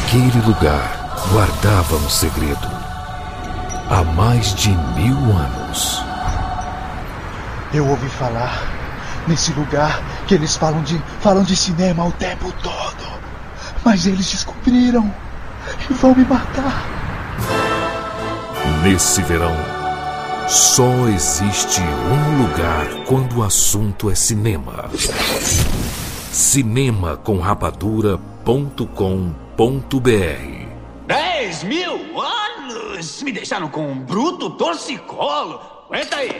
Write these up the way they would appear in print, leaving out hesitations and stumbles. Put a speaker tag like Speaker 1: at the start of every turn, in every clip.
Speaker 1: Aquele lugar guardava um segredo. Há mais de 1000 anos.
Speaker 2: Eu ouvi falar nesse lugar que eles falam de cinema o tempo todo. Mas eles descobriram e vão me matar.
Speaker 1: Nesse verão, só existe um lugar quando o assunto é cinema. Cinemacomrapadura.com.br
Speaker 3: 10.000 anos? Me deixaram com um bruto torcicolo. Aguenta aí.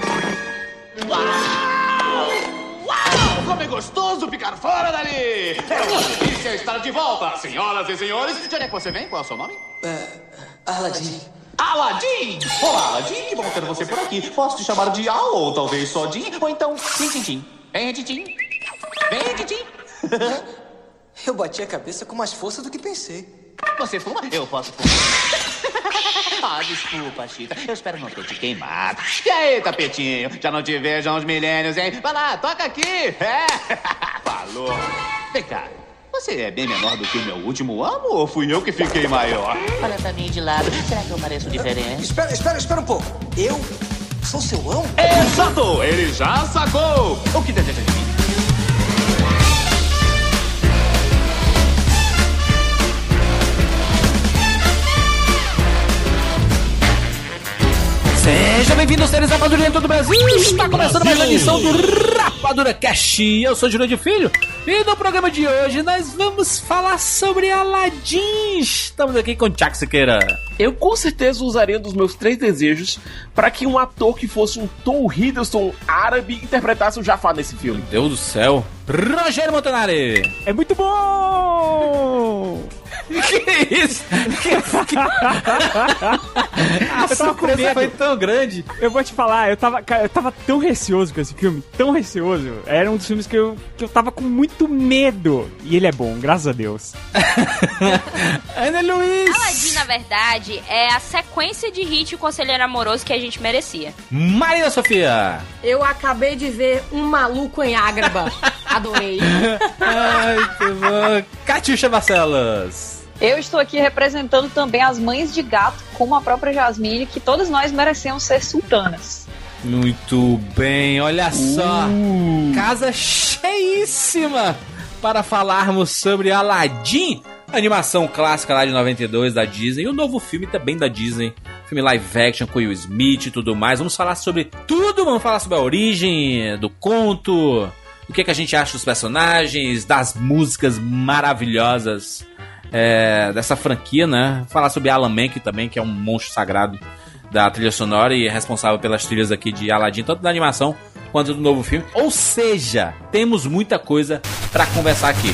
Speaker 3: Uau! Uau! Como é gostoso ficar fora dali! É uma delícia estar de volta, senhoras e senhores. De onde é que você vem? Qual é o seu nome?
Speaker 4: Aladim.
Speaker 3: Aladim! Olá, Aladim, que bom ter você por aqui. Posso te chamar de Al, ou talvez só Din, ou então Tintin. Vem, Tintin. Vem, Tintin.
Speaker 4: Eu bati a cabeça com mais força do que pensei.
Speaker 3: Você fuma? Eu posso fumar. Ah, desculpa, Chita. Eu espero não ter te queimado. E aí, tapetinho? Já não te vejo há uns milênios, hein? Vai lá, toca aqui. É. Falou. Vem cá. Você é bem menor do que o meu último amo ou fui eu que fiquei maior?
Speaker 5: Olha pra mim de lado. Será que eu pareço diferente?
Speaker 4: Espera um pouco. Eu sou seu amo?
Speaker 3: Exato! Ele já sacou! O que deseja de mim?
Speaker 6: Seja bem-vindo, seres rapadurinhos de todo o Brasil. Está começando mais uma edição do Rapadura Cast. Eu sou Júlio de Filho e no programa de hoje nós vamos falar sobre Aladim. Estamos aqui com o Thiago Siqueira.
Speaker 7: Eu com certeza usaria dos meus 3 desejos para que um ator que fosse um Tom Hiddleston árabe interpretasse o Jafar nesse filme.
Speaker 6: Meu Deus do céu. Rogério Montanari.
Speaker 8: É muito bom!
Speaker 6: Que isso? A surpresa foi tão grande.
Speaker 8: Eu vou te falar, eu tava tão receoso com esse filme, tão receoso. Era um dos filmes que eu tava com muito medo. E ele é bom, graças a Deus.
Speaker 6: Ana Luiz.
Speaker 9: Aladim, na verdade, é a sequência de hit Conselheiro Amoroso que a gente merecia.
Speaker 6: Marina Sofia.
Speaker 10: Eu acabei de ver Um Maluco em Ágraba. Adorei.
Speaker 6: Ai, que bom. Catiuxa Barcelos.
Speaker 11: Eu estou aqui representando também as mães de gato, como a própria Jasmine, que todas nós merecemos ser sultanas.
Speaker 6: Muito bem, olha só. Casa cheíssima para falarmos sobre Aladim, animação clássica lá de 92 da Disney, e o novo filme também da Disney, filme live action com Will Smith e tudo mais. Vamos falar sobre tudo, vamos falar sobre a origem do conto, o que a gente acha dos personagens, das músicas maravilhosas dessa franquia, né? Falar sobre Alan Menken também, que é um monstro sagrado da trilha sonora e é responsável pelas trilhas aqui de Aladim, tanto da animação quanto do novo filme. Ou seja, temos muita coisa pra conversar aqui.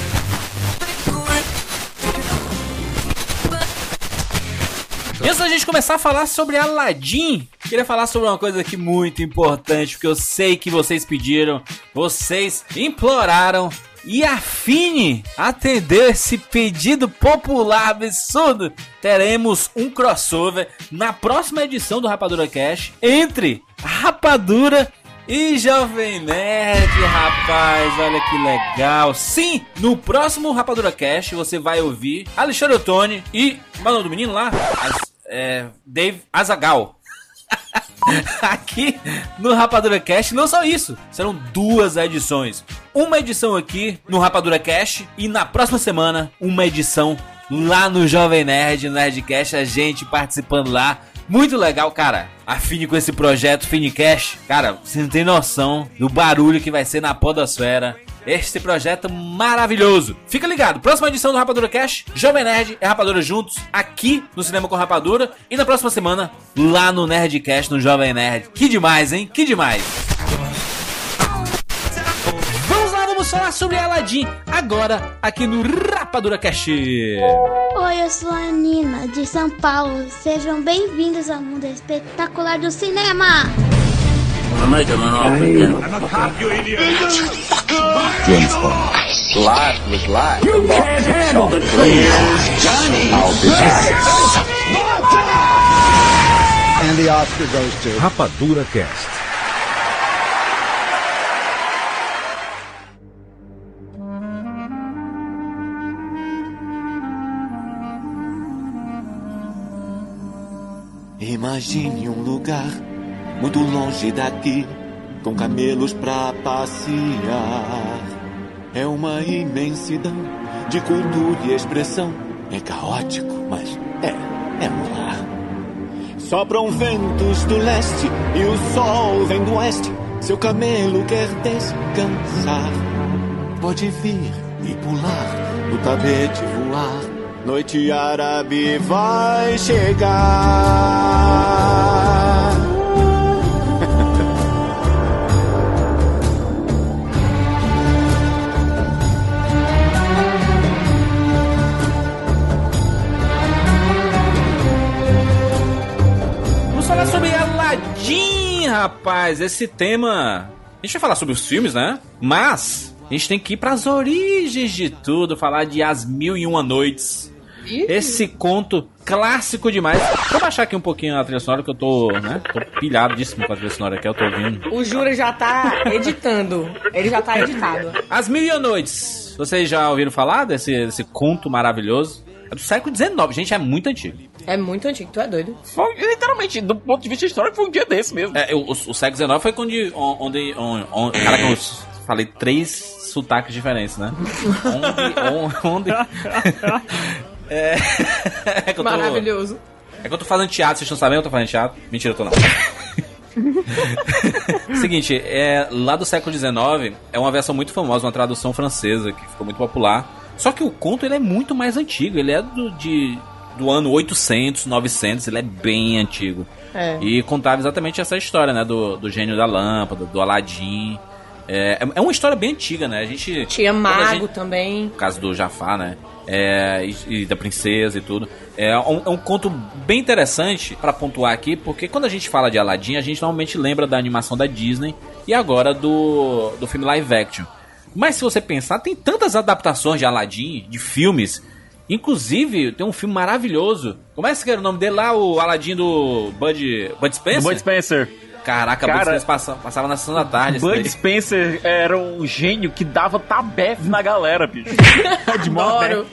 Speaker 6: Antes da gente começar a falar sobre Aladim, queria falar sobre uma coisa aqui muito importante, porque eu sei que vocês pediram, vocês imploraram, e a Fini atendeu esse pedido popular absurdo. Teremos um crossover na próxima edição do Rapadura Cast entre Rapadura e Jovem Nerd, rapaz, olha que legal. Sim, no próximo Rapadura Cast você vai ouvir Alexandre Ottoni e o nome do menino lá? Dave Azaghal. Aqui no Rapadura Cast, não só isso, serão 2 edições. Uma edição aqui no Rapadura Cast e na próxima semana uma edição lá no Jovem Nerd, no Nerdcast, a gente participando lá. Muito legal, cara. Afine com esse projeto Finicast. Cara, você não tem noção do barulho que vai ser na podosfera este projeto maravilhoso. Fica ligado, próxima edição do Rapadura Cast, Jovem Nerd e Rapadura juntos, aqui no Cinema com Rapadura. E na próxima semana, lá no Nerdcast, no Jovem Nerd. Que demais, hein? Que demais. Vamos lá, vamos falar sobre Aladim agora, aqui no Rapadura Cast.
Speaker 12: Oi, eu sou a Nina, de São Paulo. Sejam bem-vindos ao mundo espetacular do cinema.
Speaker 13: I'm a cop, you idiot.
Speaker 14: James Bond.
Speaker 13: Life was life.
Speaker 14: You can't handle the truth.
Speaker 13: Johnny.
Speaker 14: I'll be back.
Speaker 15: And the Oscar goes to
Speaker 1: Rapadura Cast.
Speaker 16: Imagine um lugar muito longe daqui, com camelos pra passear. É uma imensidão de cultura e expressão. É caótico, mas é um lar. Sopram ventos do leste e o sol vem do oeste. Seu camelo quer descansar. Pode vir e pular, no tapete voar. Noite árabe vai chegar.
Speaker 6: Vamos falar sobre Aladdin, rapaz. Esse tema... A gente vai falar sobre os filmes, né? Mas a gente tem que ir pras origens de tudo. Falar de As Mil e Uma Noites. Esse conto clássico demais. Vou baixar aqui um pouquinho a trilha sonora, que eu tô pilhadíssimo com a trilha sonora que eu tô ouvindo.
Speaker 10: O Jura já tá editando. Ele já tá editado.
Speaker 6: As Mil e Uma Noites. Vocês já ouviram falar desse conto maravilhoso? É do século XIX, gente, é muito antigo.
Speaker 10: É muito antigo, tu é doido?
Speaker 7: Foi, literalmente, do ponto de vista histórico, foi um dia desse mesmo.
Speaker 6: O século XIX foi onde caraca, eu falei 3 sotaques diferentes, né? onde que eu tô,
Speaker 10: maravilhoso.
Speaker 6: É que eu tô fazendo teatro, vocês estão sabendo? Eu tô fazendo teatro. Mentira, eu tô não. Seguinte, lá do século XIX, é uma versão muito famosa, uma tradução francesa, que ficou muito popular. Só que o conto, ele é muito mais antigo. Ele é do ano 800, 900, ele é bem antigo. E contava exatamente essa história, né? Do gênio da lâmpada, do Aladdin. É uma história bem antiga, né? A gente...
Speaker 10: Tinha mago também.
Speaker 6: No caso do Jafar, né? E da princesa e tudo. É um conto bem interessante pra pontuar aqui, porque quando a gente fala de Aladdin, a gente normalmente lembra da animação da Disney e agora do filme live action. Mas se você pensar, tem tantas adaptações de Aladdin, de filmes. Inclusive, tem um filme maravilhoso. Como é que era o nome dele lá? O Aladdin do Bud Spencer?
Speaker 7: Do Bud Spencer.
Speaker 6: Caraca, Bud Spencer passava na sessão da tarde.
Speaker 7: Bud Spencer era um gênio que dava tabef na galera, bicho.
Speaker 10: De modo.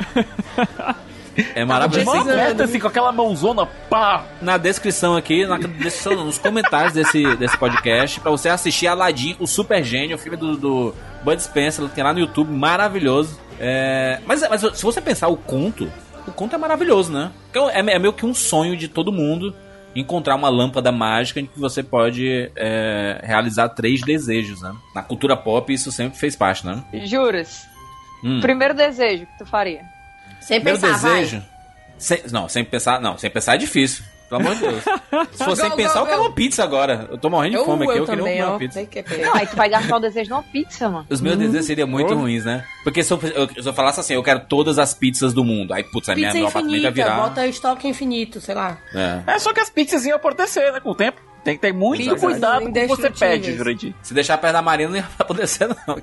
Speaker 6: É maravilhoso.
Speaker 7: Assim, com aquela mãozona, pá.
Speaker 6: Na descrição aqui, nos comentários desse podcast, pra você assistir Aladdin, o Super Gênio, o filme do Bud Spencer, tem lá no YouTube, maravilhoso. Mas se você pensar o conto é maravilhoso, né? É meio que um sonho de todo mundo encontrar uma lâmpada mágica em que você pode realizar 3 desejos, né? Na cultura pop isso sempre fez parte, né?
Speaker 11: Juras? Primeiro desejo que tu faria?
Speaker 10: Sem pensar,
Speaker 6: desejo. Sem pensar é difícil. Pelo amor de Deus. Se for sem pensar, eu quero uma pizza agora. Eu tô morrendo de fome aqui, eu queria uma pizza.
Speaker 11: Não, aí tu vai gastar o desejo numa pizza, mano.
Speaker 6: Os meus desejos seriam muito ruins, né? Porque se eu falasse assim, eu quero todas as pizzas do mundo. Aí, putz, meu apartamento ia virar...
Speaker 10: bota estoque infinito, sei lá.
Speaker 7: Só que as pizzas iam apodrecer, né, com o tempo. Tem que ter muito cuidado com o que você pede, Jurandir.
Speaker 6: Se deixar perto da Marina, não ia apodrecer, não.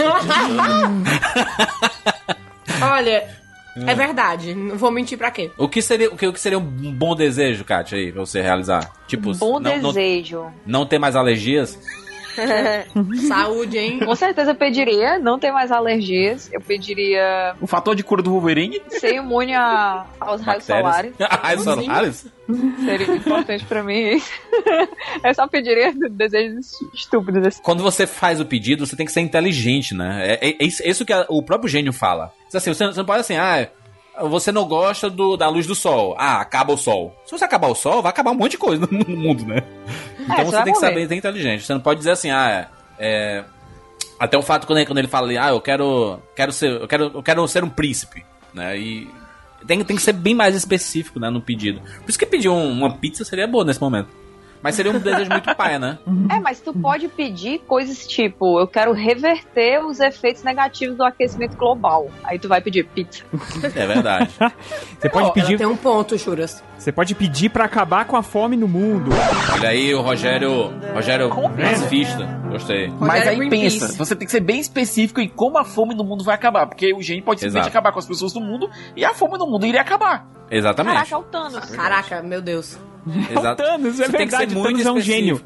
Speaker 10: Olha... É verdade, não vou mentir pra quê?
Speaker 6: O que seria um bom desejo, Kátia, aí, pra você realizar? Tipo,
Speaker 11: desejo.
Speaker 6: Não ter mais alergias?
Speaker 10: Saúde, hein?
Speaker 11: Com certeza eu pediria não ter mais alergias. Eu pediria...
Speaker 7: O fator de cura do Wolverine?
Speaker 11: Ser imune aos raios solares.
Speaker 6: Raios solares?
Speaker 11: Seria importante pra mim. Eu só pediria desejos estúpidos assim.
Speaker 6: Quando você faz o pedido, você tem que ser inteligente, né? É isso que o próprio gênio fala. Assim, você não pode assim, você não gosta da luz do sol. Acaba o sol. Se você acabar o sol, vai acabar um monte de coisa no mundo, né? Então você tem que saber ser inteligente. Você não pode dizer assim, até o fato quando ele fala, eu quero ser um príncipe, né? E tem que ser bem mais específico, né, no pedido. Por isso que pedir uma pizza seria boa nesse momento. Mas seria um desejo muito paia, né?
Speaker 11: Mas tu pode pedir coisas tipo, eu quero reverter os efeitos negativos do aquecimento global. Aí tu vai pedir pizza.
Speaker 6: É verdade.
Speaker 8: Você pode pedir...
Speaker 10: Tem um ponto, Juras.
Speaker 8: Você pode pedir pra acabar com a fome no mundo.
Speaker 6: Olha aí o Rogério pacifista. Gostei.
Speaker 7: Mas aí pensa, você tem que ser bem específico em como a fome no mundo vai acabar. Porque o gênio pode simplesmente acabar com as pessoas do mundo e a fome no mundo iria acabar.
Speaker 6: Exatamente.
Speaker 11: Caraca, é o Thanos.
Speaker 10: Caraca, meu Deus.
Speaker 8: Exato. O Thanos, é verdade, o Thanos é um gênio.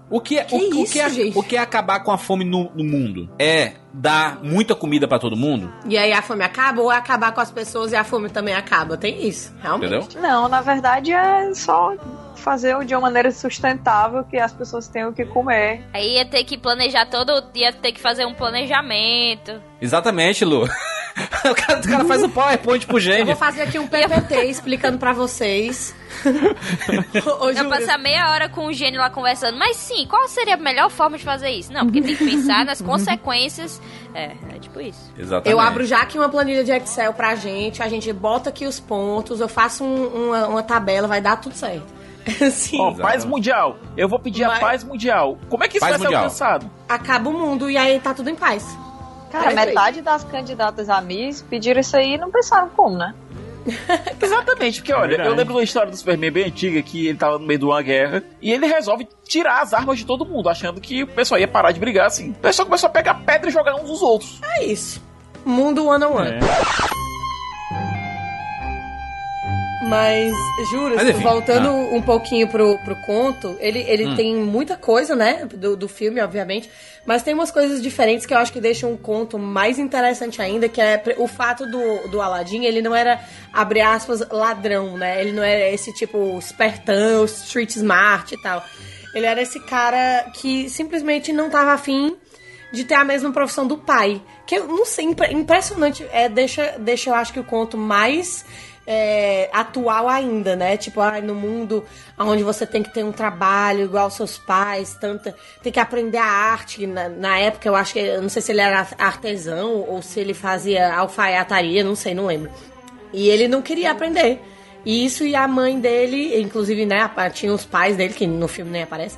Speaker 6: O que é acabar com a fome no mundo? É dar muita comida pra todo mundo?
Speaker 10: E aí a fome acaba ou é acabar com as pessoas e a fome também acaba? Tem isso, realmente.
Speaker 6: Entendeu?
Speaker 11: Não, na verdade é só fazer de uma maneira sustentável que as pessoas tenham o que comer.
Speaker 9: Aí ia ter que planejar ia ter que fazer um planejamento.
Speaker 6: Exatamente, Lu. O cara faz um PowerPoint pro gênio.
Speaker 10: Eu vou fazer aqui um PPT explicando pra vocês.
Speaker 9: Eu passar meia hora com o gênio lá conversando. Mas sim, qual seria a melhor forma de fazer isso? Não, porque tem que pensar nas consequências. É tipo isso.
Speaker 6: Exatamente.
Speaker 10: Eu abro já aqui uma planilha de Excel pra gente. A gente bota aqui os pontos. Eu faço uma tabela, vai dar tudo certo.
Speaker 7: Ó, paz mundial. Eu vou pedir a paz mundial. Como é que isso vai ser alcançado?
Speaker 10: Acaba o mundo e aí tá tudo em paz.
Speaker 11: Cara, metade das candidatas a Miss pediram isso aí e não pensaram como, né?
Speaker 7: Exatamente, porque olha, eu lembro da história do Superman bem antiga, que ele tava no meio de uma guerra e ele resolve tirar as armas de todo mundo, achando que o pessoal ia parar de brigar assim. O pessoal começou a pegar pedra e jogar uns nos outros.
Speaker 10: É isso. Mundo one-on-one. Mas, juro, voltando um pouquinho pro conto, ele tem muita coisa, né, do filme, obviamente, mas tem umas coisas diferentes que eu acho que deixam um conto mais interessante ainda, que é o fato do Aladdin, ele não era, abre aspas, ladrão, né, ele não era esse tipo espertão, street smart e tal. Ele era esse cara que simplesmente não tava afim de ter a mesma profissão do pai, que eu não sei, impressionante, deixa eu acho que o conto mais... atual ainda, né? Tipo, no mundo onde você tem que ter um trabalho igual aos seus pais, tem que aprender a arte. Na época, eu acho que, eu não sei se ele era artesão ou se ele fazia alfaiataria, não sei, não lembro. E ele não queria aprender. Isso, e a mãe dele, inclusive, né, tinha os pais dele, que no filme nem aparece,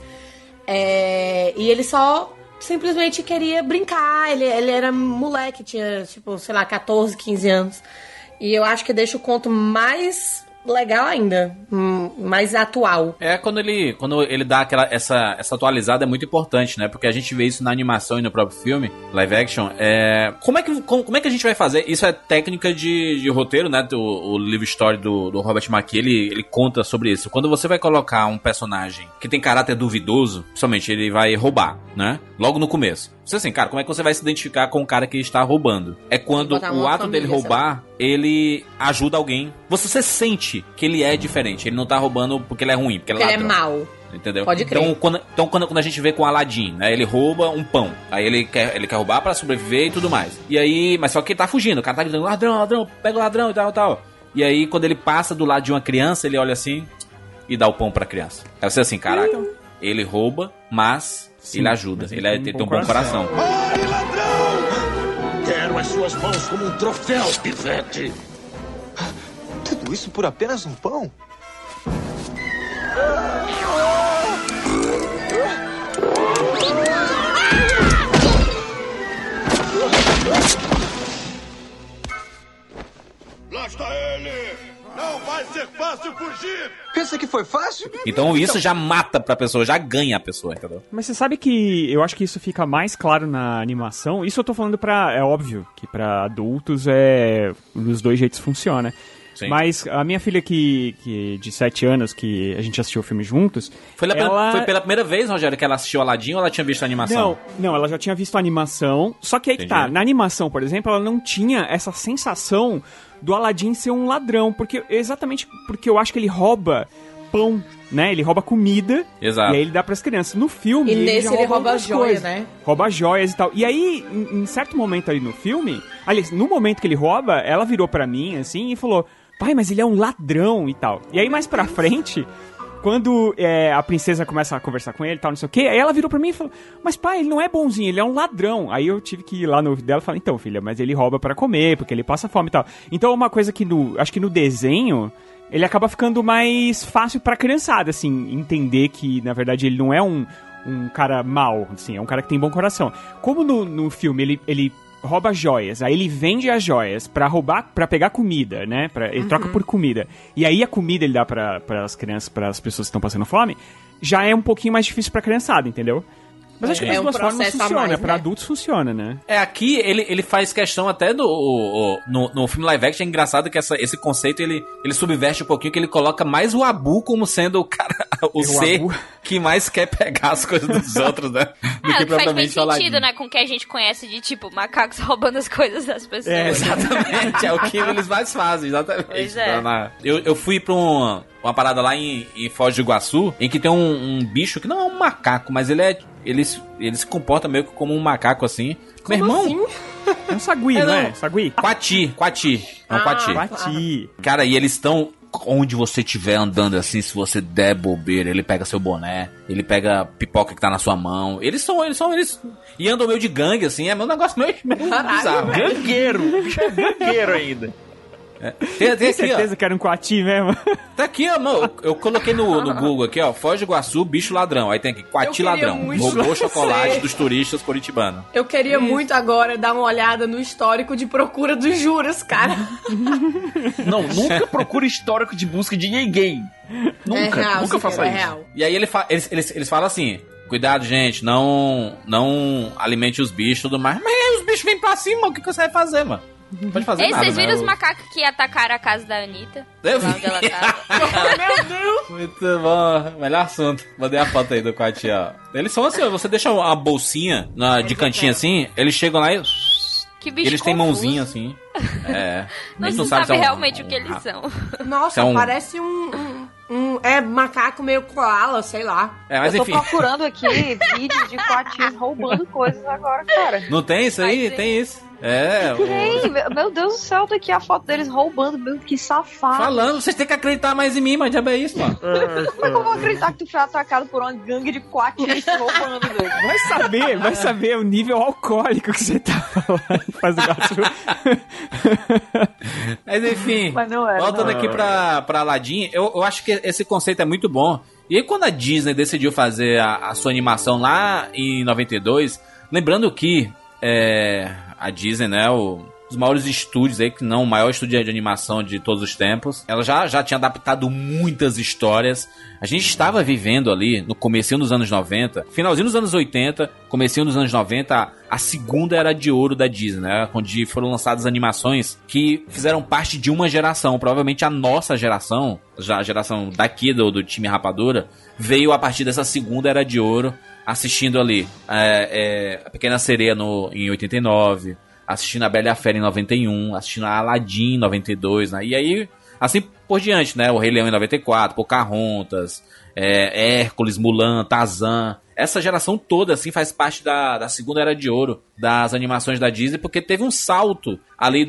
Speaker 10: e ele só simplesmente queria brincar. Ele era moleque, tinha, tipo, sei lá, 14, 15 anos. E eu acho que deixa o conto mais legal ainda, mais atual.
Speaker 6: Quando ele dá essa atualizada é muito importante, né? Porque a gente vê isso na animação e no próprio filme, live action. Como é que a gente vai fazer? Isso é técnica de roteiro, né? O Live Story do Robert McKee, ele conta sobre isso. Quando você vai colocar um personagem que tem caráter duvidoso, principalmente ele vai roubar, né? Logo no começo. Você assim, cara, como é que você vai se identificar com o cara que está roubando? É quando o ato dele roubar, ele ajuda alguém. Você sente que ele é diferente. Ele não tá roubando porque ele é ruim, porque ele é ladrão.
Speaker 10: Ele é mau.
Speaker 6: Entendeu?
Speaker 10: Pode crer.
Speaker 6: Então quando a gente vê com o Aladdin, né? Ele rouba um pão. Aí ele quer roubar pra sobreviver e tudo mais. E aí, mas só que ele tá fugindo. O cara tá gritando, ladrão, pega o ladrão e tal. E aí, quando ele passa do lado de uma criança, ele olha assim e dá o pão pra criança. Aí você assim, caraca, ele rouba, mas... Sim, ele ajuda, ele tem um bom coração.
Speaker 14: Ai, ladrão! Quero as suas mãos como um troféu, pivete!
Speaker 17: Tudo isso por apenas um pão?
Speaker 14: Lá está ele! Não vai ser fácil fugir!
Speaker 17: Pensa que foi fácil?
Speaker 6: Então isso já mata pra pessoa, já ganha a pessoa, entendeu?
Speaker 8: Mas você sabe que eu acho que isso fica mais claro na animação. Isso eu tô falando é óbvio que pra adultos dos dois jeitos funciona. Sim. Mas a minha filha que de 7 anos, que a gente assistiu o filme juntos...
Speaker 6: Foi pela primeira vez, Rogério, que ela assistiu Aladdin ou ela tinha visto a animação?
Speaker 8: Não, ela já tinha visto a animação. Só que aí que tá, na animação, por exemplo, ela não tinha essa sensação do Aladdin ser um ladrão. Exatamente porque eu acho que ele rouba pão, né? Ele rouba comida.
Speaker 6: Exato.
Speaker 8: E aí ele dá pras crianças. No filme,
Speaker 10: e nesse ele rouba joias, né?
Speaker 8: Rouba joias e tal. E aí, em certo momento ali no filme... Aliás, no momento que ele rouba, ela virou pra mim, assim, e falou... Pai, mas ele é um ladrão e tal. E aí, mais pra frente, quando a princesa começa a conversar com ele e tal, não sei o quê, aí ela virou pra mim e falou, mas pai, ele não é bonzinho, ele é um ladrão. Aí eu tive que ir lá no ouvido dela e falar, então, filha, mas ele rouba pra comer, porque ele passa fome e tal. Então é uma coisa que acho que no desenho, ele acaba ficando mais fácil pra criançada, assim, entender que, na verdade, ele não é um cara mau, assim, é um cara que tem bom coração. Como no filme ele rouba joias, aí ele vende as joias pra pegar comida, né? Ele troca por comida. E aí a comida ele dá para as crianças, para as pessoas que estão passando fome, já é um pouquinho mais difícil pra criançada, entendeu? Mas acho que das duas formas funciona,
Speaker 10: mais,
Speaker 8: pra
Speaker 10: né?
Speaker 8: adultos funciona, né?
Speaker 6: Aqui ele faz questão até no filme live action, é engraçado que esse conceito ele subverte um pouquinho, que ele coloca mais o Abu como sendo o cara, o ser Abu que mais quer pegar as coisas dos outros, né? Do que propriamente
Speaker 9: faz sentido, né? Com o que a gente conhece de, tipo, macacos roubando as coisas das pessoas.
Speaker 6: Exatamente, é o que eles mais fazem, exatamente.
Speaker 9: Pois é.
Speaker 6: Eu fui pra uma parada lá em Foz do Iguaçu, em que tem um bicho que não é um macaco, mas ele se comporta meio que como um macaco assim.
Speaker 10: Como
Speaker 6: meu irmão.
Speaker 10: assim?
Speaker 8: É um sagui, não é? Sagui?
Speaker 6: Quati. É um quati.
Speaker 8: Quati.
Speaker 6: Cara, e eles estão onde você estiver andando assim, se você der bobeira, ele pega seu boné, ele pega a pipoca que tá na sua mão. Eles e andam meio de gangue, assim, é um negócio meio bizarro.
Speaker 7: Gangueiro. O bicho é gangueiro ainda.
Speaker 6: Tem
Speaker 8: certeza que era um coati mesmo?
Speaker 6: Tá aqui, ó, eu coloquei no Google aqui, ó, Foz do Iguaçu, bicho ladrão. Aí tem aqui, coati ladrão, roubou chocolate dos turistas curitibanos.
Speaker 10: Eu queria muito agora dar uma olhada no histórico de procura dos juros, cara.
Speaker 7: Não, nunca procura histórico de busca de ninguém. Nunca faça isso.
Speaker 10: Real.
Speaker 6: E aí eles falam assim: cuidado, gente, não alimente os bichos e tudo mais. Mas aí os bichos vêm pra cima, o que você vai fazer, mano? Não pode fazer nada.
Speaker 9: Vocês viram os macacos que atacaram a casa da Anitta?
Speaker 6: Eu vi.
Speaker 9: Lá onde ela tava.
Speaker 10: Meu Deus!
Speaker 6: Muito bom. Melhor assunto. Mandei a foto aí do Quati, ó. Eles são assim, ó, você deixa uma bolsinha de cantinho assim, eles chegam lá e...
Speaker 9: Que bicho
Speaker 6: eles têm
Speaker 9: confuso.
Speaker 6: mãozinha assim. É.
Speaker 9: Não sabe realmente o que eles são.
Speaker 10: Nossa, parece macaco meio koala, sei lá.
Speaker 6: Mas
Speaker 11: eu tô
Speaker 6: enfim.
Speaker 11: procurando aqui vídeos de coatis roubando coisas agora, cara.
Speaker 6: Não tem isso aí? Tem isso.
Speaker 11: Meu Deus do céu, tá aqui a foto deles roubando, meu, que safado.
Speaker 6: Falando, vocês têm que acreditar mais em mim, mas diabo é isso, mano.
Speaker 11: Como é que eu vou acreditar que tu foi atacado por uma gangue de coatis roubando, doido?
Speaker 8: Vai saber o nível alcoólico que você tá falando. Faz o
Speaker 6: Mas enfim, voltando aqui pra Aladdin, eu acho que esse conceito é muito bom. E aí quando a Disney decidiu fazer a sua animação lá em 92, lembrando que a Disney, né, os maiores estúdios aí, que não o maior estúdio de animação de todos os tempos, ela já tinha adaptado muitas histórias. A gente estava vivendo ali no comecinho dos anos 90, finalzinho dos anos 80, comecinho dos anos 90, a segunda era de ouro da Disney, né, onde foram lançadas animações que fizeram parte de uma geração. Provavelmente a nossa geração, já a geração daqui do time Rapadura, veio a partir dessa segunda era de ouro, assistindo ali a Pequena Sereia em 89, assistindo a Bela e a Fera em 91, assistindo a Aladdin em 92, né? E aí, assim por diante, né? O Rei Leão em 94, Pocahontas, Hércules, Mulan, Tarzan. Essa geração toda, assim, faz parte da segunda era de ouro das animações da Disney, porque teve um salto ali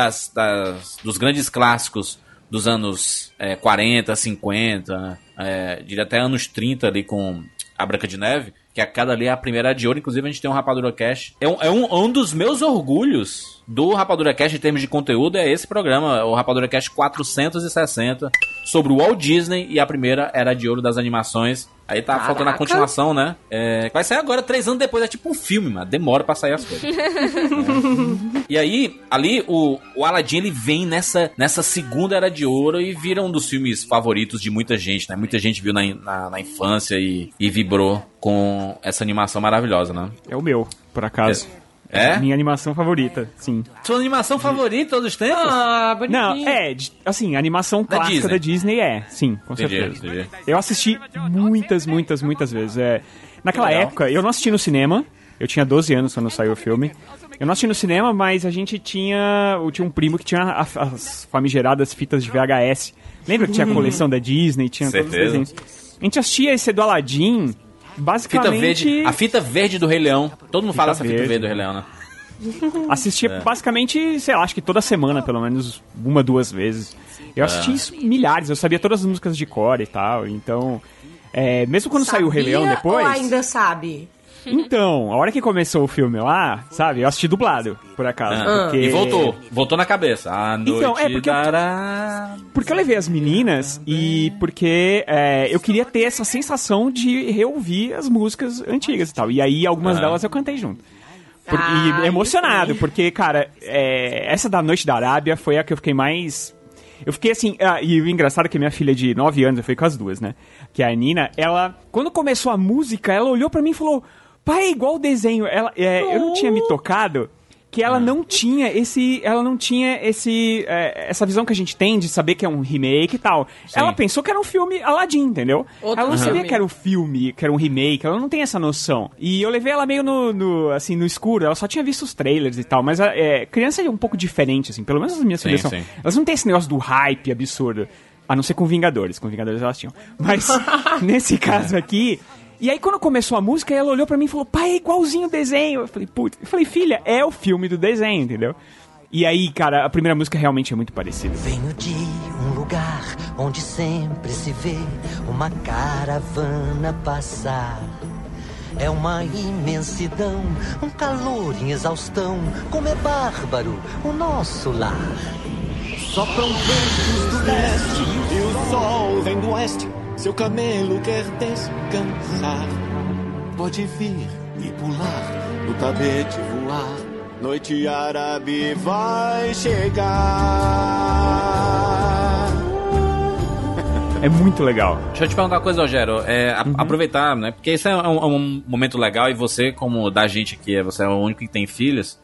Speaker 6: dos grandes clássicos dos anos 40, 50, diria até anos 30 ali com a Branca de Neve, que a cada ali é a primeira de ouro. Inclusive a gente tem um Rapadura Cast. Um dos meus orgulhos do Rapadura Cast em termos de conteúdo é esse programa, o Rapadura Cast 460, sobre o Walt Disney e a primeira era de ouro das animações. Aí tá faltando a continuação, né? Vai sair agora, 3 anos depois. É tipo um filme, mano. Demora pra sair as coisas. E aí, ali, o Aladdin, ele vem nessa segunda era de ouro e vira um dos filmes favoritos de muita gente, né? Muita gente viu na infância e vibrou com essa animação maravilhosa, né?
Speaker 8: É o meu, por acaso. Minha animação favorita, sim.
Speaker 6: Sua animação favorita todos os tempos?
Speaker 8: Não, assim, a animação clássica da Disney sim, com certeza. Entendi. Eu assisti muitas vezes. Naquela época, eu não assisti no cinema, eu tinha 12 anos quando saiu o filme. Eu não assisti no cinema, mas a gente tinha um primo que tinha as famigeradas fitas de VHS. Lembra que tinha a coleção da Disney, tinha todos os desenhos? A gente assistia esse do Aladdin... Basicamente...
Speaker 6: A fita verde do Rei Leão. Todo mundo fala essa fita verde do Rei Leão, né?
Speaker 8: Assistia basicamente, sei lá, acho que toda semana, pelo menos 1, 2 vezes. Eu assisti isso milhares, eu sabia todas as músicas de cor e tal. Então, mesmo quando saiu o Rei Leão depois...
Speaker 10: ou ainda sabe?
Speaker 8: Então, a hora que começou o filme lá, sabe, eu assisti dublado, por acaso. Porque...
Speaker 6: E voltou na cabeça. A noite dará...
Speaker 8: Porque eu levei as meninas e porque eu queria ter essa sensação de reouvir as músicas antigas e tal. E aí, algumas delas eu cantei junto. E emocionado, porque, cara, essa da Noite da Arábia foi a que eu fiquei mais... Eu fiquei assim... e o engraçado é que minha filha de 9 anos, eu fui com as duas, né? Que é a Nina, ela... Quando começou a música, ela olhou pra mim e falou... pai, é igual o desenho. Eu não tinha me tocado que ela não tinha essa visão que a gente tem de saber que é um remake e tal. Sim. Ela pensou que era um filme Aladdin, entendeu? Ela não sabia que era um filme, que era um remake, ela não tem essa noção. E eu levei ela meio no escuro, ela só tinha visto os trailers e tal, mas criança é um pouco diferente, assim, pelo menos as minhas filhas são. Elas não têm esse negócio do hype absurdo, a não ser com Vingadores elas tinham. Mas, nesse caso aqui... E aí, quando começou a música, ela olhou pra mim e falou, pai, é igualzinho o desenho. Eu falei, putz. Eu falei, filha, é o filme do desenho, entendeu? E aí, cara, a primeira música realmente é muito parecida.
Speaker 18: Venho de um lugar onde sempre se vê uma caravana passar. É uma imensidão, um calor em exaustão, como é bárbaro o nosso lar. Sopram ventos do leste
Speaker 16: e o sol vem do oeste. Seu camelo quer descansar. Pode vir e pular, no tapete voar. Noite árabe vai chegar.
Speaker 8: É muito legal.
Speaker 6: Deixa eu te perguntar uma coisa, Rogério. Aproveitar, né? Porque isso é um momento legal e você, como da gente aqui, você é o único que tem filhos.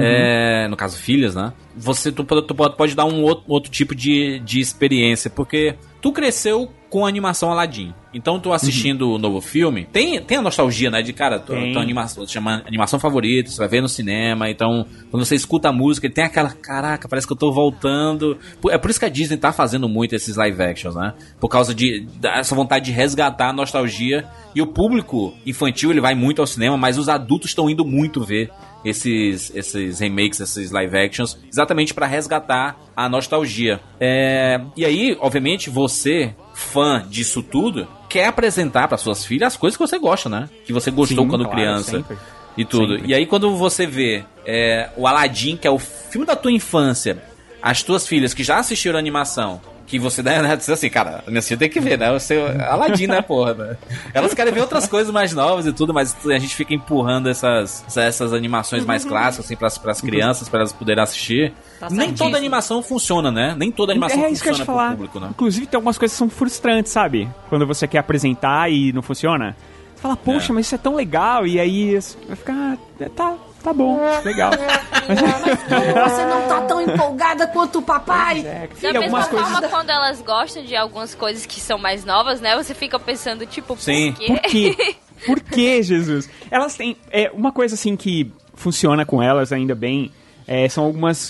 Speaker 6: No caso, filhas, né? Tu pode dar um outro tipo de experiência, porque tu cresceu com a animação Aladdin. Então, tu assistindo o novo filme, tem a nostalgia, né? De, cara, tua animação, chama animação favorita, você vai ver no cinema. Então, quando você escuta a música, ele tem aquela, caraca, parece que eu tô voltando. É por isso que a Disney tá fazendo muito esses live actions, né? Por causa dessa vontade de resgatar a nostalgia. E o público infantil, ele vai muito ao cinema, mas os adultos estão indo muito ver esses remakes, esses live actions, exatamente para resgatar a nostalgia. E aí, obviamente, você, fã disso tudo, quer apresentar para suas filhas as coisas que você gosta, né? Que você gostou quando criança. Sempre. E tudo. Sempre. E aí, quando você vê o Aladdin, que é o filme da tua infância, as tuas filhas que já assistiram a animação, que você diz assim, cara, minha filha tem que ver, né? Você Aladdin, né, porra? Né? Elas querem ver outras coisas mais novas e tudo, mas a gente fica empurrando essas animações mais clássicas, assim, pras crianças, pra elas poderem assistir. Tá. Nem toda animação funciona, né? Nem toda animação funciona pro público, né?
Speaker 8: Inclusive, tem algumas coisas que são frustrantes, sabe? Quando você quer apresentar e não funciona. Você fala, poxa, mas isso é tão legal, e aí vai ficar, tá bom, legal.
Speaker 10: Mas você não tá tão empolgada quanto o papai.
Speaker 9: Da mesma forma, quando elas gostam de algumas coisas que são mais novas, né? Você fica pensando, tipo, por quê?
Speaker 8: Por quê? Por quê, Jesus? Elas têm... uma coisa, assim, que funciona com elas ainda bem, são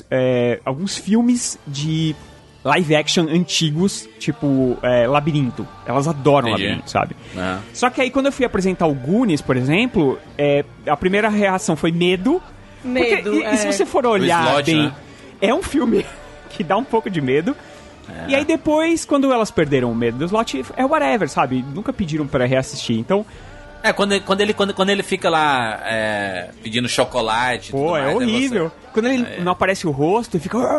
Speaker 8: alguns filmes de live action antigos, tipo Labirinto. Elas adoram Labirinto, sabe? Só que aí, quando eu fui apresentar o Goonies, por exemplo, a primeira reação foi medo. E se você for olhar
Speaker 6: slot,
Speaker 8: bem,
Speaker 6: né?
Speaker 8: é um filme que dá um pouco de medo. E aí depois, quando elas perderam o medo do slot, é whatever, sabe? Nunca pediram pra reassistir, então...
Speaker 6: Quando ele fica lá pedindo chocolate.
Speaker 8: Pô, é horrível. Quando ele não aparece o rosto e fica.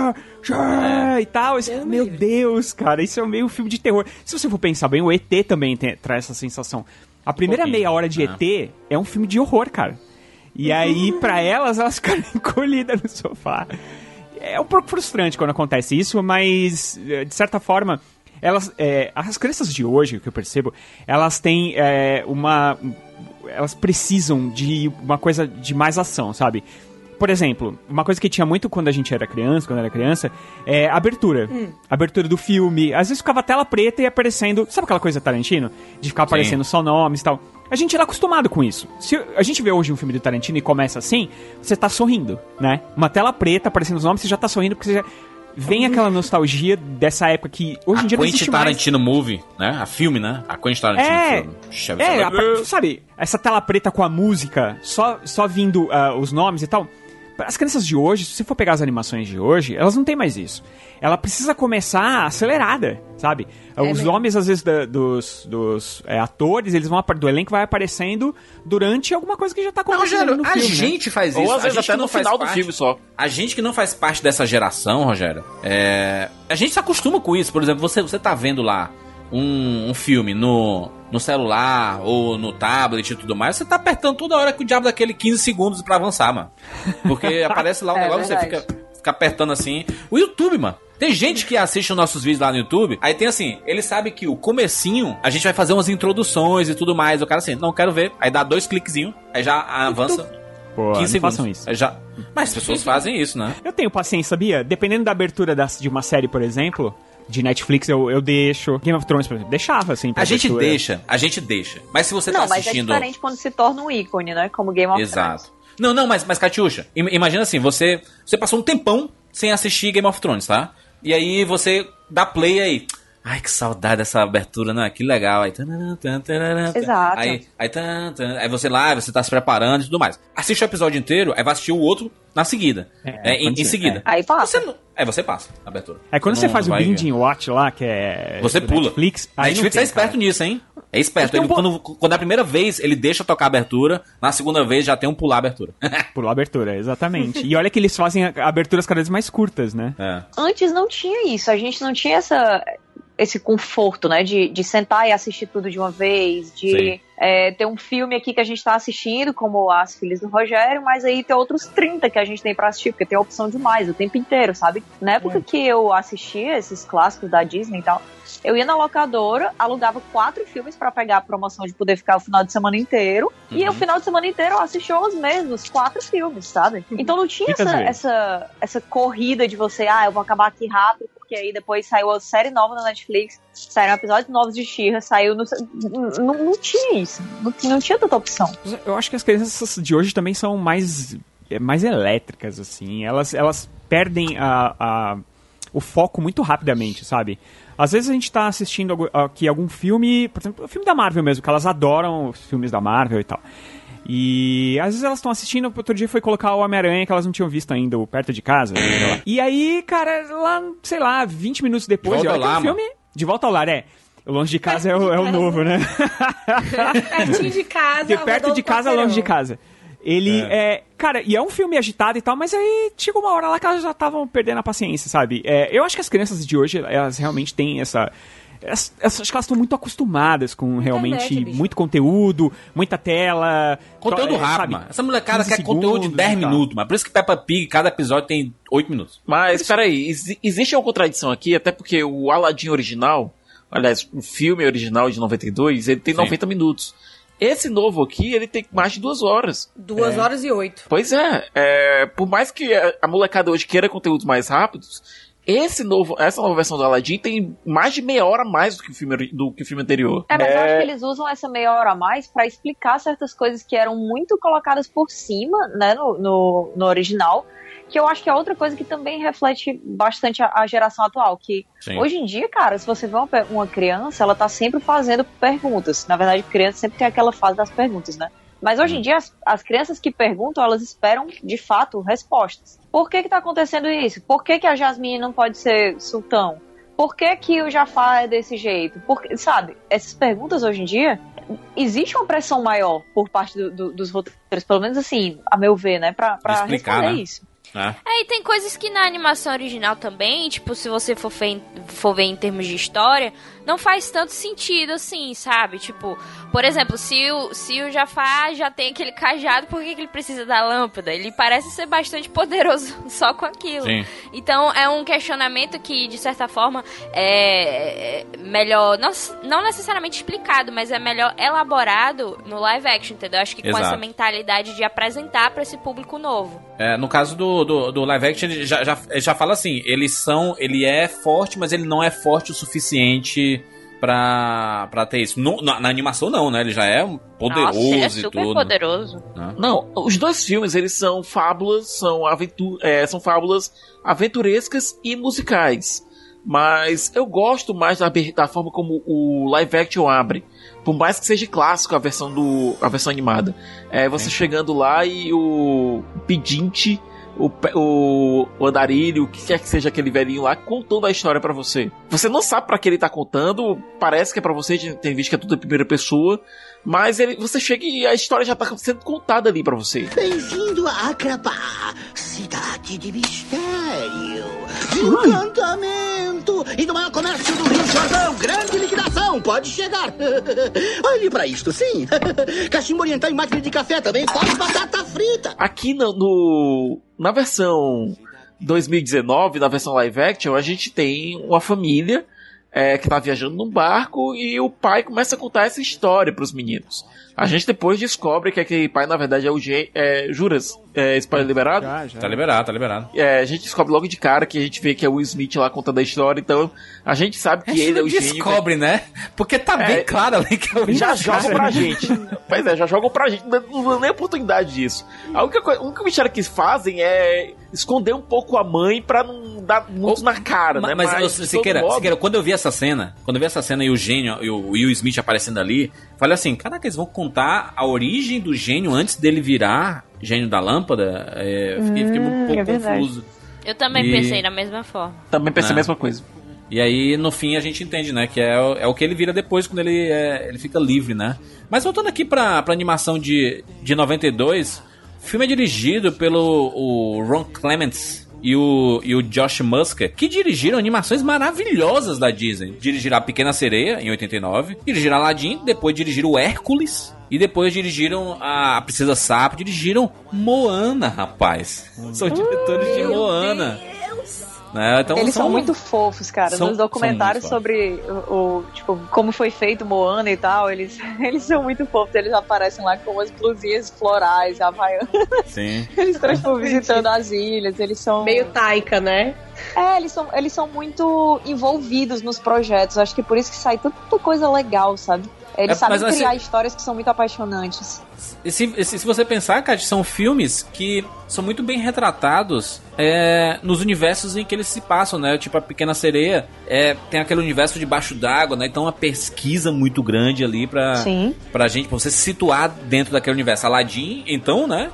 Speaker 8: E tal. Meu Deus, cara, isso é meio filme de terror. Se você for pensar bem, o ET também traz essa sensação. A primeira meia hora de ET é um filme de horror, cara. E aí, pra elas ficaram encolhidas no sofá. É um pouco frustrante quando acontece isso, mas de certa forma. As crianças de hoje, que eu percebo, elas têm elas precisam de uma coisa de mais ação, sabe? Por exemplo, uma coisa que tinha muito quando a gente era criança, é a abertura. Abertura do filme. Às vezes ficava a tela preta e aparecendo... Sabe aquela coisa Tarantino? De ficar aparecendo só nomes e tal. A gente era acostumado com isso. Se a gente vê hoje um filme do Tarantino e começa assim, você tá sorrindo, né? Uma tela preta aparecendo os nomes, você já tá sorrindo porque você já... Vem aquela nostalgia dessa época que hoje em dia não existe mais.
Speaker 6: A Quentin Tarantino Movie, né? A filme, né? A Quentin Tarantino Film.
Speaker 8: Sabe, essa tela preta com a música, só vindo os nomes e tal. As crianças de hoje, se você for pegar as animações de hoje, elas não tem mais isso. Ela precisa começar acelerada, sabe? Os nomes, às vezes, dos atores, eles vão do elenco vai aparecendo durante alguma coisa que já tá acontecendo no filme.
Speaker 6: A gente faz isso.
Speaker 7: Ou às vezes até no final do filme só.
Speaker 6: A gente que não faz parte dessa geração, Rogério, a gente se acostuma com isso. Por exemplo, você tá vendo lá um filme no celular ou no tablet e tudo mais, você tá apertando toda hora que o diabo daquele 15 segundos pra avançar, mano. Porque aparece lá um negócio, você fica apertando assim. O YouTube, mano. Tem gente que assiste os nossos vídeos lá no YouTube, aí tem assim, ele sabe que o comecinho, a gente vai fazer umas introduções e tudo mais, o cara assim, não quero ver, aí dá 2 cliquezinhos, aí já avança.
Speaker 8: Pô,
Speaker 6: 15 segundos.
Speaker 8: Façam isso.
Speaker 6: Mas as pessoas fazem isso, né?
Speaker 8: Eu tenho paciência, sabia? Dependendo da abertura de uma série, por exemplo, de Netflix, eu deixo. Game of Thrones, por exemplo, deixava, assim, pra
Speaker 6: a gente deixa. Mas se você tá assistindo...
Speaker 11: Mas é diferente quando se torna um ícone, né? Como Game of Thrones.
Speaker 6: Exato. Não, mas Catiuxa, imagina assim, você passou um tempão sem assistir Game of Thrones, tá? E aí você dá play aí. Ai, que saudade dessa abertura, né? Que legal. Aí,
Speaker 11: exato.
Speaker 6: Aí você lá, você tá se preparando e tudo mais. Assiste o episódio inteiro, aí vai assistir o outro na seguida. Em seguida.
Speaker 11: Aí passa.
Speaker 6: Você passa a abertura.
Speaker 8: Aí quando você faz o Binge Watch lá, que é...
Speaker 6: Você pula.
Speaker 8: Netflix
Speaker 6: é esperto nisso, hein? É esperto. Ele, quando é a primeira vez, ele deixa tocar a abertura, na segunda vez já tem um pular a abertura.
Speaker 8: Pular a abertura, exatamente. E olha que eles fazem aberturas cada vez mais curtas, né?
Speaker 11: Antes não tinha isso, a gente não tinha esse conforto, né, de sentar e assistir tudo de uma vez, de ter um filme aqui que a gente tá assistindo, como As Filhas do Rogério, mas aí tem outros 30 que a gente tem pra assistir, porque tem opção demais o tempo inteiro, sabe? Na época que eu assistia esses clássicos da Disney e tal, eu ia na locadora, alugava 4 filmes pra pegar a promoção de poder ficar o final de semana inteiro, e o final de semana inteiro eu assistia os mesmos 4 filmes, sabe? Então não tinha essa corrida de você, eu vou acabar aqui rápido, porque aí depois saiu a série nova na Netflix, saíram episódios novos de She-Ra, saiu não tinha isso, não tinha tanta opção.
Speaker 8: Eu acho que as crianças de hoje também são mais elétricas, assim, elas perdem o foco muito rapidamente, sabe? Às vezes a gente tá assistindo aqui algum filme, por exemplo, o filme da Marvel mesmo, que elas adoram os filmes da Marvel e tal. E às vezes elas estão assistindo, outro dia foi colocar o Homem-Aranha que elas não tinham visto ainda, o Perto de Casa. E aí, cara, lá, sei lá, 20 minutos depois,
Speaker 6: de volta ao lar,
Speaker 8: filme De Volta ao Lar, Longe de Casa é o novo, né?
Speaker 10: Pertinho de casa.
Speaker 8: Perto de casa, longe de casa. Ele cara, e é um filme agitado e tal, mas aí chegou uma hora lá que elas já estavam perdendo a paciência, sabe? Eu acho que as crianças de hoje, elas realmente têm acho que elas estão muito acostumadas com realmente muito conteúdo, muita tela.
Speaker 6: Conteúdo rápido, mano. Essa molecada quer conteúdo de 10 minutos, mano. Por isso que Peppa Pig, cada episódio tem 8 minutos.
Speaker 7: Mas, peraí, existe uma contradição aqui, até porque o Aladdin original, aliás, o filme original de 92, ele tem 90 minutos. Esse novo aqui, ele tem mais de 2 horas.
Speaker 10: 2 horas e 8.
Speaker 7: Pois por mais que a molecada hoje queira conteúdos mais rápidos, essa nova versão do Aladdin tem mais de meia hora a mais do que o filme anterior.
Speaker 11: Mas eu acho que eles usam essa meia hora a mais pra explicar certas coisas que eram muito colocadas por cima, né, no original, que eu acho que é outra coisa que também reflete bastante a geração atual, que hoje em dia, cara, se você vê uma criança, ela tá sempre fazendo perguntas. Na verdade, criança sempre tem aquela fase das perguntas, né? Mas hoje em dia, as crianças que perguntam, elas esperam, de fato, respostas. Por que tá acontecendo isso? Por que a Jasmine não pode ser sultão? Por que o Jafar é desse jeito? Sabe, essas perguntas hoje em dia, existe uma pressão maior por parte dos roteiros, pelo menos assim, a meu ver, né? Pra
Speaker 6: explicar,
Speaker 11: responder
Speaker 6: né?
Speaker 11: isso.
Speaker 9: E tem coisas que na animação original também, tipo, se você for ver em termos de história, não faz tanto sentido assim, sabe? Tipo, por exemplo, se o Jafar já tem aquele cajado, por que ele precisa da lâmpada? Ele parece ser bastante poderoso só com aquilo.
Speaker 6: Sim.
Speaker 9: Então é um questionamento que, de certa forma, é melhor, não necessariamente explicado, mas é melhor elaborado no live action, entendeu? Acho que com essa mentalidade de apresentar pra esse público novo.
Speaker 6: No caso do live action, ele já fala assim, ele é forte, mas ele não é forte o suficiente pra ter isso. Na animação não, né? Ele já é poderoso.
Speaker 9: Nossa, ele é super poderoso.
Speaker 7: Não, os 2 filmes, eles são fábulas, são fábulas aventurescas e musicais. Mas eu gosto mais da forma como o live action abre. Por mais que seja clássico a versão animada. Você chegando lá e o pedinte, o andarilho, o que quer que seja aquele velhinho lá, contando a história pra você. Você não sabe pra que ele tá contando, parece que é pra você, tem visto que é tudo em primeira pessoa, mas você chega e a história já tá sendo contada ali pra você.
Speaker 19: Bem-vindo a Acrapá, cidade de mistério, de encantamento e do maior comércio do Rio Jordão. Grande liquidação, pode chegar. Olhe pra isto, sim. Cachimbo oriental e máquina de café também, fora batata frita.
Speaker 7: Aqui na versão 2019, na versão live action, a gente tem uma família que tá viajando num barco e o pai começa a contar essa história pros meninos. A gente depois descobre que aquele pai, na verdade, é o Juras. Spoiler liberado?
Speaker 6: Já. Tá liberado.
Speaker 7: A gente descobre logo de cara que a gente vê que é o Will Smith lá contando a história, então a gente sabe que ele é o gênio.
Speaker 6: Descobre, né? Porque tá bem claro ali que é o
Speaker 7: Já jogam pra gente. Pois é, já jogam pra gente, não dão nem oportunidade disso. A única mistério que eles fazem é esconder um pouco a mãe pra não dar muito na cara, né?
Speaker 6: Mas Siqueira, quando eu vi essa cena e o gênio e o Will Smith aparecendo ali, falei assim, caraca, eles vão contar a origem do gênio antes dele virar gênio da lâmpada? Fiquei um pouco confuso.
Speaker 9: Eu também pensei da mesma forma.
Speaker 7: Também pensei a mesma coisa.
Speaker 6: E aí, no fim, a gente entende, né? Que é o que ele vira depois, quando ele fica livre, né? Mas voltando aqui pra animação de 92, o filme é dirigido pelo Ron Clements e o Josh Musker, que dirigiram animações maravilhosas da Disney. Dirigiram A Pequena Sereia, em 89, dirigiram Aladdin, depois dirigiram o Hércules, e depois dirigiram a Princesa Sapo, dirigiram Moana, rapaz. São diretores de Moana. Então,
Speaker 11: eles são muito fofos, cara. Nos documentários sobre tipo, como foi feito Moana e tal, eles são muito fofos. Eles aparecem lá com as blusinhas florais, havaianas. Sim. Eles estão tipo, visitando as ilhas. Eles são
Speaker 10: meio Taika, né?
Speaker 11: Eles são muito envolvidos nos projetos. Acho que por isso que sai tanta coisa legal, sabe? Eles sabem criar histórias que são muito apaixonantes.
Speaker 6: E se você pensar, cara, são filmes que são muito bem retratados nos universos em que eles se passam, né? Tipo, A Pequena Sereia tem aquele universo debaixo d'água, né? Então, uma pesquisa muito grande ali pra gente, pra você se situar dentro daquele universo. Aladdin, então, né?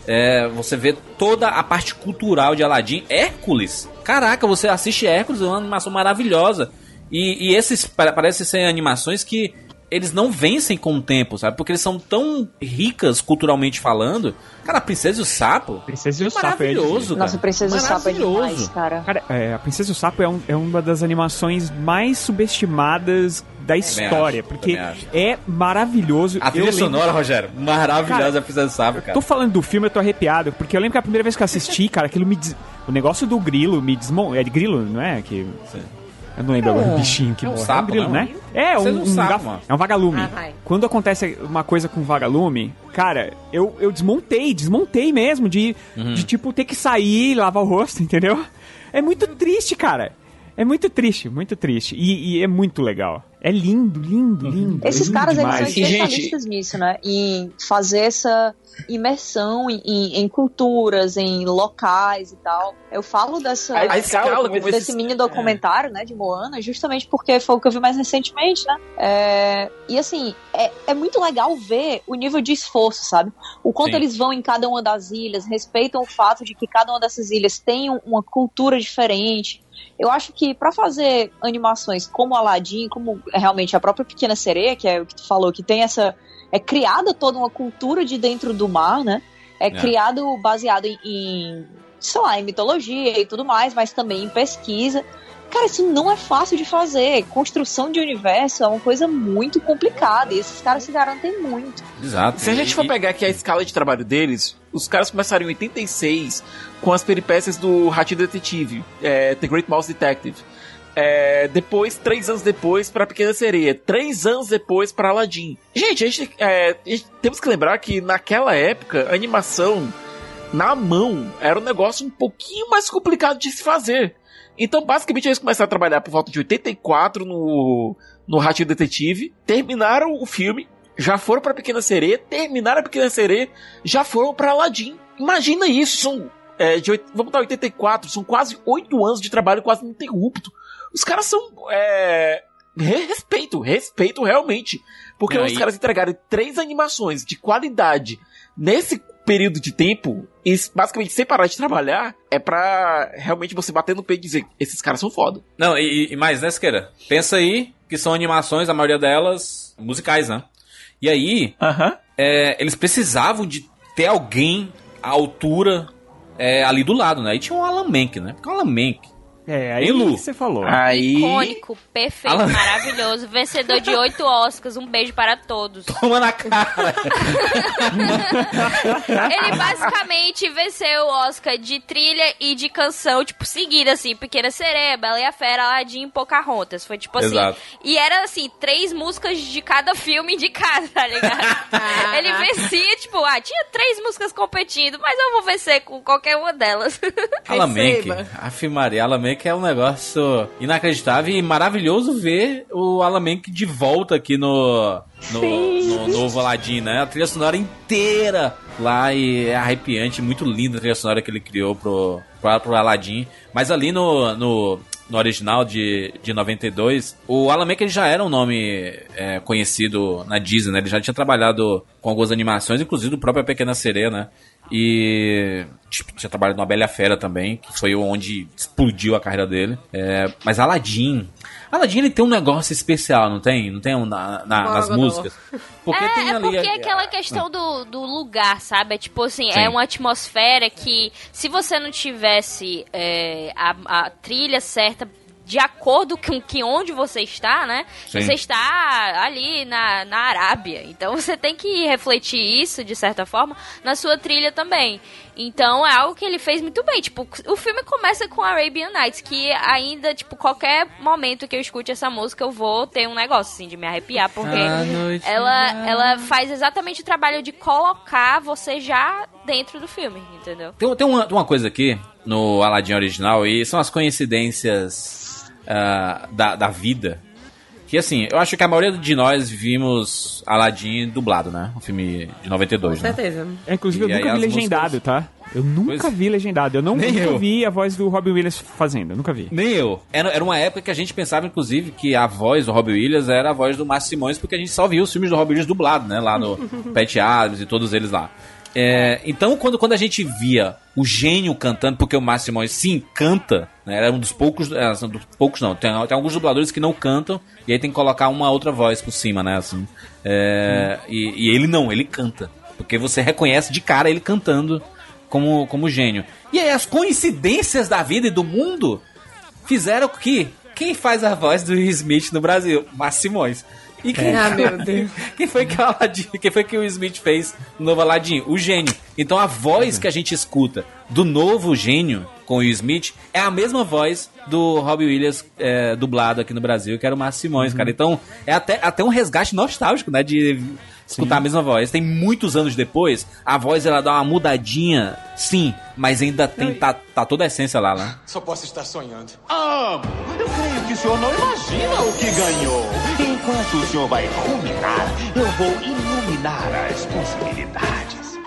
Speaker 6: Você vê toda a parte cultural de Aladdin. Hércules, caraca, você assiste Hércules, é uma animação maravilhosa. E esses parecem ser animações que eles não vencem com o tempo, sabe? Porque eles são tão ricas culturalmente falando. Cara, a Princesa e o Sapo.
Speaker 8: Princesa e o Sapo
Speaker 11: maravilhoso, cara. Nossa, a Princesa e o Sapo é demais, cara.
Speaker 8: Cara, a Princesa e o Sapo é uma das animações mais subestimadas da história, porque é maravilhoso.
Speaker 6: A trilha sonora, Rogério, maravilhosa, cara, a Princesa e o Sapo, cara.
Speaker 8: Tô falando do filme, eu tô arrepiado, porque eu lembro que a primeira vez que eu assisti, cara, aquilo o negócio do grilo me desmontou. É de grilo, não é? Sim. Eu não lembro agora, o bichinho que morre.
Speaker 6: Sapo,
Speaker 8: é um grilo, né? É um vagalume. Quando acontece uma coisa com vagalume, cara, eu desmontei mesmo de tipo ter que sair, lavar o rosto, entendeu? É muito triste, cara. É muito triste, muito triste. E é muito legal. É lindo.
Speaker 11: Esses caras,
Speaker 8: demais.
Speaker 11: Eles são especialistas nisso, né? Em fazer essa imersão em culturas, em locais e tal. Eu falo desse mini documentário, né, de Moana, justamente porque foi o que eu vi mais recentemente, né? E assim, é muito legal ver o nível de esforço, sabe? O quanto eles vão em cada uma das ilhas, respeitam o fato de que cada uma dessas ilhas tem uma cultura diferente. Eu acho que pra fazer animações como Aladdin, como realmente a própria Pequena Sereia, que é o que tu falou, que tem essa... É criada toda uma cultura de dentro do mar, né? Criado baseado em, sei lá, em mitologia e tudo mais, mas também em pesquisa. Cara, isso não é fácil de fazer. Construção de universo é uma coisa muito complicada e esses caras se garantem muito.
Speaker 6: Exato.
Speaker 7: Se a gente for pegar aqui a escala de trabalho deles, os caras começaram em 86 com as peripécias do Ratinho Detetive, The Great Mouse Detective. Depois, 3 anos depois, pra Pequena Sereia. 3 anos depois pra Aladdin. Gente, a gente temos que lembrar que naquela época, a animação na mão era um negócio um pouquinho mais complicado de se fazer. Então, basicamente, eles começaram a trabalhar por volta de 84 no Ratinho Detetive, terminaram o filme, já foram pra Pequena Sereia, terminaram a Pequena Sereia, já foram pra Aladdin. Imagina isso, vamos botar 84, são quase 8 anos de trabalho quase ininterrupto. Os caras são... Respeito realmente. Porque os caras entregaram 3 animações de qualidade nesse período de tempo, e basicamente sem parar de trabalhar, é pra realmente você bater no peito e dizer, esses caras são foda.
Speaker 6: Não, e mais, né, Siqueira? Pensa aí que são animações, a maioria delas, musicais, né? E aí, eles precisavam de ter alguém à altura ali do lado, né? E tinha o Alan Menken, né? Porque o Alan Menken,
Speaker 8: Aí você falou.
Speaker 9: Icônico, perfeito, maravilhoso. Vencedor de 8 Oscars. Um beijo para todos.
Speaker 6: Toma na cara.
Speaker 9: Ele basicamente venceu o Oscar de trilha e de canção, tipo, seguida, assim. Pequena Sereia, Bela e a Fera, Aladdin e Pocahontas. Foi tipo assim.
Speaker 6: Exato.
Speaker 9: E era assim, 3 músicas de cada filme indicado, tá ligado? Ele vencia, tipo, tinha 3 músicas competindo, mas eu vou vencer com qualquer uma delas.
Speaker 6: Alan Menken, Afimaria, Alan Menken é um negócio inacreditável e maravilhoso ver o Alan Menken de volta aqui no novo Aladdin, né? A trilha sonora inteira lá e é arrepiante, muito linda a trilha sonora que ele criou pro Aladdin. Mas ali no original de 92, o Alan Menken já era um nome conhecido na Disney, né? Ele já tinha trabalhado com algumas animações, inclusive do próprio A Pequena Sereia, né? E tinha trabalhado no A Bela e a Fera também, que foi onde explodiu a carreira dele. Mas Aladdin ele tem um negócio especial, não tem? Não tem nas músicas? Porque tem ali,
Speaker 9: porque é aquela questão do lugar, sabe? É tipo assim, é uma atmosfera que se você não tivesse a trilha certa de acordo com onde você está, né? Sim. Você está ali na Arábia. Então você tem que refletir isso, de certa forma, na sua trilha também. Então é algo que ele fez muito bem. Tipo, o filme começa com Arabian Nights, que ainda, tipo, qualquer momento que eu escute essa música, eu vou ter um negócio, assim, de me arrepiar, porque ela faz exatamente o trabalho de colocar você já dentro do filme, entendeu?
Speaker 6: Tem uma coisa aqui no Aladdin original, e são as coincidências da vida. Que assim, eu acho que a maioria de nós vimos Aladdin dublado, né? Um filme de 92,
Speaker 10: Com certeza.
Speaker 8: Inclusive, eu nunca vi legendado, tá? Eu nunca vi legendado. Eu nunca vi a voz do Robin Williams fazendo. Eu nunca vi.
Speaker 6: Nem eu. Era uma época que a gente pensava, inclusive, que a voz do Robin Williams era a voz do Márcio Simões, porque a gente só via os filmes do Robin Williams dublado, né? Lá no Pat Adams e todos eles lá. Então, quando a gente via o gênio cantando, porque o Márcio Simões sim canta, né, era um dos poucos, não, tem alguns dubladores que não cantam, e aí tem que colocar uma outra voz por cima, né, assim. E ele não, ele canta, porque você reconhece de cara ele cantando como gênio. E aí as coincidências da vida e do mundo fizeram que quem faz a voz do Will Smith no Brasil? Márcio Simões. E
Speaker 10: meu Deus.
Speaker 6: Quem foi que o Will Smith fez no novo Aladdin? O gênio. Então a voz que a gente escuta do novo gênio com o Will Smith é a mesma voz do Robin Williams dublado aqui no Brasil, que era o Márcio Simões, cara. Então é até um resgate nostálgico, né, de escutar a mesma voz. Tem muitos anos depois, a voz ela dá uma mudadinha, sim, mas ainda tem tá toda a essência lá, né?
Speaker 17: Só posso estar sonhando.
Speaker 3: Eu creio que o senhor não imagina o que ganhou. Enquanto o senhor vai ruminar, eu vou iluminar as possibilidades.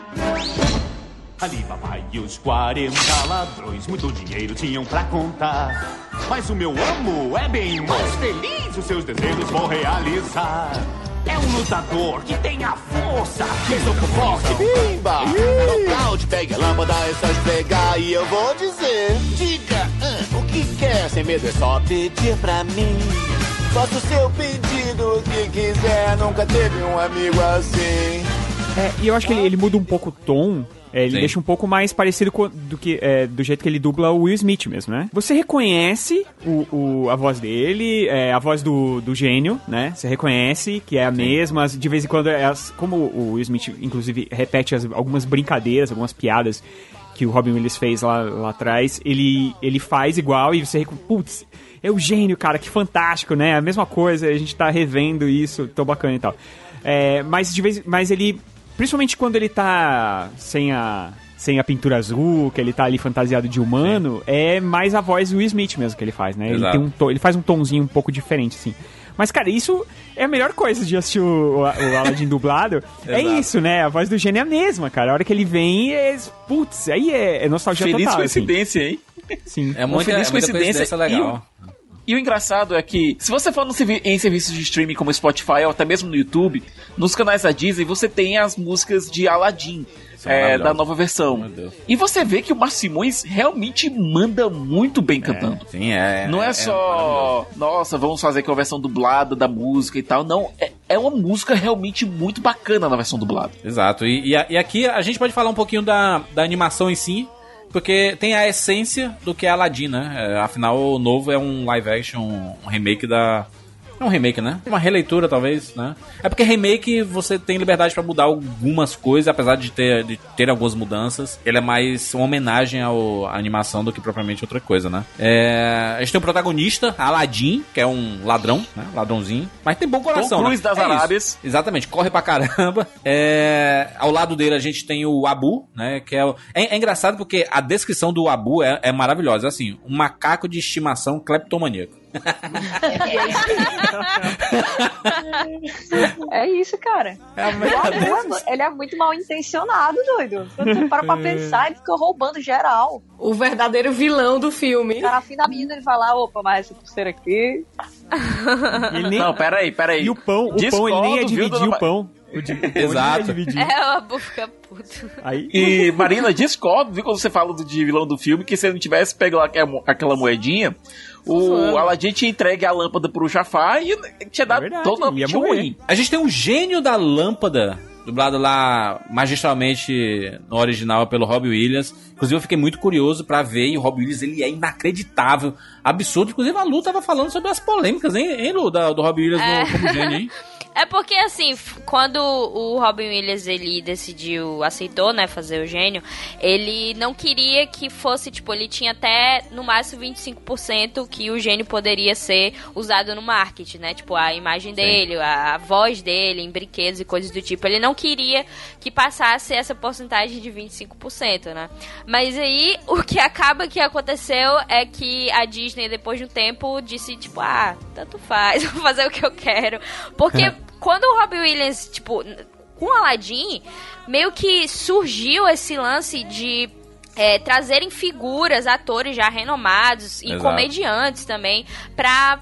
Speaker 3: Ali, papai, e os 40 ladrões, muito dinheiro tinham pra contar. Mas o meu amo é bem mais feliz, os seus desejos vou realizar. É um lutador que tem a força, fez o forte.
Speaker 19: Bimba! Nocaute, pegue a lâmpada, é só esfregar e eu vou dizer. Diga o que quer, sem medo é só pedir pra mim. Faça o seu pedido, o que quiser, nunca teve um amigo assim.
Speaker 8: E eu acho que ele muda um pouco o tom. Ele deixa um pouco mais parecido do jeito que ele dubla o Will Smith mesmo, né? Você reconhece a voz dele, a voz do gênio, né? Você reconhece que é a mesma. De vez em quando, como o Will Smith, inclusive, repete algumas brincadeiras, algumas piadas que o Robin Williams fez lá atrás, ele faz igual e você putz, é o gênio, cara, que fantástico, né? A mesma coisa, a gente tá revendo isso, tão bacana e tal. Mas ele... Principalmente quando ele tá sem a pintura azul, que ele tá ali fantasiado de humano, é mais a voz do Will Smith mesmo que ele faz, né? Ele, ele faz um tomzinho um pouco diferente, assim. Mas, cara, isso é a melhor coisa de assistir o Aladdin dublado. É isso, né? A voz do gênio é a mesma, cara. A hora que ele vem, putz, aí é nostalgia
Speaker 7: feliz
Speaker 8: total.
Speaker 7: Feliz coincidência,
Speaker 8: assim.
Speaker 7: Hein?
Speaker 8: Sim.
Speaker 6: É muita coincidência legal.
Speaker 7: E o engraçado é que, se você for em serviços de streaming como Spotify ou até mesmo no YouTube, nos canais da Disney, você tem as músicas de Aladdin, da nova versão. E você vê que o Márcio Simões realmente manda muito bem cantando.
Speaker 6: Sim,
Speaker 7: não é só, nossa, vamos fazer aqui uma versão dublada da música e tal. Não, é uma música realmente muito bacana na versão dublada.
Speaker 6: Exato. E aqui a gente pode falar um pouquinho da animação em si, porque tem a essência do que é Aladdin, né? Afinal, o novo é um live action, um remake da... É um remake, né? Uma releitura, talvez, né? É porque remake você tem liberdade pra mudar algumas coisas, apesar de ter algumas mudanças. Ele é mais uma homenagem à animação do que propriamente outra coisa, né? A gente tem um protagonista, Aladdin, que é um ladrão, né? Ladrãozinho. Mas tem bom coração,
Speaker 7: Tom Cruise, né? Das Arábias.
Speaker 6: Isso. Exatamente, corre pra caramba. Ao lado dele a gente tem o Abu, né? Que é engraçado porque a descrição do Abu é maravilhosa. Assim, um macaco de estimação cleptomaníaco.
Speaker 11: É isso, cara. Ele é muito mal intencionado, doido. Você para pra pensar, ele fica roubando geral.
Speaker 10: O verdadeiro vilão do filme.
Speaker 11: O cara, fim da menina, ele vai lá, opa, mas essa pulseira aqui.
Speaker 7: Não, peraí.
Speaker 8: E o pão ele nem ia dividir o pão.
Speaker 6: Exato.
Speaker 9: O Abu fica puto.
Speaker 8: Aí...
Speaker 7: E, Marina, discordo, viu, quando você fala de vilão do filme, que se ele não tivesse pego lá aquela moedinha, o Aladdin tinha entregue a lâmpada pro Jafar e tinha dado todo ruim.
Speaker 6: A gente tem um gênio da lâmpada, dublado lá magistralmente no original pelo Robbie Williams. Inclusive eu fiquei muito curioso pra ver, e o Robbie Williams, ele é inacreditável, absurdo. Inclusive a Lu tava falando sobre as polêmicas, hein Lu, do Robbie Williams como gênio, hein?
Speaker 9: É porque, assim, quando o Robin Williams, ele aceitou, né, fazer o gênio, ele não queria que fosse, tipo, ele tinha até, no máximo, 25% que o gênio poderia ser usado no marketing, né, tipo, a imagem dele, a voz dele, em brinquedos e coisas do tipo. Ele não queria que passasse essa porcentagem de 25%, né. Mas aí, o que aconteceu é que a Disney, depois de um tempo, disse, tipo, tanto faz, vou fazer o que eu quero. Porque quando o Robbie Williams, tipo, com o Aladdin, meio que surgiu esse lance de trazerem figuras, atores já renomados e comediantes também pra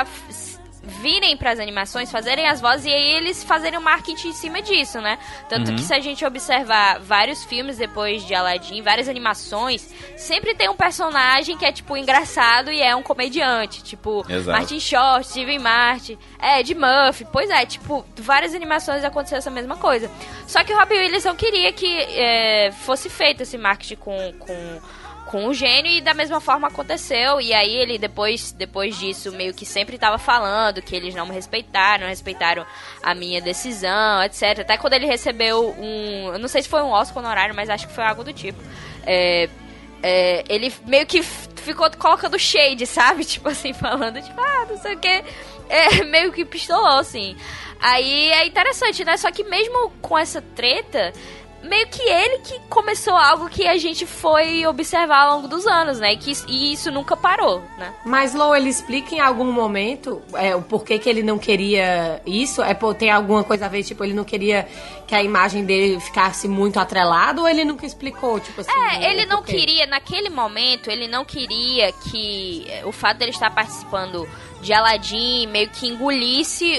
Speaker 9: virem pras animações, fazerem as vozes e aí eles fazerem o marketing em cima disso, né? Tanto que se a gente observar vários filmes depois de Aladdin, várias animações, sempre tem um personagem que é, tipo, engraçado e é um comediante, tipo, Martin Short, Steven Martin, Ed Murphy, pois é, tipo, várias animações aconteceu essa mesma coisa. Só que o Robbie Williams não queria que fosse feito esse marketing com o gênio, e da mesma forma aconteceu. E aí ele depois disso meio que sempre tava falando que eles não me respeitaram, a minha decisão, etc. Até quando ele recebeu eu não sei se foi um Oscar honorário, mas acho que foi algo do tipo. Ele meio que ficou colocando shade, sabe? Tipo assim, falando, tipo, não sei o que. Meio que pistolou, assim. Aí é interessante, né? Só que mesmo com essa treta, meio que ele que começou algo que a gente foi observar ao longo dos anos, né? E isso nunca parou, né?
Speaker 10: Mas, Lou, ele explica em algum momento o porquê que ele não queria isso? Tem alguma coisa a ver, tipo, ele não queria que a imagem dele ficasse muito atrelada, ou ele nunca explicou, tipo assim?
Speaker 9: Ele não queria, naquele momento, ele não queria que o fato dele estar participando de Aladdin meio que engolisse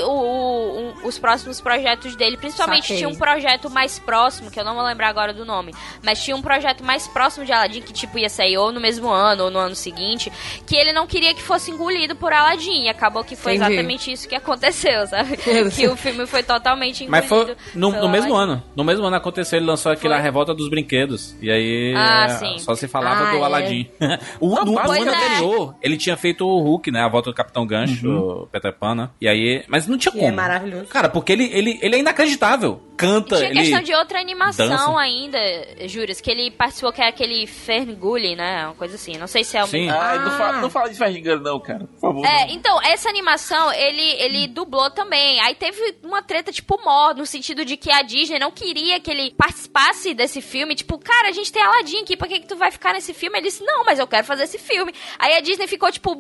Speaker 9: os próximos projetos dele. Principalmente tinha um projeto mais próximo, que eu não vou lembrar agora do nome, mas tinha um projeto mais próximo de Aladdin que tipo ia sair ou no mesmo ano ou no ano seguinte, que ele não queria que fosse engolido por Aladdin, e acabou que foi exatamente isso que aconteceu, sabe? Que o filme foi totalmente engolido.
Speaker 6: Mas foi no mesmo ano. No mesmo ano aconteceu, ele lançou aquela Revolta dos Brinquedos, e aí só se falava do Aladdin. No ano anterior, ele tinha feito o Hulk, né? A Volta do Capitão Gancho, o Peter Pan, né? E aí, mas não tinha como. É
Speaker 10: maravilhoso.
Speaker 6: Cara, porque ele é inacreditável. Canta,
Speaker 9: tinha questão de outra animação ainda, Juras, que ele participou, que é aquele Ferngully, né? Uma coisa assim. Não sei se é o mesmo.
Speaker 7: Não fala de Ferngully não, cara. Por favor.
Speaker 9: Então, essa animação, ele dublou também. Aí teve uma treta, tipo, no sentido de que a Disney não queria que ele participasse desse filme. Tipo, cara, a gente tem Aladdin aqui, pra que tu vai ficar nesse filme? Ele disse, não, mas eu quero fazer esse filme. Aí a Disney ficou, tipo,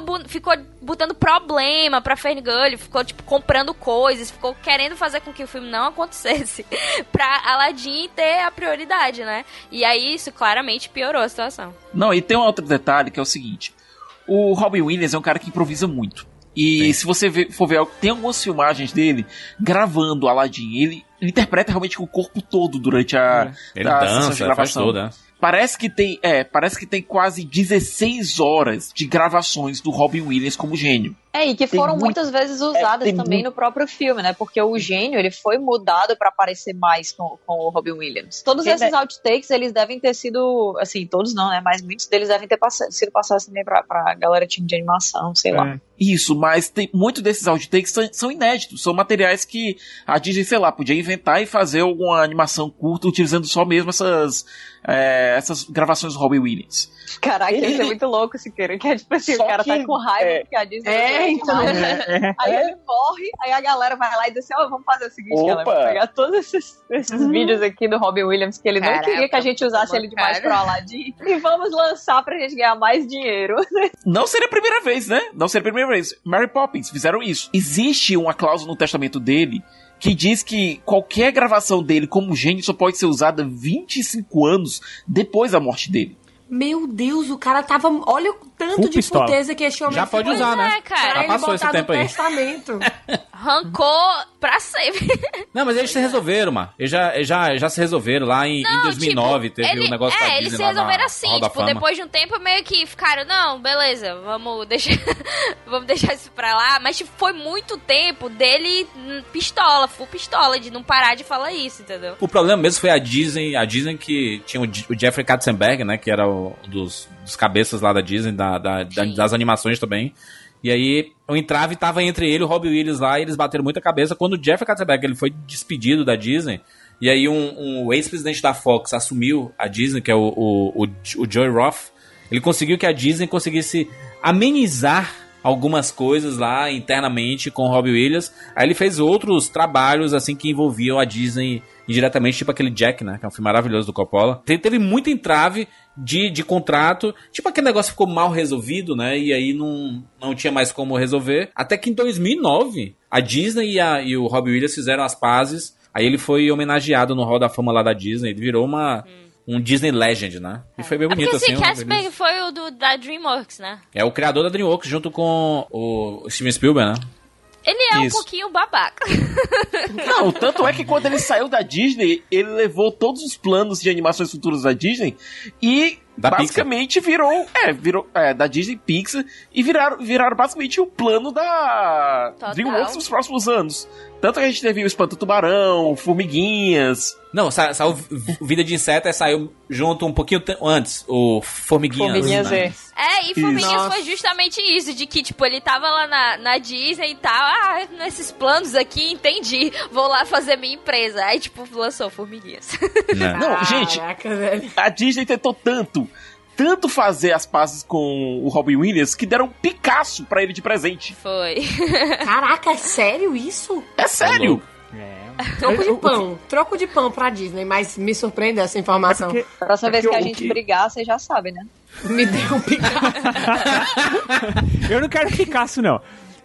Speaker 9: botando problema pra Ferngully, ficou, tipo, comprando coisas, ficou querendo fazer com que o filme não acontecesse pra Aladdin ter a prioridade, né? E aí isso claramente piorou a situação.
Speaker 7: Não, e tem um outro detalhe que é o seguinte: o Robin Williams é um cara que improvisa muito. E se você for ver, tem algumas filmagens dele gravando Aladdin. Ele interpreta realmente com o corpo todo durante a
Speaker 6: sessão de gravação. Faz toda.
Speaker 7: Parece que tem quase 16 horas de gravações do Robin Williams como gênio.
Speaker 11: E que foram muitas vezes usadas também no próprio filme, né? Porque o gênio, ele foi mudado pra aparecer mais com o Robin Williams. Todos esses outtakes, eles devem ter sido, assim, todos não, né? Mas muitos deles devem ter sido passados também pra galera time de animação, sei lá.
Speaker 7: Isso, mas tem muitos desses outtakes são inéditos, são materiais que a Disney, sei lá, podia inventar e fazer alguma animação curta utilizando só mesmo essas gravações do Robin Williams.
Speaker 11: Caraca, isso é muito louco, Siqueira, que é tipo assim, o cara tá com raiva porque a Disney
Speaker 10: então.
Speaker 11: Aí ele morre, aí a galera vai lá e diz assim, vamos fazer o seguinte, galera, vamos pegar todos esses vídeos aqui do Robin Williams, que ele não queria que a gente usasse ele demais pro Aladdin, e vamos lançar pra gente ganhar mais dinheiro.
Speaker 7: Não seria a primeira vez, né? Não seria a primeira vez. Mary Poppins fizeram isso. Existe uma cláusula no testamento dele que diz que qualquer gravação dele como gênio só pode ser usada 25 anos depois da morte dele.
Speaker 10: Meu Deus, o cara tava... Olha o tanto de puteza que esse homem
Speaker 6: já pode usar, né?
Speaker 9: Cara,
Speaker 6: já passou esse tempo aí.
Speaker 9: Rancou pra sempre.
Speaker 6: Não, mas eles se resolveram, mano. Eles já se resolveram lá em 2009. Tipo, teve um negócio da Disney.
Speaker 9: Eles se resolveram assim, tipo, depois de um tempo meio que ficaram, não, beleza, vamos deixar isso pra lá. Mas tipo, foi muito tempo dele full pistola, de não parar de falar isso, entendeu?
Speaker 6: O problema mesmo foi a Disney que tinha o Jeffrey Katzenberg, né, que era dos cabeças lá da Disney, das animações também. E aí, o entrave tava entre ele e o Robin Williams lá, e eles bateram muita cabeça. Quando o Jeffrey Katzenberg ele foi despedido da Disney, e aí um ex-presidente da Fox assumiu a Disney, que é o Joey Roth, ele conseguiu que a Disney conseguisse amenizar algumas coisas lá internamente com o Robin Williams. Aí ele fez outros trabalhos assim que envolviam a Disney indiretamente, tipo aquele Jack, né, que é um filme maravilhoso do Coppola. Teve muito entrave de contrato, tipo aquele negócio ficou mal resolvido, né, e aí não tinha mais como resolver, até que em 2009 a Disney e o Robin Williams fizeram as pazes. Aí ele foi homenageado no Hall da Fama lá da Disney, ele virou um Disney Legend, né? E foi bem bonito,
Speaker 9: assim.
Speaker 6: Porque
Speaker 9: Katzenberg foi o da DreamWorks, né?
Speaker 6: É o criador da DreamWorks, junto com o Steven Spielberg, né?
Speaker 9: Ele é um pouquinho babaca.
Speaker 7: Não, tanto é que quando ele saiu da Disney, ele levou todos os planos de animações futuras da Disney e basicamente virou da Disney Pixar e viraram basicamente o plano da DreamWorks nos próximos anos. Tanto que a gente teve o Espanto Tubarão, Formiguinhas.
Speaker 6: Não, saiu Vida de Inseto, saiu junto um pouquinho antes, o Formiguinhas.
Speaker 11: Formiguinhas,
Speaker 6: né?
Speaker 9: E Formiguinhas foi justamente isso, de que, tipo, ele tava lá na Disney e tal, nesses planos aqui, entendi, vou lá fazer minha empresa. Aí, tipo, lançou Formiguinhas.
Speaker 7: Não, gente, a Disney tentou tanto fazer as pazes com o Robin Williams que deram um Picasso pra ele de presente.
Speaker 9: Foi.
Speaker 10: Caraca, é sério isso?
Speaker 7: É sério.
Speaker 10: Troco de pão pra Disney, mas me surpreende essa informação.
Speaker 11: Próxima vez que a gente brigar, você já sabe, né?
Speaker 10: Me deu um Picasso.
Speaker 8: Eu não quero Picasso, não.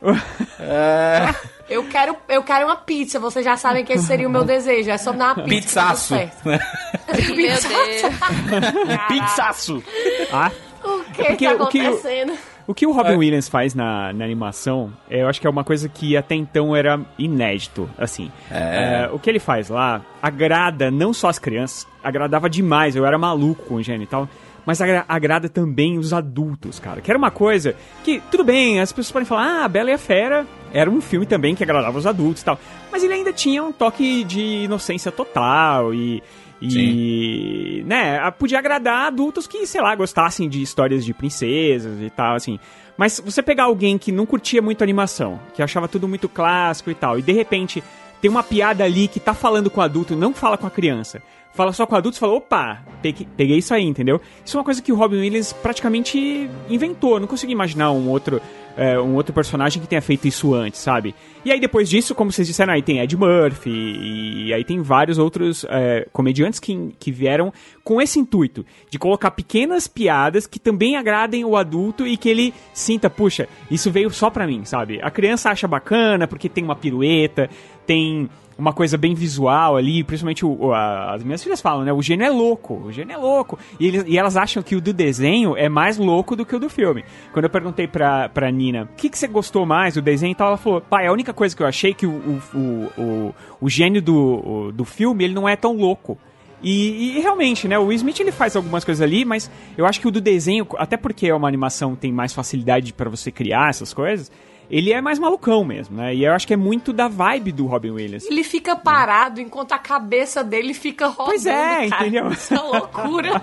Speaker 10: Eu quero uma pizza, vocês já sabem que esse seria o meu desejo. É só dar uma pizza.
Speaker 6: Pizzaço.
Speaker 9: Meu Deus.
Speaker 7: Pizzaço.
Speaker 10: O que tá acontecendo?
Speaker 8: O que o Robin Williams faz na animação, eu acho que é uma coisa que até então era inédito, assim. O que ele faz lá agrada não só as crianças, agradava demais, eu era maluco com o gênio e tal, mas agrada também os adultos, cara. Que era uma coisa que, tudo bem, as pessoas podem falar, a Bela e a Fera era um filme também que agradava os adultos e tal, mas ele ainda tinha um toque de inocência total e né, podia agradar adultos que, sei lá, gostassem de histórias de princesas e tal, assim. Mas você pegar alguém que não curtia muito animação, que achava tudo muito clássico e tal, e de repente tem uma piada ali que tá falando com o adulto, não fala com a criança, fala só com o adulto e fala, opa, peguei isso aí, entendeu? Isso é uma coisa que o Robin Williams praticamente inventou, eu não consigo imaginar um outro personagem que tenha feito isso antes, sabe? E aí depois disso, como vocês disseram, aí tem Ed Murphy, e aí tem vários outros comediantes que vieram com esse intuito, de colocar pequenas piadas que também agradem o adulto e que ele sinta, puxa, isso veio só pra mim, sabe? A criança acha bacana porque tem uma pirueta, tem uma coisa bem visual ali, principalmente as minhas filhas falam, né? O gênio é louco. E elas acham que o do desenho é mais louco do que o do filme. Quando eu perguntei pra Nina, o que você gostou mais do desenho e tal, ela falou, pai, a única coisa que eu achei é que o gênio do filme, ele não é tão louco. E realmente, né, o Will Smith ele faz algumas coisas ali, mas eu acho que o do desenho, até porque é uma animação tem mais facilidade pra você criar essas coisas, ele é mais malucão mesmo, né? E eu acho que é muito da vibe do Robin Williams.
Speaker 10: Ele fica parado enquanto a cabeça dele fica rodando.
Speaker 8: Pois é, cara. Entendeu?
Speaker 10: Isso é loucura.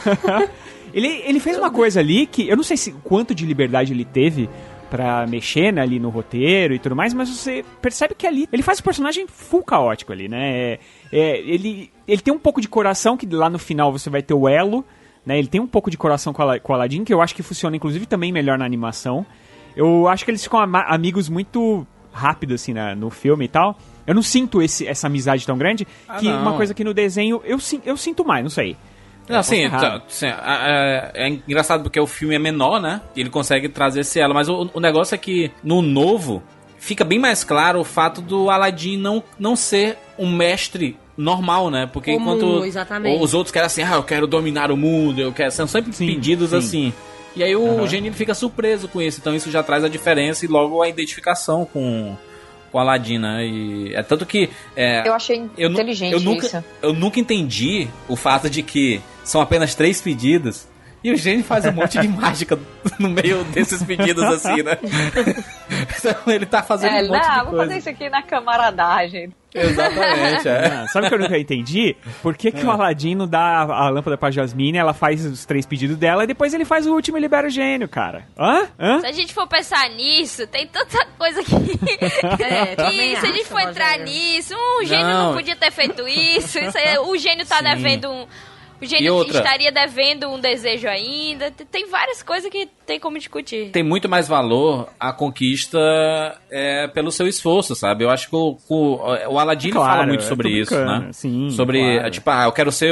Speaker 8: Ele fez uma coisa ali que eu não sei quanto de liberdade ele teve pra mexer, né, ali no roteiro e tudo mais, mas você percebe que ali ele faz o personagem full caótico ali, né? Ele tem um pouco de coração, que lá no final você vai ter o elo, né? Ele tem um pouco de coração com o Aladdin, que eu acho que funciona inclusive também melhor na animação. Eu acho que eles ficam amigos muito rápido, assim, no filme e tal. Eu não sinto essa amizade tão grande, uma coisa que no desenho eu sinto mais, não sei.
Speaker 6: Não, sim, é engraçado porque o filme é menor, né? E ele consegue trazer esse elo. Mas o negócio é que no novo fica bem mais claro o fato do Aladdin não ser um mestre normal, né? Porque enquanto os outros querem assim, eu quero dominar o mundo, são sempre pedidos assim. E aí o gênio fica surpreso com isso. Então isso já traz a diferença e logo a identificação com o Aladdin, né? E é tanto que...
Speaker 11: eu achei inteligente isso.
Speaker 6: Eu nunca entendi o fato de que são apenas 3 pedidos e o gênio faz um monte de mágica no meio desses pedidos, assim, né? Então ele tá fazendo um monte de coisa.
Speaker 11: Vou fazer isso aqui na camaradagem.
Speaker 6: Exatamente,
Speaker 8: Sabe o que eu nunca entendi? Por que o Aladdin não dá a lâmpada pra Jasmine, ela faz os 3 pedidos dela e depois ele faz o último e libera o gênio, cara? Hã?
Speaker 9: Se a gente for pensar nisso, tem tanta coisa que se a gente for entrar nisso, o gênio não podia ter feito isso, o gênio tá devendo o gênio estaria devendo um desejo ainda. Tem várias coisas que tem como discutir.
Speaker 6: Tem muito mais valor a conquista pelo seu esforço, sabe? Eu acho que o Aladdin fala muito sobre isso, né? Sim, sobre, tipo, eu quero ser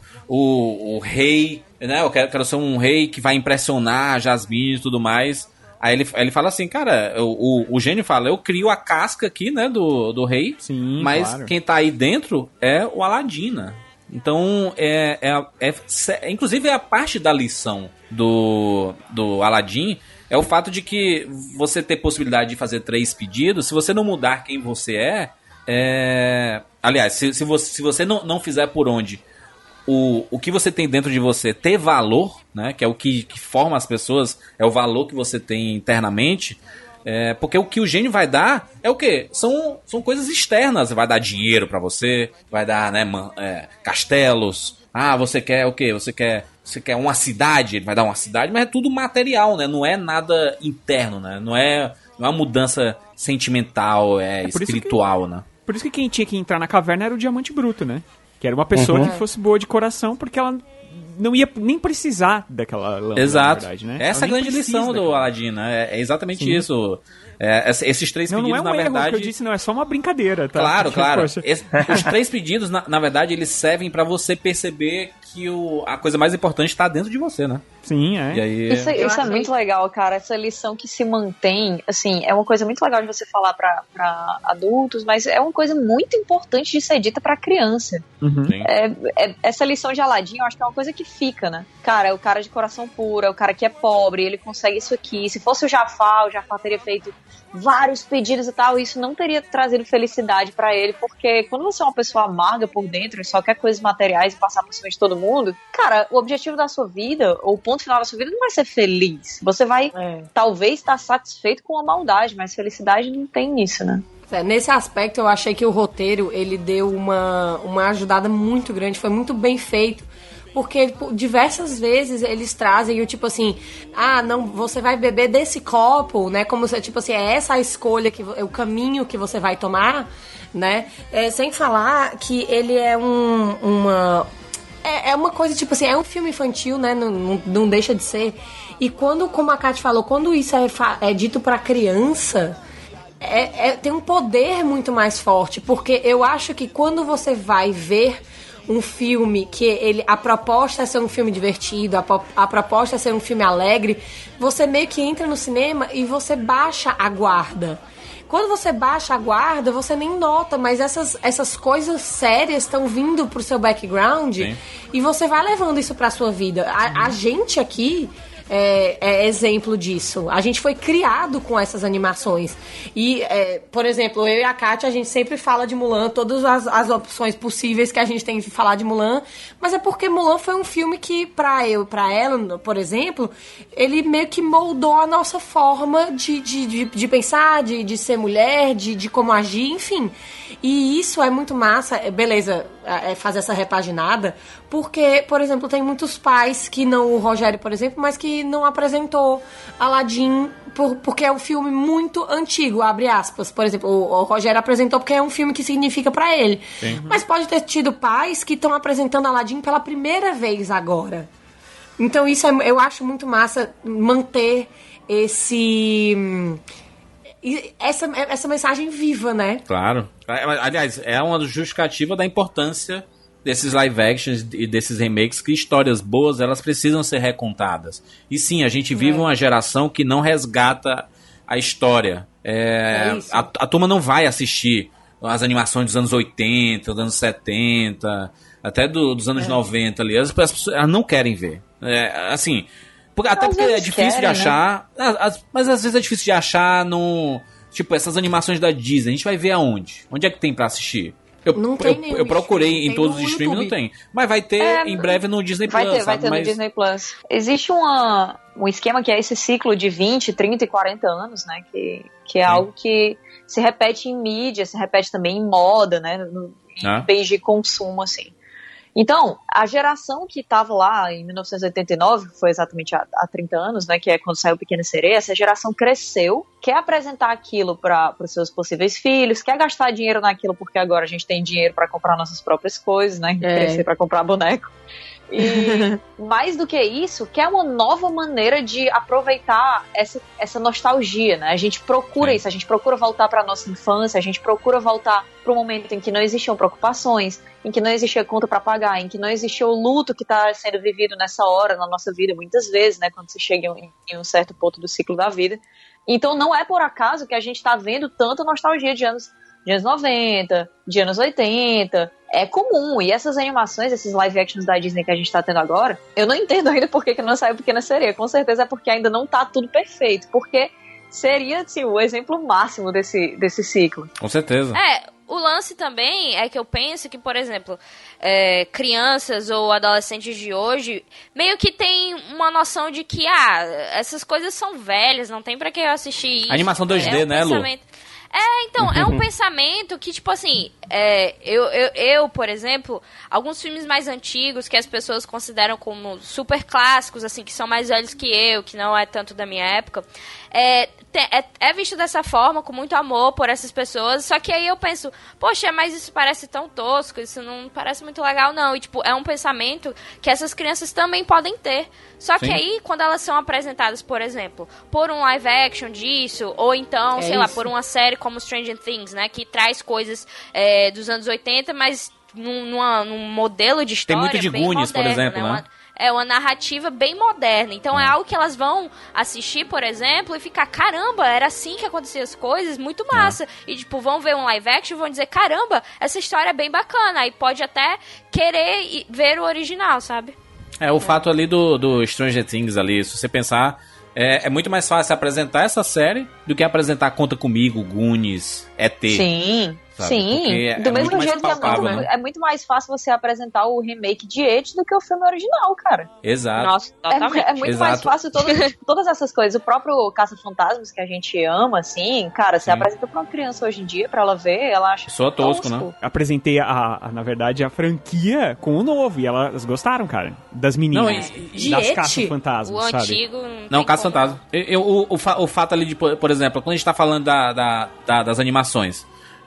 Speaker 6: o rei, né? Eu quero ser um rei que vai impressionar a Jasmine e tudo mais. Aí ele fala assim, cara, o gênio fala, eu crio a casca aqui, né, do rei, sim, mas quem tá aí dentro é o Aladdin, né? Então, inclusive é a parte da lição do Aladdin, é o fato de que você ter possibilidade de fazer 3 pedidos, se você não mudar quem você aliás, se você não fizer por onde o que você tem dentro de você ter valor, né, que é o que forma as pessoas, é o valor que você tem internamente. Porque o que o gênio vai dar é o quê? São coisas externas. Vai dar dinheiro pra você, vai dar, né, castelos. Você quer o quê? Você quer uma cidade, ele vai dar uma cidade, mas é tudo material, né? Não é nada interno, né? Não é uma mudança sentimental, espiritual, né?
Speaker 8: Por isso que quem tinha que entrar na caverna era o Diamante Bruto, né? Que era uma pessoa que fosse boa de coração, porque ela não ia nem precisar daquela lâmpada,
Speaker 6: exato.
Speaker 8: Na verdade, né?
Speaker 6: Essa é a grande lição do Aladdin, né? É exatamente isso. Esses 3 pedidos,
Speaker 8: não é um
Speaker 6: na verdade...
Speaker 8: erro que eu disse, não, é só uma brincadeira, tá?
Speaker 6: Claro. Os 3 pedidos, na verdade, eles servem pra você perceber que a coisa mais importante tá dentro de você, né?
Speaker 8: Sim,
Speaker 6: E aí...
Speaker 11: Isso é muito legal, cara. Essa lição que se mantém, assim, é uma coisa muito legal de você falar pra adultos, mas é uma coisa muito importante de ser dita pra criança. Essa lição de Aladdin, eu acho que é uma coisa que fica, né? Cara, é o cara de coração puro, é o cara que é pobre, ele consegue isso aqui. Se fosse o Jafar teria feito vários pedidos e tal, isso não teria trazido felicidade pra ele, porque quando você é uma pessoa amarga por dentro e só quer coisas materiais e passar por cima de todo mundo, cara, o objetivo da sua vida, ou o ponto final da sua vida não vai ser feliz. Você vai, talvez, estar satisfeito com a maldade, mas felicidade não tem nisso, né?
Speaker 10: Nesse aspecto, eu achei que o roteiro, ele deu uma ajudada muito grande, foi muito bem feito. Porque diversas vezes eles trazem o tipo assim, não, você vai beber desse copo, né? Como se, tipo assim, é essa a escolha, o caminho que você vai tomar, né? Sem falar que ele é uma coisa, tipo assim, é um filme infantil, né? Não deixa de ser. E como a Kate falou, quando isso é dito pra criança, tem um poder muito mais forte. Porque eu acho que quando você vai ver um filme que a proposta é ser um filme divertido, a proposta é ser um filme alegre, você meio que entra no cinema e você baixa a guarda. Quando você baixa a guarda, você nem nota, mas essas coisas sérias estão vindo pro seu background. Sim. E você vai levando isso pra sua vida. A gente aqui é exemplo disso. A gente foi criado com essas animações. E, por exemplo, eu e a Kátia, a gente sempre fala de Mulan, todas as opções possíveis que a gente tem de falar de Mulan, mas é porque Mulan foi um filme que, pra ela, por exemplo, ele meio que moldou a nossa forma de pensar, de ser mulher, de como agir, enfim. E isso é muito massa, beleza, fazer essa repaginada, porque, por exemplo, tem muitos pais que não, o Rogério, por exemplo, mas que não apresentou Aladdin porque é um filme muito antigo, abre aspas. Por exemplo, o Rogério apresentou porque é um filme que significa pra ele. Sim. Mas pode ter tido pais que estão apresentando Aladdin pela primeira vez agora. Então isso eu acho muito massa manter essa mensagem viva, né?
Speaker 6: Claro. Aliás, é uma justificativa da importância desses live actions e desses remakes, que histórias boas, elas precisam ser recontadas. E sim, a gente vive uma geração que não resgata a história. A turma não vai assistir as animações dos anos 80, dos anos 70, até dos anos 90 ali. As pessoas elas não querem ver. Assim... Até porque é difícil de achar, né? Mas às vezes é difícil de achar no... Tipo, essas animações da Disney, a gente vai ver aonde? Onde é que tem pra assistir? Eu procurei em todos os streams, não tem. Mas vai ter em breve no Disney Plus.
Speaker 11: Vai ter no Disney Plus. Existe um esquema que é esse ciclo de 20, 30 e 40 anos, né? Que é algo que se repete em mídia, se repete também em moda, né? Em bens de consumo, assim. Então, a geração que estava lá em 1989, que foi exatamente há 30 anos, né, que é quando saiu Pequena Sereia, essa geração cresceu, quer apresentar aquilo para os seus possíveis filhos, quer gastar dinheiro naquilo porque agora a gente tem dinheiro para comprar nossas próprias coisas, né, crescer para comprar boneco. E mais do que isso, quer uma nova maneira de aproveitar essa nostalgia, né? A gente procura isso, a gente procura voltar para nossa infância, a gente procura voltar para o momento em que não existiam preocupações, em que não existia conta para pagar, em que não existia o luto que está sendo vivido nessa hora na nossa vida, muitas vezes, né? Quando você chega em um certo ponto do ciclo da vida. Então não é por acaso que a gente está vendo tanta nostalgia de anos 90, de anos 80, é comum. E essas animações, esses live actions da Disney que a gente tá tendo agora, eu não entendo ainda por que não saiu Pequena Sereia. Com certeza é porque ainda não tá tudo perfeito, porque seria, assim, o exemplo máximo desse ciclo.
Speaker 6: Com certeza.
Speaker 9: O lance também é que eu penso que, por exemplo, crianças ou adolescentes de hoje meio que tem uma noção de que, essas coisas são velhas, não tem pra que eu assistir isso.
Speaker 6: Animação 2D, né, Lu?
Speaker 9: Então, é um pensamento que, tipo assim, eu, por exemplo, alguns filmes mais antigos que as pessoas consideram como super clássicos, assim, que são mais velhos que eu, que não é tanto da minha época, é visto dessa forma, com muito amor por essas pessoas, só que aí eu penso, poxa, mas isso parece tão tosco, isso não parece muito legal, não. E, tipo, é um pensamento que essas crianças também podem ter. Só que aí, quando elas são apresentadas, por exemplo, por um live action disso, ou então, sei lá, por uma série como Stranger Things, né, que traz coisas dos anos 80, mas num modelo de história
Speaker 6: tem muito de
Speaker 9: bem
Speaker 6: Goonies,
Speaker 9: moderno,
Speaker 6: por exemplo, né?
Speaker 9: É uma narrativa bem moderna. Então é algo que elas vão assistir, por exemplo, e ficar, caramba, era assim que aconteciam as coisas, muito massa. E, tipo, vão ver um live action e vão dizer, caramba, essa história é bem bacana. Aí pode até querer ver o original, sabe?
Speaker 6: O fato ali do Stranger Things ali, se você pensar, é muito mais fácil apresentar essa série do que apresentar Conta Comigo, Goonies, ET.
Speaker 11: Sim. Sim, do mesmo jeito que é muito mais fácil você apresentar o remake de It do que o filme original, cara.
Speaker 6: Exato.
Speaker 11: Nossa, é muito mais fácil todas essas coisas. O próprio Caça-Fantasmas, que a gente ama, assim, cara, você apresenta pra uma criança hoje em dia, pra ela ver, ela acha
Speaker 6: só tosco, né?
Speaker 8: Apresentei, na verdade, a franquia com o novo, e elas gostaram, cara, das meninas, das Caça-Fantasmas,
Speaker 9: o
Speaker 8: sabe?
Speaker 9: antigo
Speaker 6: não Caça-Fantasma. O fato ali de, por exemplo, quando a gente tá falando das animações,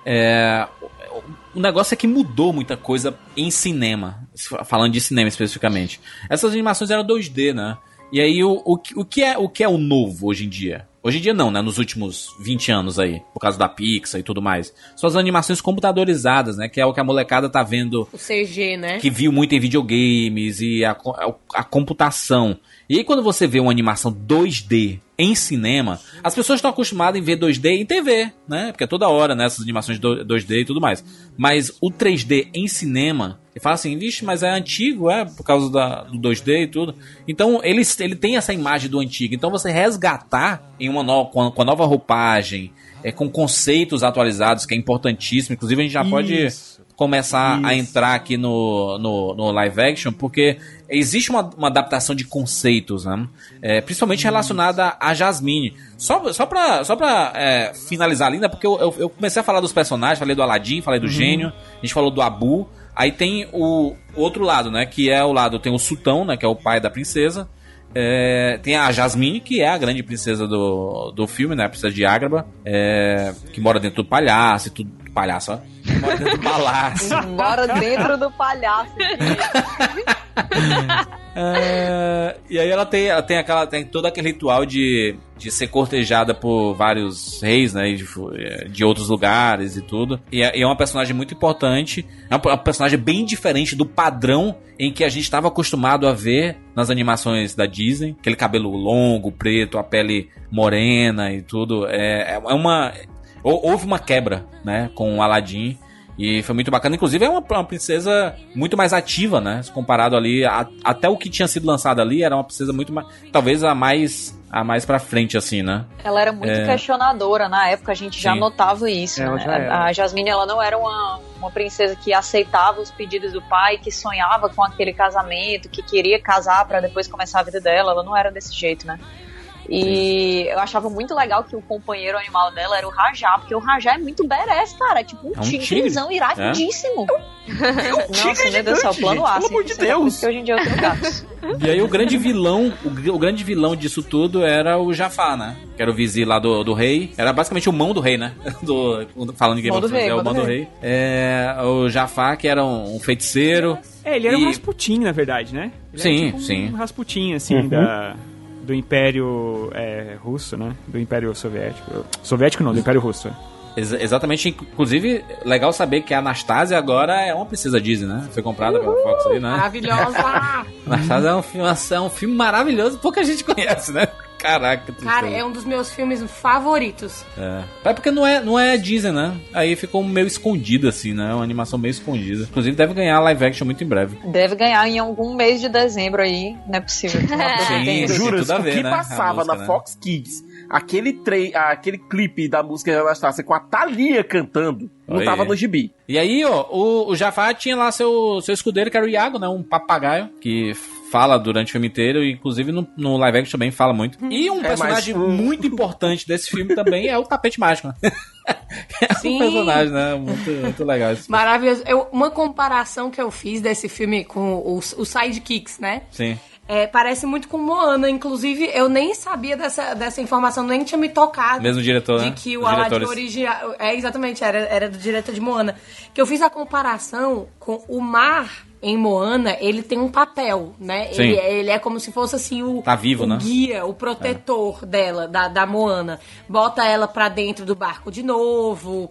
Speaker 6: o negócio é que mudou muita coisa em cinema, falando de cinema especificamente. Essas animações eram 2D, né? E aí o que é o novo hoje em dia? Hoje em dia não, né? Nos últimos 20 anos aí, por causa da Pixar e tudo mais. São as animações computadorizadas, né? Que é o que a molecada tá vendo.
Speaker 10: O CG, né?
Speaker 6: Que viu muito em videogames e a computação. E aí quando você vê uma animação 2D em cinema, as pessoas estão acostumadas em ver 2D em TV, né? Porque é toda hora, né? Essas animações 2D e tudo mais. Mas o 3D em cinema, ele fala assim, vixe, mas é antigo, por causa do 2D e tudo. Então, ele tem essa imagem do antigo. Então, você resgatar em com a nova roupagem, com conceitos atualizados, que é importantíssimo. Inclusive, a gente já pode começar a entrar aqui no live action, porque existe uma adaptação de conceitos, né? Principalmente relacionada a Jasmine. Só pra finalizar ali, né? Porque eu comecei a falar dos personagens, falei do Aladdin, falei do Gênio, a gente falou do Abu. Aí tem o outro lado, né? Que é o lado, tem o Sultão, né? Que é o pai da princesa. Tem a Jasmine, que é a grande princesa do filme, né? A princesa de Ágraba, que mora dentro do palhaço e tudo. Palhaço, ó. Mora dentro do palácio.
Speaker 11: Mora dentro do palhaço.
Speaker 6: E aí ela tem todo aquele ritual de ser cortejada por vários reis, né, de outros lugares e tudo. E é uma personagem muito importante. É uma personagem bem diferente do padrão em que a gente estava acostumado a ver nas animações da Disney. Aquele cabelo longo, preto, a pele morena e tudo. Houve uma quebra, né, com o Aladdin. E foi muito bacana. Inclusive é uma princesa muito mais ativa, né? Comparado ali, até o que tinha sido lançado ali, era uma princesa muito mais, talvez a mais pra frente, assim, né?
Speaker 11: Ela era muito questionadora na época, a gente já notava isso, né? A Jasmine, ela não era uma princesa que aceitava os pedidos do pai, que sonhava com aquele casamento, que queria casar pra depois começar a vida dela. Ela não era desse jeito, né? E eu achava muito legal que o companheiro animal dela era o Rajá, porque o Rajá é muito badass, cara. É tipo um tigrezão iradíssimo. Nossa, meu Deus do céu, plano A. Pelo amor de Deus. Que hoje em dia eu tenho gatos.
Speaker 6: E aí o grande vilão disso tudo era o Jafar, né? Que era o vizir lá do rei. Era basicamente o mão do rei, né? Falando de Game of Thrones, é o mão do rei. O Jafar, que era um feiticeiro.
Speaker 8: Ele era um Rasputin, na verdade, né?
Speaker 6: Sim.
Speaker 8: Um Rasputin, assim, do Império Russo, né? Do Império Soviético. Soviético não, do Império Russo.
Speaker 6: Exatamente. Inclusive, legal saber que a Anastasia agora é uma princesa Disney, né? Foi comprada pela Fox aí, né?
Speaker 10: Maravilhosa!
Speaker 6: Anastasia é um filme maravilhoso. Pouca gente conhece, né? Caraca.
Speaker 10: Cara, é um dos meus filmes favoritos.
Speaker 6: É porque não é Disney, né? Aí ficou meio escondido, assim, né? Uma animação meio escondida. Inclusive, deve ganhar live action muito em breve.
Speaker 11: Deve ganhar em algum mês de dezembro aí. Não é possível.
Speaker 6: Sim,
Speaker 7: juro,
Speaker 6: tudo a ver,
Speaker 7: o que
Speaker 6: né?
Speaker 7: passava
Speaker 6: música,
Speaker 7: na Fox Kids, aquele clipe da música de Anastasia com a Thalia cantando, não tava no gibi.
Speaker 6: E aí, ó, o Jafar tinha lá seu escudeiro, que era o Iago, né? Um papagaio, que fala durante o filme inteiro, e inclusive no live action também fala muito. E um personagem muito importante desse filme também é o Tapete Mágico, né?
Speaker 10: Sim.
Speaker 6: Um personagem, né? Muito legal isso.
Speaker 10: Maravilhoso. Uma comparação que eu fiz desse filme com os Sidekicks, né?
Speaker 6: Sim.
Speaker 10: Parece muito com Moana. Inclusive, eu nem sabia dessa informação, nem tinha me tocado.
Speaker 6: Mesmo diretor,
Speaker 10: de
Speaker 6: né?
Speaker 10: que o Aladdin original... Exatamente, era do diretor de Moana. Que eu fiz a comparação com o mar em Moana, ele tem um papel, né? Ele é como se fosse assim o
Speaker 6: vivo, né?
Speaker 10: Guia, o protetor dela, da Moana. Bota ela pra dentro do barco de novo,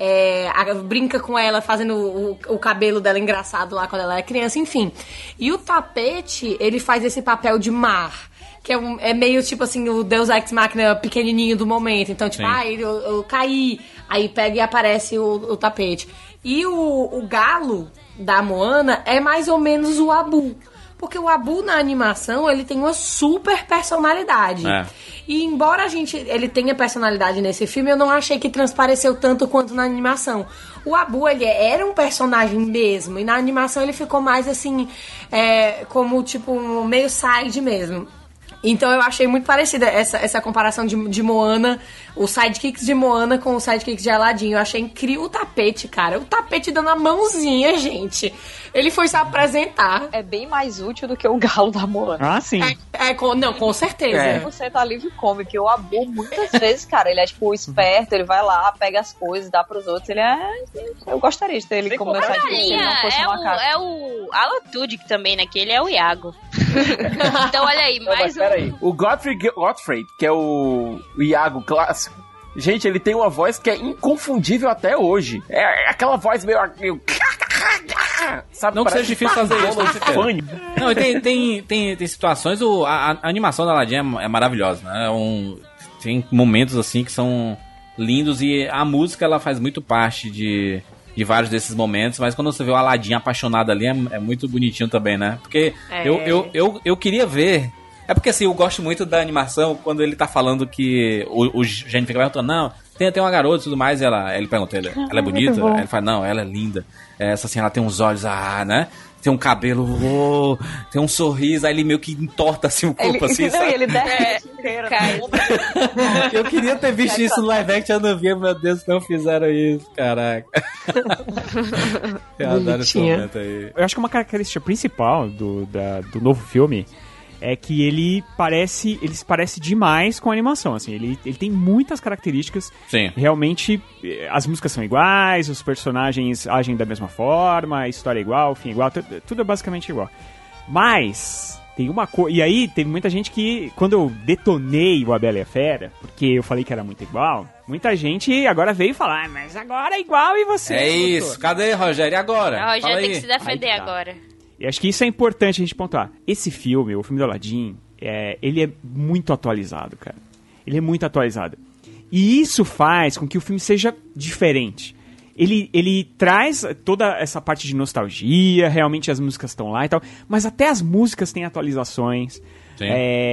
Speaker 10: brinca com ela, fazendo o cabelo dela engraçado lá quando ela é criança, enfim. E o Tapete, ele faz esse papel de mar, que é meio tipo assim, o Deus Ex Machina pequenininho do momento. Então, tipo, eu caí, aí pega e aparece o Tapete. E o galo da Moana é mais ou menos o Abu. Porque o Abu, na animação, ele tem uma super personalidade. E embora ele tenha personalidade nesse filme, eu não achei que transpareceu tanto quanto na animação. O Abu, ele era um personagem mesmo. E na animação ele ficou mais assim, como tipo um meio side mesmo. Então eu achei muito parecida essa comparação de Moana, os sidekicks de Moana com os sidekicks de Aladdin. Eu achei incrível o Tapete, cara. O Tapete dando a mãozinha, gente. Ele foi se apresentar.
Speaker 11: É bem mais útil do que o galo da Moana.
Speaker 8: Ah, sim.
Speaker 11: Com certeza. Você tá livre cômico. O Abu, muitas vezes, cara, ele é tipo esperto, ele vai lá, pega as coisas, dá pros outros. Eu gostaria de ter ele como sidekick.
Speaker 9: É o Alatud também, né? Que ele é o Iago. Então, olha aí, mais um.
Speaker 7: Peraí. O Gottfried, que é o Iago clássico, gente, ele tem uma voz que é inconfundível até hoje. É aquela voz meio Sabe,
Speaker 6: não que seja difícil fazer isso, não, tem situações, a animação da Aladdin é maravilhosa, né? Tem momentos assim que são lindos e a música ela faz muito parte de vários desses momentos, mas quando você vê o Aladdin apaixonado ali é muito bonitinho também, né? Porque eu queria ver. É porque assim, eu gosto muito da animação quando ele tá falando que o gênio fica perguntando, não, tem uma garota e tudo mais, e ele pergunta, ela é bonita? Aí ele fala, não, ela é linda. Essa assim, ela tem uns olhos, né? Tem um cabelo, tem um sorriso, aí ele meio que entorta assim o corpo, assim, sabe?
Speaker 11: Ele derrete inteiro.
Speaker 6: Eu queria ter visto isso no live action, eu não vi, meu Deus, não fizeram isso, caraca. Eu adoro esse momento aí.
Speaker 8: Eu acho que uma característica principal do novo filme é que ele se parece demais com a animação, assim, ele tem muitas características.
Speaker 6: Sim.
Speaker 8: Realmente, as músicas são iguais, os personagens agem da mesma forma, a história é igual, o fim é igual, tudo é basicamente igual. Mas tem uma coisa, e aí teve muita gente que, quando eu detonei o A Bela e a Fera, porque eu falei que era muito igual, muita gente agora veio falar, mas agora é igual e você?
Speaker 6: É isso, cadê, Rogério, e agora?
Speaker 9: O Rogério tem que se defender agora.
Speaker 8: E acho que isso é importante a gente pontuar. Esse filme, o filme do Aladdin, ele é muito atualizado, cara. Ele é muito atualizado. E isso faz com que o filme seja diferente. Ele traz toda essa parte de nostalgia, realmente as músicas estão lá e tal, mas até as músicas têm atualizações.
Speaker 6: Sim.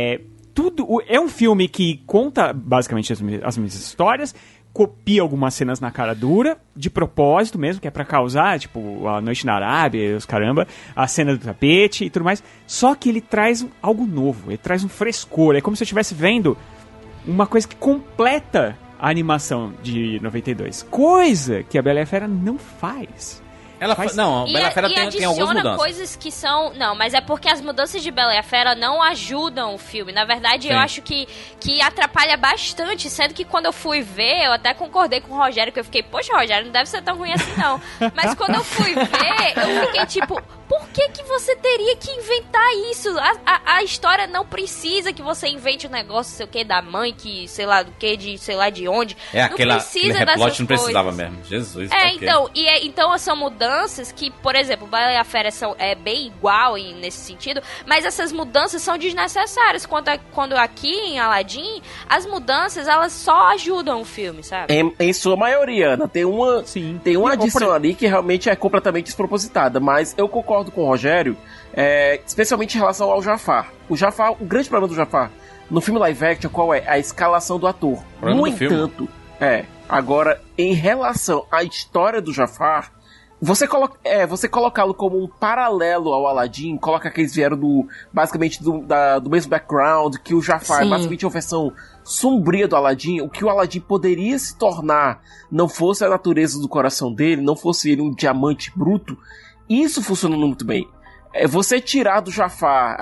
Speaker 8: É um filme que conta basicamente as mesmas histórias, copia algumas cenas na cara dura, de propósito mesmo, que é pra causar, tipo, a Noite na Arábia, os caramba, a cena do tapete e tudo mais. Só que ele traz algo novo, ele traz um frescor. É como se eu estivesse vendo uma coisa que completa a animação de 92. Coisa que a Bela e a Fera não faz.
Speaker 6: Não, a Bela e a Fera tem algumas mudanças.
Speaker 9: Coisas que são... Não, mas é porque as mudanças de Bela e a Fera não ajudam o filme. Na verdade, eu acho que atrapalha bastante, sendo que quando eu fui ver, eu até concordei com o Rogério, que eu fiquei, poxa, Rogério, não deve ser tão ruim assim, não. Mas quando eu fui ver, eu fiquei tipo... Por que você teria que inventar isso? A história não precisa que você invente um negócio, sei o que, da mãe, que sei lá do que, de sei lá de onde.
Speaker 6: Aquele replot não precisava mesmo. Jesus.
Speaker 9: Então são mudanças que, por exemplo, Bela e a Fera é bem igual nesse sentido, mas essas mudanças são desnecessárias. Quando aqui em Aladdin, as mudanças, elas só ajudam o filme, sabe?
Speaker 7: Em sua maioria, Ana. Tem uma adição ali que realmente é completamente despropositada, mas eu concordo com o Rogério, especialmente em relação ao Jafar. O grande problema do Jafar no filme live action, qual é? A escalação do ator. No entanto, agora, em relação à história do Jafar, você colocá-lo como um paralelo ao Aladdin, coloca que eles vieram basicamente do mesmo background, que o Jafar é basicamente uma versão sombria do Aladdin, o que o Aladdin poderia se tornar não fosse a natureza do coração dele, não fosse ele um diamante bruto. Isso funcionando muito bem. Você tirar do Jafar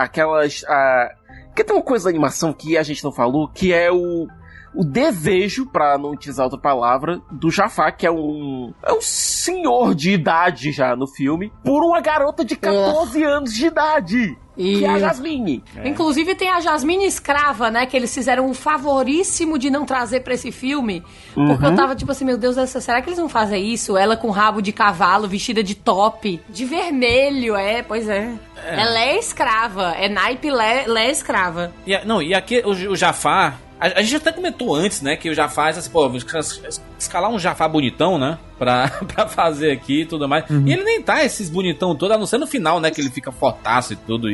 Speaker 7: que tem uma coisa da animação que a gente não falou, que é o desejo, pra não utilizar outra palavra, do Jafar, que é um senhor de idade já no filme, por uma garota de 14 anos de idade. Que é a Jasmine.
Speaker 10: Inclusive tem a Jasmine escrava, né? Que eles fizeram um favoríssimo de não trazer pra esse filme. Porque eu tava tipo assim, meu Deus, será que eles vão fazer isso? Ela com rabo de cavalo, vestida de top, de vermelho, pois é. Ela é escrava, é naipe, ela é escrava.
Speaker 6: E aqui o Jafar... A gente até comentou antes, né, que o Jafar, assim, pô, escalar um Jafar bonitão, né, pra fazer aqui e tudo mais. E ele nem tá esses bonitão todo, a não ser no final, né, que ele fica fortaço e tudo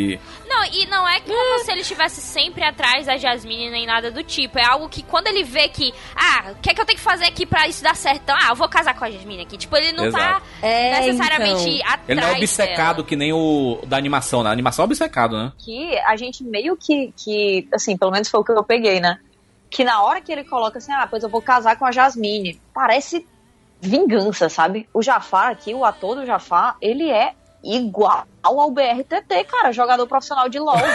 Speaker 9: Não é como se ele estivesse sempre atrás da Jasmine nem nada do tipo. É algo que quando ele vê que, o que é que eu tenho que fazer aqui pra isso dar certo? Então, eu vou casar com a Jasmine aqui. Tipo, ele não tá necessariamente atrás
Speaker 6: ele não é obcecado dela. Que nem o da animação, né? A animação é obcecado, né?
Speaker 11: Que a gente meio que, assim, pelo menos foi o que eu peguei, né? Que na hora que ele coloca assim, pois eu vou casar com a Jasmine, parece vingança, sabe? O Jafar aqui, o ator do Jafar, ele é igual ao BRTT, cara, jogador profissional de LoL.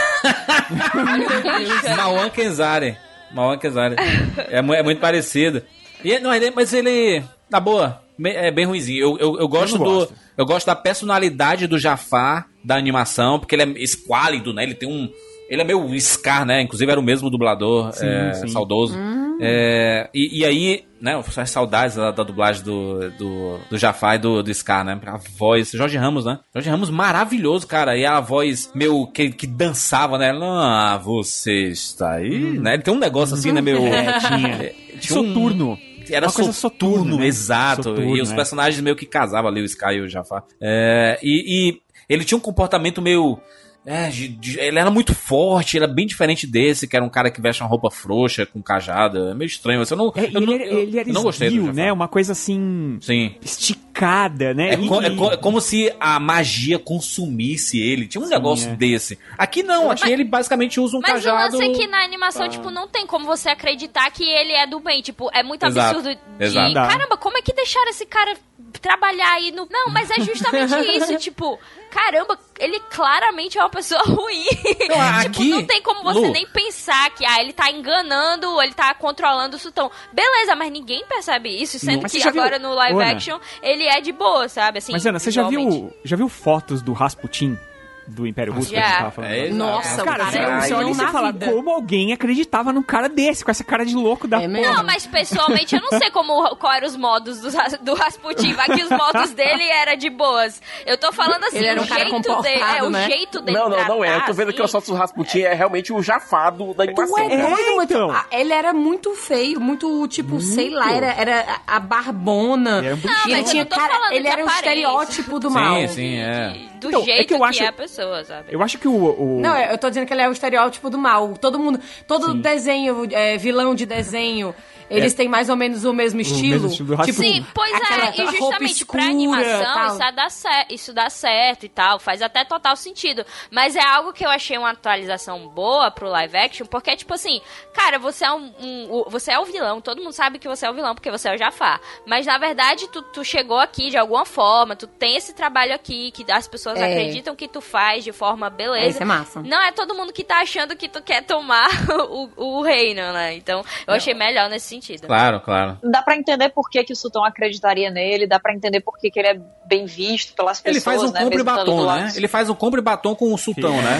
Speaker 6: Mauan Kenzari. É muito parecido. Mas ele, na boa, é bem ruimzinho. Eu gosto da personalidade do Jafar, da animação, porque ele é esquálido, né? Ele é meio Scar, né? Inclusive era o mesmo dublador, saudoso. E aí, né, as saudades da dublagem do Jafar e do Scar, né? A voz, Jorge Ramos, né? Jorge Ramos maravilhoso, cara. E a voz meio que dançava, né? Você está aí, né? Ele tem um negócio assim, né, meio... tinha
Speaker 8: soturno.
Speaker 6: Era
Speaker 8: uma coisa
Speaker 6: soturno,
Speaker 8: né?
Speaker 6: exato.
Speaker 8: Soturno,
Speaker 6: e os personagens meio que casavam ali, o Scar e o Jafar. E ele tinha um comportamento meio... ele era muito forte, era bem diferente desse, que era um cara que veste uma roupa frouxa, com cajado. É meio estranho.
Speaker 8: Ele era
Speaker 6: não gostei
Speaker 8: esguio,
Speaker 6: do
Speaker 8: né? Uma coisa assim...
Speaker 6: Sim.
Speaker 8: Esticada, né?
Speaker 6: É como se a magia consumisse ele. Tinha um negócio desse. Aqui não, aqui ele basicamente usa um cajado...
Speaker 9: Mas o lance é que na animação, tipo, não tem como você acreditar que ele é do bem. Tipo, é muito absurdo
Speaker 6: Exato.
Speaker 9: Caramba, como é que deixaram esse cara trabalhar aí no... Não, mas é justamente isso, tipo... Caramba, ele claramente é uma pessoa ruim. Tipo, não tem como você nem pensar que ele tá enganando, ele tá controlando o Sultão. Beleza, mas ninguém percebe isso, sendo que agora no live action ele é de boa, sabe? Assim,
Speaker 8: mas Ana, você já viu fotos do Rasputin? Do Império Russo que a gente tava falando.
Speaker 10: Nossa,
Speaker 8: cara, você olha e você fala, como alguém acreditava num cara desse, com essa cara de louco da porra.
Speaker 9: Não, mas pessoalmente eu não sei qual eram os modos do Rasputin, vai que os modos dele era de boas. Eu tô falando assim,
Speaker 10: ele era um cara comportado,
Speaker 9: né? O jeito dele
Speaker 7: Não é. Eu tô vendo aqui as fotos do Rasputin, é realmente o Jafar da animação.
Speaker 10: Então. Ele era muito feio, muito, tipo, sei lá, era a barbona. Ele tinha cara, ele era um estereótipo do mal.
Speaker 6: Sim,
Speaker 9: Do jeito que é a pessoa, sabe?
Speaker 8: Eu acho que
Speaker 10: Não, eu tô dizendo que ele é o estereótipo do mal. Todo desenho, vilão de desenho, eles têm mais ou menos o mesmo estilo.
Speaker 8: Tipo,
Speaker 9: sim, pois e justamente escura, pra animação isso dá certo e tal, faz até total sentido. Mas é algo que eu achei uma atualização boa pro live action, porque tipo assim, cara, você é o vilão, todo mundo sabe que você é o vilão porque você é o Jafar. Mas na verdade, tu chegou aqui de alguma forma, tu tem esse trabalho aqui, que as pessoas acreditam que tu faz de forma beleza.
Speaker 10: Isso é massa.
Speaker 9: Não é todo mundo que tá achando que tu quer tomar o reino, né? Então, eu achei melhor nesse sentido.
Speaker 6: Claro.
Speaker 11: Dá pra entender por que o Sultão acreditaria nele, dá pra entender por que ele é bem visto pelas pessoas,
Speaker 6: ele faz um compra e batom, né? Ele faz um compra e batom com o Sultão, né?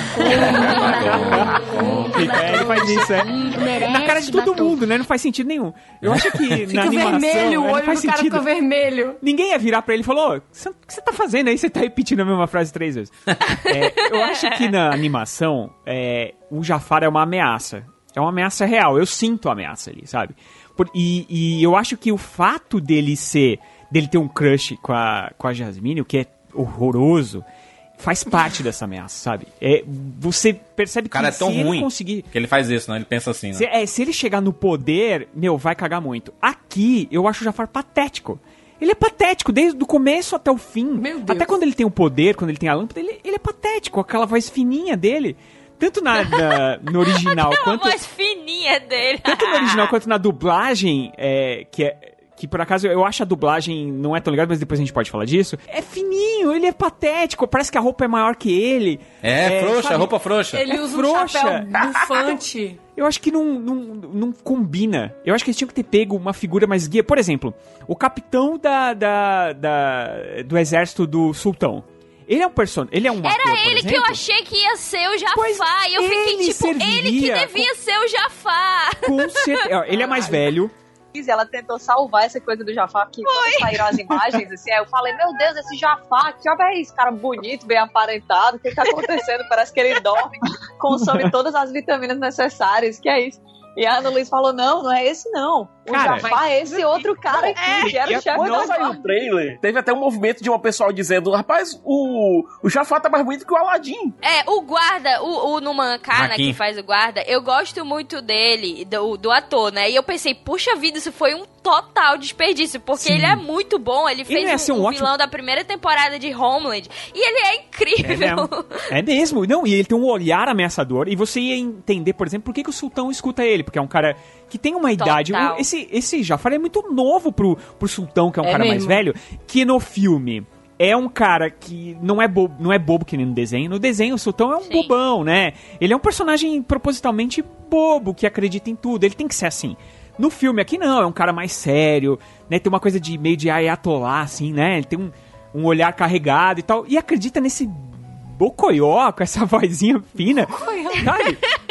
Speaker 8: Ele faz isso, na cara de todo mundo, né? Não faz sentido nenhum. Eu acho que na animação...
Speaker 10: vermelho, o olho do cara fica vermelho.
Speaker 8: Ninguém ia virar pra ele e falou, o que você tá fazendo aí? Você tá repetindo a mesma frase 3 vezes. Eu acho que na animação, o Jafar é uma ameaça. É uma ameaça real. Eu sinto a ameaça ali, sabe? E eu acho que o fato dele ter um crush com a Jasmine, o que é horroroso, faz parte dessa ameaça, sabe? Você percebe que
Speaker 6: o cara é tão ruim
Speaker 8: conseguir...
Speaker 6: que ele faz isso, né? Ele pensa assim, né?
Speaker 8: Se ele chegar no poder, vai cagar muito. Aqui, eu acho o Jafar patético. Ele é patético, desde o começo até o fim.
Speaker 10: Meu Deus.
Speaker 8: Até quando ele tem o poder, quando ele tem a lâmpada, ele é patético. Aquela voz fininha dele... Tanto no original quanto...
Speaker 9: a voz fininha dele.
Speaker 8: Tanto no original quanto na dublagem, que por acaso eu acho a dublagem não é tão legal, mas depois a gente pode falar disso. É fininho, ele é patético, parece que a roupa é maior que ele.
Speaker 6: Frouxa,
Speaker 8: sabe?
Speaker 6: roupa frouxa.
Speaker 10: Ele usa um chapéu bufante.
Speaker 8: Eu acho que não combina. Eu acho que eles tinham que ter pego uma figura mais guia. Por exemplo, o capitão do exército do Sultão. Ele é um personagem. Ele é um ator,
Speaker 9: Era ele que eu achei que ia ser o Jafar. E eu fiquei tipo, ele que devia ser o Jafar.
Speaker 8: Com certeza. Ele é mais velho.
Speaker 11: Ela tentou salvar essa coisa do Jafar, que quando saíram as imagens, assim, eu falei, meu Deus, esse Jafar, que é esse cara bonito, bem aparentado, o que tá acontecendo? Parece que ele dorme, consome todas as vitaminas necessárias, que é isso? E a Ana Luiz falou, não é esse não. O Jafar é esse outro cara aqui, que era o chefe
Speaker 7: Quando saiu o trailer, teve até um movimento de uma pessoa dizendo, rapaz, o Jafar tá mais bonito que o Aladdin.
Speaker 9: O guarda, o Numan Khan, que faz o guarda, eu gosto muito dele, do ator, né? E eu pensei, puxa vida, isso foi um total desperdício, porque ele é muito bom, ele fez o vilão da primeira temporada de Homeland, e ele é incrível.
Speaker 8: É mesmo, não, e ele tem um olhar ameaçador, e você ia entender, por exemplo, por que o Sultão escuta ele, porque é um cara que tem uma idade, esse Jafar é muito novo pro Sultão, que é um cara mais velho, que no filme... É um cara que não é bobo que nem no desenho. No desenho, o Sultão é um bobão, né? Ele é um personagem propositalmente bobo, que acredita em tudo. Ele tem que ser assim. No filme aqui, não. É um cara mais sério, né? Tem uma coisa de meio de ayatollah, assim, né? Ele tem um olhar carregado e tal. E acredita nesse bocoió, com essa vozinha fina. Sabe? Pô,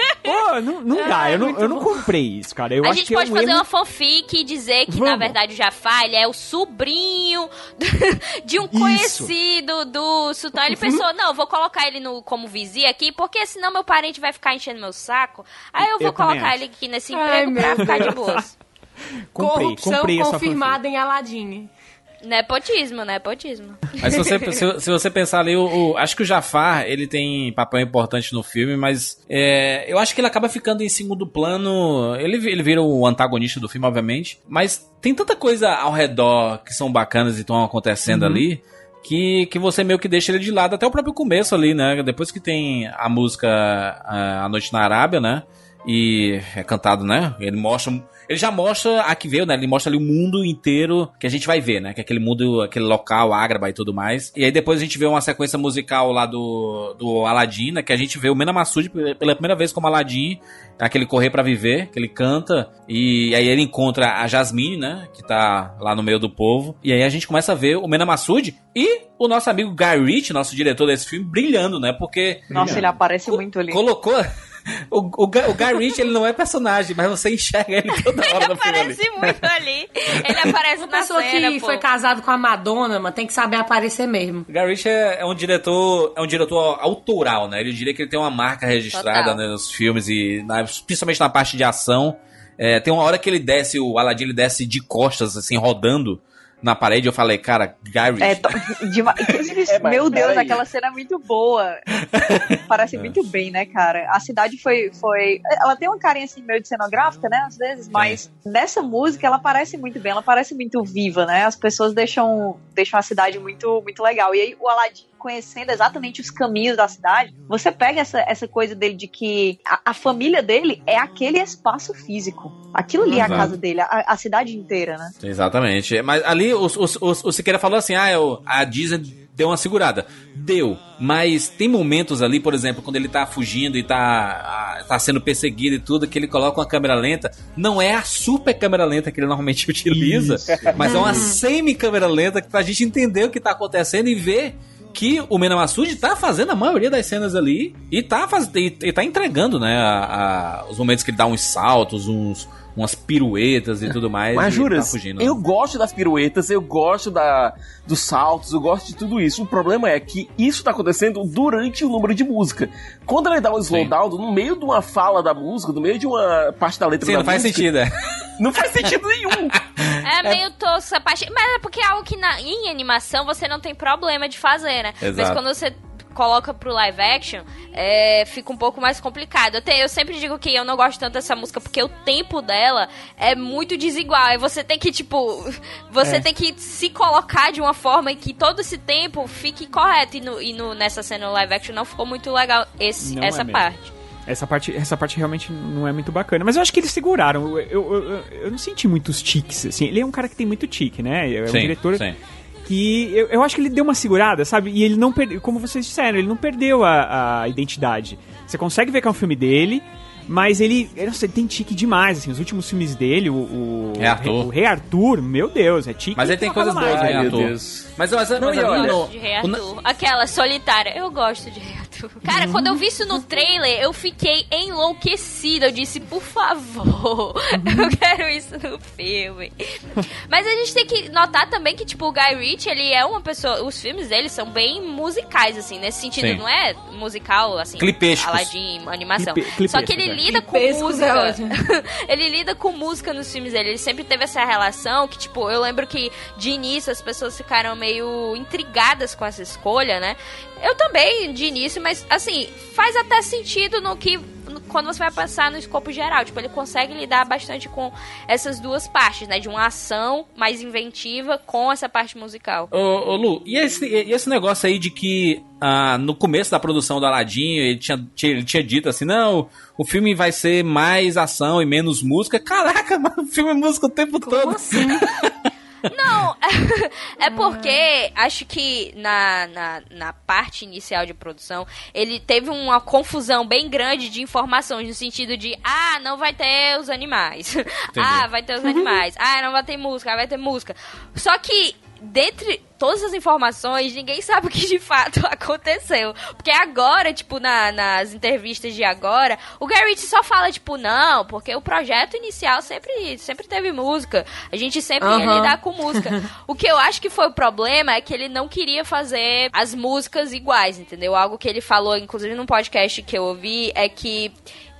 Speaker 8: não dá, eu não comprei isso, cara. Eu
Speaker 9: a
Speaker 8: acho
Speaker 9: gente
Speaker 8: que
Speaker 9: pode
Speaker 8: é um
Speaker 9: fazer
Speaker 8: erro...
Speaker 9: uma fanfic e dizer que, na verdade, o Jafar, ele é o sobrinho de um conhecido do Sultão. Ele pensou, não, eu vou colocar ele como vizinho aqui, porque senão meu parente vai ficar enchendo meu saco. Aí eu vou colocar ele aqui nesse emprego pra ficar de boas.
Speaker 10: Corrupção confirmada em Aladdin.
Speaker 9: Nepotismo.
Speaker 6: Mas se você pensar ali, acho que o Jafar, ele tem papel importante no filme, mas eu acho que ele acaba ficando em segundo plano. Ele vira o antagonista do filme, obviamente, mas tem tanta coisa ao redor que são bacanas e estão acontecendo ali, que você meio que deixa ele de lado até o próprio começo ali, né? Depois que tem a música A Noite na Arábia, né? E é cantado, né? Ele já mostra a que veio, né? Ele mostra ali o mundo inteiro que a gente vai ver, né? Que é aquele mundo, aquele local, Ágraba e tudo mais. E aí depois a gente vê uma sequência musical lá do Aladdin, né? Que a gente vê o Mena Massoud pela primeira vez como Aladdin, aquele Correr Pra Viver, que ele canta. E aí ele encontra a Jasmine, né? Que tá lá no meio do povo. E aí a gente começa a ver o Mena Massoud e o nosso amigo Guy Ritchie, nosso diretor desse filme, brilhando, né? Porque...
Speaker 11: Nossa, ele aparece muito ali.
Speaker 6: Colocou... O Guy Ritchie, ele não é personagem, mas você enxerga ele toda hora no filme.
Speaker 9: Ele aparece muito ali. Ele aparece na cena,
Speaker 10: pessoa que foi casado com a Madonna, mas tem que saber aparecer mesmo.
Speaker 6: O Guy Ritchie é um diretor autoral, né? Ele diria que ele tem uma marca registrada, né, nos filmes e principalmente na parte de ação. Tem uma hora que o Aladdin, ele desce de costas, assim, rodando na parede. Eu falei, cara, Guy Ritchie.
Speaker 11: Inclusive, meu Deus, aquela cena é muito boa. Parece muito bem, né, cara? A cidade foi... Ela tem uma carinha assim meio de cenográfica, né, às vezes, mas nessa música ela parece muito bem, ela parece muito viva, né? As pessoas deixam a cidade muito, muito legal. E aí o Aladdin, conhecendo exatamente os caminhos da cidade, você pega essa coisa dele de que a família dele é aquele espaço físico. Aquilo ali é a casa dele, a cidade inteira, né?
Speaker 6: Exatamente. Mas ali o Siqueira falou assim, a Disney deu uma segurada. Deu. Mas tem momentos ali, por exemplo, quando ele tá fugindo e tá sendo perseguido e tudo, que ele coloca uma câmera lenta. Não é a super câmera lenta que ele normalmente utiliza, mas é uma semi-câmera lenta pra gente entender o que tá acontecendo e ver que o Mena Massoud tá fazendo a maioria das cenas ali e tá entregando, né, os momentos que ele dá uns saltos, umas piruetas e tudo mais.
Speaker 7: Mas juras,
Speaker 6: tá fugindo,
Speaker 7: eu gosto das piruetas, eu gosto dos saltos, eu gosto de tudo isso. O problema é que isso tá acontecendo durante o número de música. Quando ele dá um slowdown, no meio de uma fala da música, no meio de uma parte da letra da música...
Speaker 6: não faz sentido,
Speaker 7: Não faz sentido nenhum.
Speaker 9: É meio tosca a parte... Mas é porque é algo que em animação você não tem problema de fazer, né?
Speaker 6: Exato.
Speaker 9: Mas quando você coloca pro live action, fica um pouco mais complicado. Eu sempre digo que eu não gosto tanto dessa música porque o tempo dela é muito desigual. E você tem que, tem que se colocar de uma forma em que todo esse tempo fique correto. E nessa cena no live action não ficou muito legal essa parte.
Speaker 8: Essa parte realmente não é muito bacana. Mas eu acho que eles seguraram. Eu não senti muitos tiques, assim. Ele é um cara que tem muito tique, né? É um diretor... Sim. Que eu acho que ele deu uma segurada, sabe? E ele não perdeu, como vocês disseram, ele não perdeu a identidade. Você consegue ver que é um filme dele, mas ele tem tique demais, assim. Os últimos filmes dele, o Rei Arthur, meu Deus, é tique.
Speaker 6: Mas ele tem coisas boas, Rei Arthur. Mas eu
Speaker 9: gosto de Rei Arthur. Aquela solitária, eu gosto de Rei Arthur. Cara, quando eu vi isso no trailer, eu fiquei enlouquecida. Eu disse, por favor, eu quero isso no filme. Mas a gente tem que notar também que, o Guy Ritchie, ele é uma pessoa... Os filmes dele são bem musicais, assim, nesse sentido. Sim. Não é musical, assim, Aladdin, animação. Só que ele lida com música. Ele lida com música nos filmes dele. Ele sempre teve essa relação que, eu lembro que, de início, as pessoas ficaram meio intrigadas com essa escolha, né? Eu também, de início, mas, assim, faz até sentido quando você vai passar no escopo geral. Ele consegue lidar bastante com essas duas partes, né? De uma ação mais inventiva com essa parte musical.
Speaker 6: Ô Lu, e esse negócio aí de que no começo da produção do Aladdin, ele tinha dito assim, não, o filme vai ser mais ação e menos música. Caraca, mas o filme é música o tempo todo.
Speaker 10: Assim?
Speaker 9: Não, é porque acho que na parte inicial de produção ele teve uma confusão bem grande de informações, no sentido de, não vai ter os animais, vai ter os animais, não vai ter música, vai ter música. Só que dentre todas as informações, ninguém sabe o que de fato aconteceu. Porque agora, tipo, nas entrevistas de agora, o Guy Ritchie só fala, tipo, não, porque o projeto inicial sempre teve música. A gente sempre ia lidar com música. O que eu acho que foi o problema é que ele não queria fazer as músicas iguais, entendeu? Algo que ele falou, inclusive num podcast que eu ouvi, é que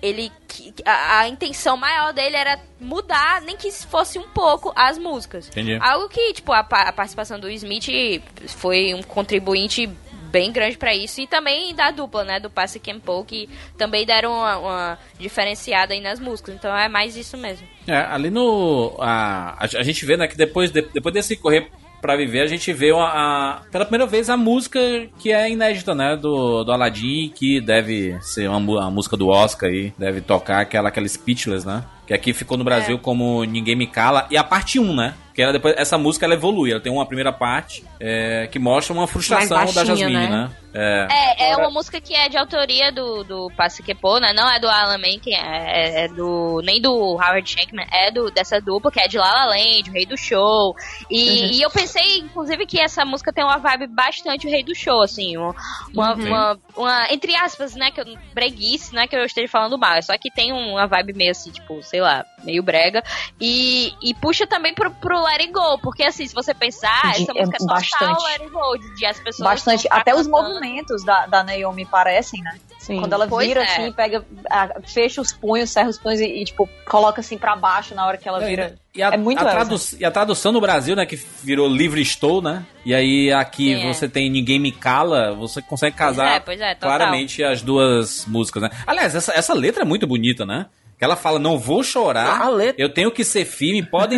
Speaker 9: a intenção maior dele era mudar, nem que fosse um pouco, as músicas.
Speaker 6: Entendi.
Speaker 9: Algo que, tipo, a participação do Smith foi um contribuinte bem grande pra isso. E também da dupla, né, do Pasek and Paul, que também deram uma diferenciada aí nas músicas. Então é mais isso mesmo.
Speaker 6: Ali a gente vê, né, que depois desse Correr pra Viver, a gente vê pela primeira vez a música que é inédita, né, do Aladdin, que deve ser uma música do Oscar aí, deve tocar aquela Speechless, né, que aqui ficou no Brasil como Ninguém Me Cala, e a parte 1, né, que ela depois, essa música ela evolui, ela tem uma primeira parte que mostra uma frustração baixinha, da Jasmine, né?
Speaker 9: É uma música que é de autoria do Pasek and Paul, né? Não é do Alan Menken, nem do Howard Shankman, é dessa dupla, que é de La La Land, o Rei do Show. E eu pensei, inclusive, que essa música tem uma vibe bastante o Rei do Show, assim, uma entre aspas, né, que eu breguice, não é que eu esteja falando mal, é só que tem uma vibe meio assim, tipo, sei lá, meio brega, e puxa também pro Let It Go, porque assim, se você pensar, essa música é total Let It Go, de as pessoas...
Speaker 11: Bastante, até os movimentos da Naomi parecem, né? Sim. Quando ela vira assim, pega, fecha os punhos, serra os punhos e tipo, coloca assim pra baixo na hora que ela vira. É muito
Speaker 6: e a tradução no Brasil, né, que virou Livre Estou, né? E aí aqui você tem Ninguém Me Cala, você consegue casar claramente as duas músicas, né? Aliás, essa letra é muito bonita, né? Que ela fala, não vou chorar, eu tenho que ser firme,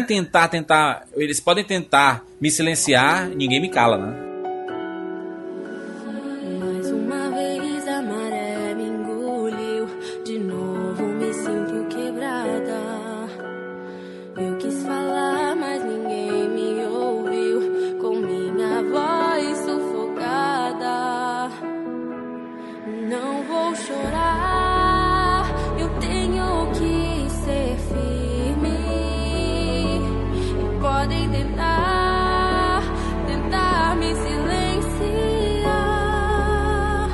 Speaker 6: eles podem tentar me silenciar, ninguém me cala, né?
Speaker 20: Mais uma vez a maré me engoliu, de novo me sinto quebrada. Eu quis falar, mas ninguém me ouviu, com minha voz sufocada. Não vou chorar, eu tenho que ser firme. E podem tentar me silenciar.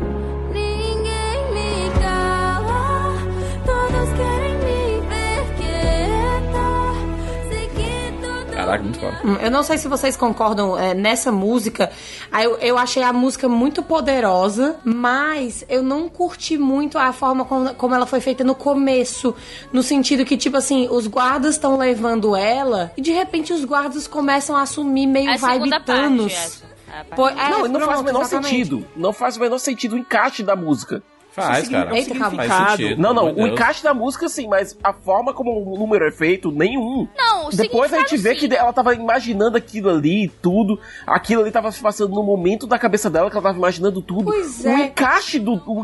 Speaker 20: Ninguém me cala, todos querem me ver quieta. Sei que tudo...
Speaker 6: Caraca, muito foda.
Speaker 10: Eu não sei se vocês concordam nessa música. Eu achei a música muito poderosa, mas eu não curti muito a forma como ela foi feita no começo. No sentido que, tipo assim, os guardas estão levando ela e de repente os guardas começam a assumir meio vibe Thanos.
Speaker 7: Não faz o menor sentido. Não faz o menor sentido o encaixe da música.
Speaker 6: Faz, cara.
Speaker 10: Eita,
Speaker 6: faz sentido.
Speaker 7: Não, o encaixe da música sim, mas a forma como o número é feito, nenhum.
Speaker 9: Não,
Speaker 7: depois a gente vê que ela tava imaginando aquilo ali, tudo. Aquilo ali tava se passando no momento da cabeça dela, que ela tava imaginando tudo.
Speaker 10: Pois é.
Speaker 7: O encaixe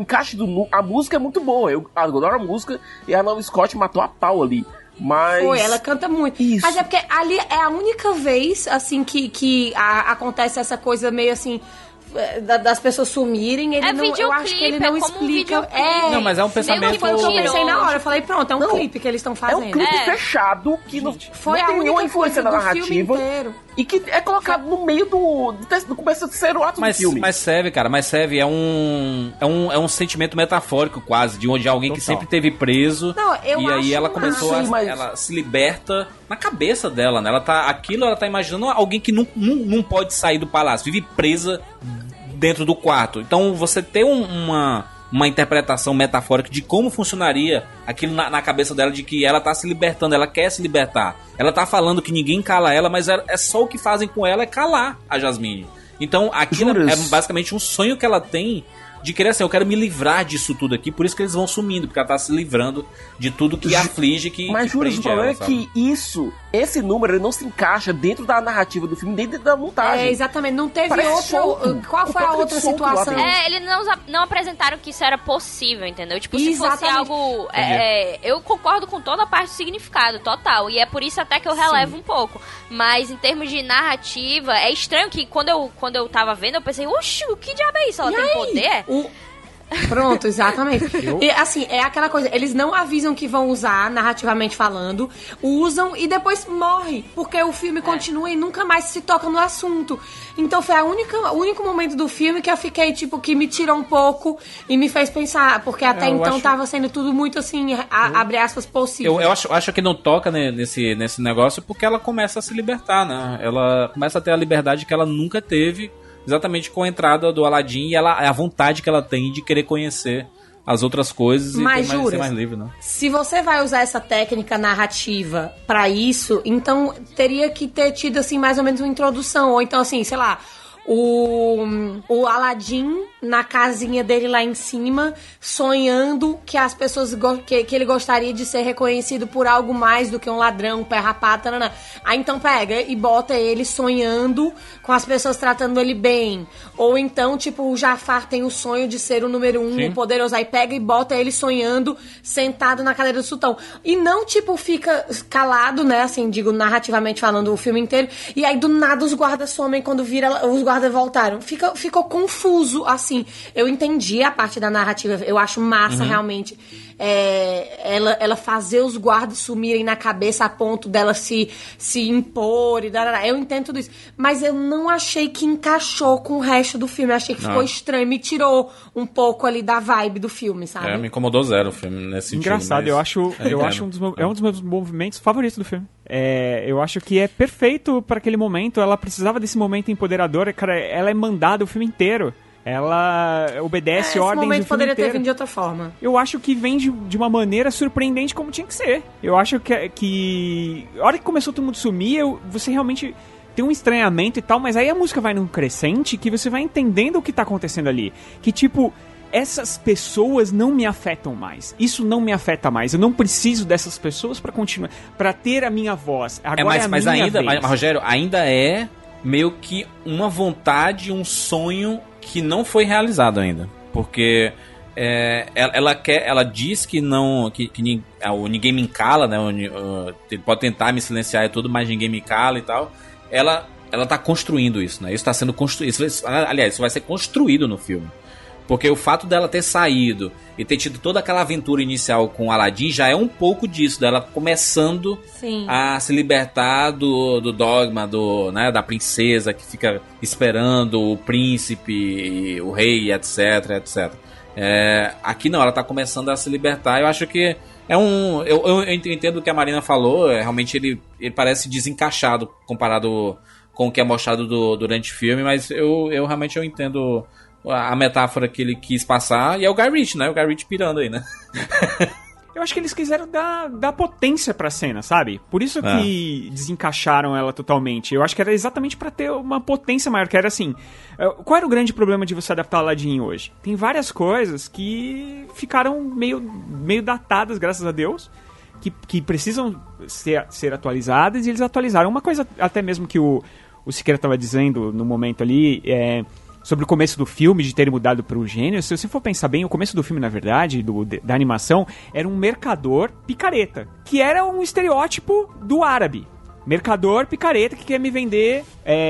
Speaker 7: a música é muito boa. Eu adoro a música e a Naomi Scott matou a pau ali. Mas...
Speaker 10: Foi, ela canta muito.
Speaker 7: Isso.
Speaker 10: Mas é porque ali é a única vez, assim, que acontece essa coisa meio assim... das pessoas sumirem, eu acho que ele não explica.
Speaker 6: Não, mas é um pensamento...
Speaker 10: Foi o que eu pensei na hora, eu falei, pronto, é um clipe que eles estão fazendo.
Speaker 7: É um clipe fechado, que não tem nenhuma influência da narrativa, e que é colocado no meio do começo do terceiro ato do filme.
Speaker 6: Mas serve, cara, é um sentimento metafórico quase, de alguém que sempre teve preso, e aí ela começou ela se liberta na cabeça dela, né? Ela tá imaginando alguém que não pode sair do palácio, vive presa dentro do quarto. Então você tem uma interpretação metafórica de como funcionaria aquilo na cabeça dela, de que ela tá se libertando, ela quer se libertar. Ela tá falando que ninguém cala ela, mas é só o que fazem com ela é calar a Jasmine. Então aquilo é basicamente um sonho que ela tem de querer assim, eu quero me livrar disso tudo aqui, por isso que eles vão sumindo, porque ela tá se livrando de tudo que aflige,
Speaker 7: Mas Juras, o problema é que esse número ele não se encaixa dentro da narrativa do filme, dentro da montagem.
Speaker 10: Exatamente, não teve outro... Qual foi a outra situação?
Speaker 9: Eles não apresentaram que isso era possível, entendeu? Tipo, se fosse algo... eu concordo com toda a parte do significado, total, e é por isso até que eu relevo um pouco. Mas em termos de narrativa, é estranho que quando eu tava vendo, eu pensei, oxi, o que diabo é isso? Ela tem poder?
Speaker 10: Pronto, exatamente. E assim, é aquela coisa, eles não avisam que vão usar, narrativamente falando, usam e depois morre, porque o filme continua e nunca mais se toca no assunto. Então foi o único momento do filme que eu fiquei, tipo, que me tirou um pouco e me fez pensar, porque até então tava sendo tudo muito assim, abre aspas, possível.
Speaker 6: Eu acho que não toca nesse negócio porque ela começa a se libertar, né? Ela começa a ter a liberdade que ela nunca teve, exatamente com a entrada do Aladdin e a vontade que ela tem de querer conhecer as outras coisas e ser mais livre, né?
Speaker 10: Se você vai usar essa técnica narrativa pra isso, então teria que ter tido, assim, mais ou menos uma introdução. Ou então, assim, sei lá, o Aladdin na casinha dele lá em cima, sonhando que as pessoas que ele gostaria de ser reconhecido por algo mais do que um ladrão, um pé rapado, tanana. Aí então pega e bota ele sonhando com as pessoas tratando ele bem. Ou então, tipo, o Jafar tem o sonho de ser o número 1, o poderoso. Aí pega e bota ele sonhando sentado na cadeira do sultão. E não, tipo, fica calado, né, assim, digo, narrativamente falando o filme inteiro. E aí do nada os guardas somem quando os guardas voltaram. Ficou confuso, assim. Eu entendi a parte da narrativa, eu acho massa realmente ela fazer os guardas sumirem na cabeça a ponto dela se impor e eu entendo tudo isso, mas eu não achei que encaixou com o resto do filme, eu achei que ficou estranho, me tirou um pouco ali da vibe do filme, sabe?
Speaker 6: Me incomodou zero o filme nesse sentido.
Speaker 8: Engraçado, eu acho um dos meus movimentos favoritos do filme. Eu acho que é perfeito para aquele momento, ela precisava desse momento empoderador, cara, ela é mandada o filme inteiro. Ela obedece ordens do filme inteiro. Esse momento poderia ter vindo
Speaker 10: de outra forma.
Speaker 8: Eu acho que vem de uma maneira surpreendente como tinha que ser. Eu acho que a hora que começou todo mundo sumir, você realmente tem um estranhamento e tal, mas aí a música vai num crescente que você vai entendendo o que tá acontecendo ali. Que tipo, essas pessoas não me afetam mais. Isso não me afeta mais. Eu não preciso dessas pessoas pra continuar, pra ter a minha voz. Agora
Speaker 6: mas ainda, Rogério, ainda é meio que uma vontade, um sonho que não foi realizado ainda, porque ela diz que não, que ninguém me encala, né? Ele pode tentar me silenciar e tudo, mas ninguém me cala e tal. Ela tá construindo isso, né? Isso está sendo construído. Aliás, isso vai ser construído no filme. Porque o fato dela ter saído e ter tido toda aquela aventura inicial com o Aladdin já é um pouco disso, dela começando a se libertar do dogma né, da princesa que fica esperando o príncipe, o rei, etc, etc. Aqui não, ela tá começando a se libertar. Eu acho que eu entendo o que a Marina falou, realmente ele parece desencaixado comparado com o que é mostrado durante o filme, mas eu realmente entendo a metáfora que ele quis passar, e é o Guy Ritchie, né? O Guy Ritchie pirando aí, né?
Speaker 8: Eu acho que eles quiseram dar potência pra cena, sabe? Por isso que desencaixaram ela totalmente. Eu acho que era exatamente pra ter uma potência maior, que era assim... Qual era o grande problema de você adaptar Aladdin hoje? Tem várias coisas que ficaram meio datadas, graças a Deus, que precisam ser atualizadas, e eles atualizaram. Uma coisa até mesmo que o Siqueira tava dizendo no momento ali, sobre o começo do filme, de terem mudado para o gênio, se você for pensar bem, o começo do filme, na verdade, da animação, era um mercador picareta, que era um estereótipo do árabe. Mercador picareta que quer me vender,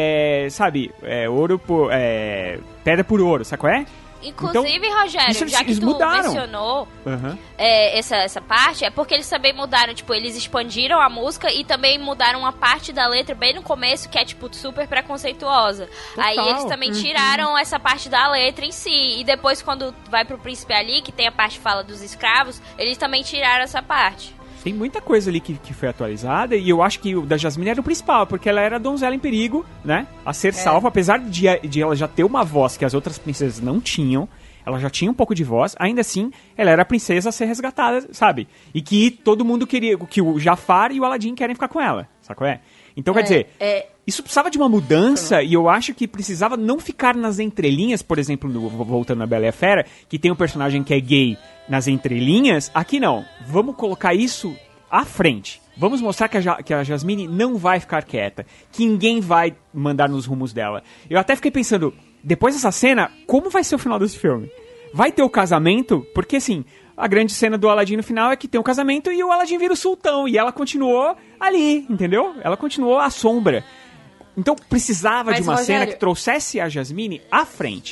Speaker 8: ouro por... pedra por ouro, sabe qual é?
Speaker 9: Inclusive, então, Rogério, já que tu mencionou essa parte, é porque eles também mudaram, tipo, eles expandiram a música e também mudaram uma parte da letra bem no começo, que é, tipo, super preconceituosa. Total. Aí eles também tiraram essa parte da letra em si. E depois, quando vai pro Príncipe Ali, que tem a parte que fala dos escravos, eles também tiraram essa parte.
Speaker 8: Tem muita coisa ali que foi atualizada, e eu acho que o da Jasmine era o principal, porque ela era a donzela em perigo, né? A ser salva, apesar de ela já ter uma voz que as outras princesas não tinham, ela já tinha um pouco de voz, ainda assim, ela era a princesa a ser resgatada, sabe? E que todo mundo queria, que o Jafar e o Aladdin querem ficar com ela, sabe qual é? Então, quer dizer, isso precisava de uma mudança, e eu acho que precisava não ficar nas entrelinhas, por exemplo, voltando na Bela e a Fera, que tem um personagem que é gay nas entrelinhas, aqui não. Vamos colocar isso à frente. Vamos mostrar que a Jasmine não vai ficar quieta, que ninguém vai mandar nos rumos dela. Eu até fiquei pensando, depois dessa cena, como vai ser o final desse filme? Vai ter o casamento? Porque, assim, a grande cena do Aladdin no final é que tem o casamento e o Aladdin vira o sultão, e ela continuou ali, entendeu? Ela continuou à sombra. Então precisava de uma cena que trouxesse a Jasmine à frente.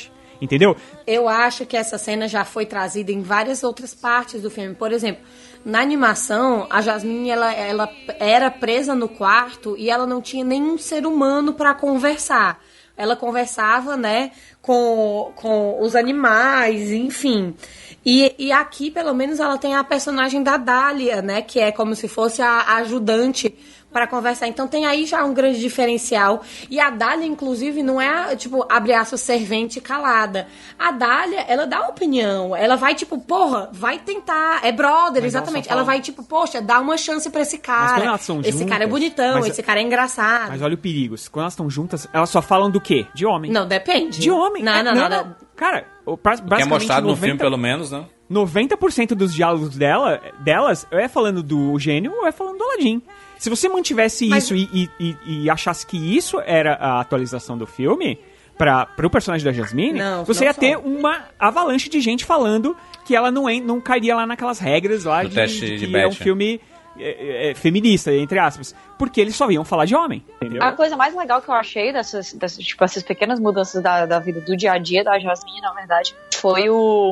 Speaker 8: entendeu?
Speaker 10: Eu acho que essa cena já foi trazida em várias outras partes do filme. Por exemplo, na animação, a Jasmine, ela era presa no quarto e ela não tinha nenhum ser humano para conversar. Ela conversava, né, com os animais, enfim. E aqui, pelo menos, ela tem a personagem da Dália, né, que é como se fosse a ajudante para conversar. Então tem aí já um grande diferencial. E a Dália, inclusive, não é, tipo, abre aspas, servente calada. A Dália, ela dá opinião. Ela vai, tipo, porra, vai tentar. É brother, mas exatamente. Ela vai, tipo, poxa, dá uma chance pra esse cara. Mas
Speaker 8: quando elas são juntas,
Speaker 10: esse cara é bonitão, esse cara é engraçado.
Speaker 8: Mas olha o perigo. Quando elas estão juntas, elas só falam do quê? De homem.
Speaker 10: Não, depende.
Speaker 8: De homem.
Speaker 10: Não.
Speaker 8: Cara, basicamente...
Speaker 6: Que é mostrado no filme, pelo menos, né?
Speaker 8: 90% dos diálogos delas ou é falando do gênio ou é falando do Aladdin. Se você mantivesse isso e achasse que isso era a atualização do filme, pro personagem da Jasmine, você ia ter uma avalanche de gente falando que ela não cairia lá naquelas regras lá de que é um filme feminista, entre aspas. Porque eles só iam falar de homem, entendeu?
Speaker 11: A coisa mais legal que eu achei dessas pequenas mudanças da vida do dia a dia da Jasmine, na verdade, foi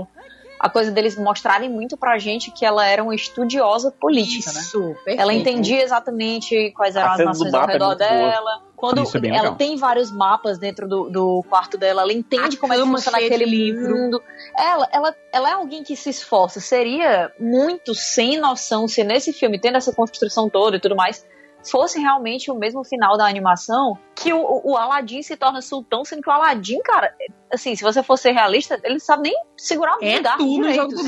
Speaker 11: a coisa deles mostrarem muito pra gente que ela era uma estudiosa política,
Speaker 10: isso,
Speaker 11: né?
Speaker 10: Perfeito.
Speaker 11: Ela entendia exatamente quais eram as nações ao redor dela. Quando ela tem vários mapas dentro do quarto dela, ela entende como é que funciona aquele livro. Ela é alguém que se esforça. Seria muito sem noção se nesse filme, tendo essa construção toda e tudo mais, fosse realmente o mesmo final da animação, que o Aladdin se torna sultão, sendo que o Aladdin, cara, assim, se você for ser realista, ele não sabe nem segurar um cigarro direito,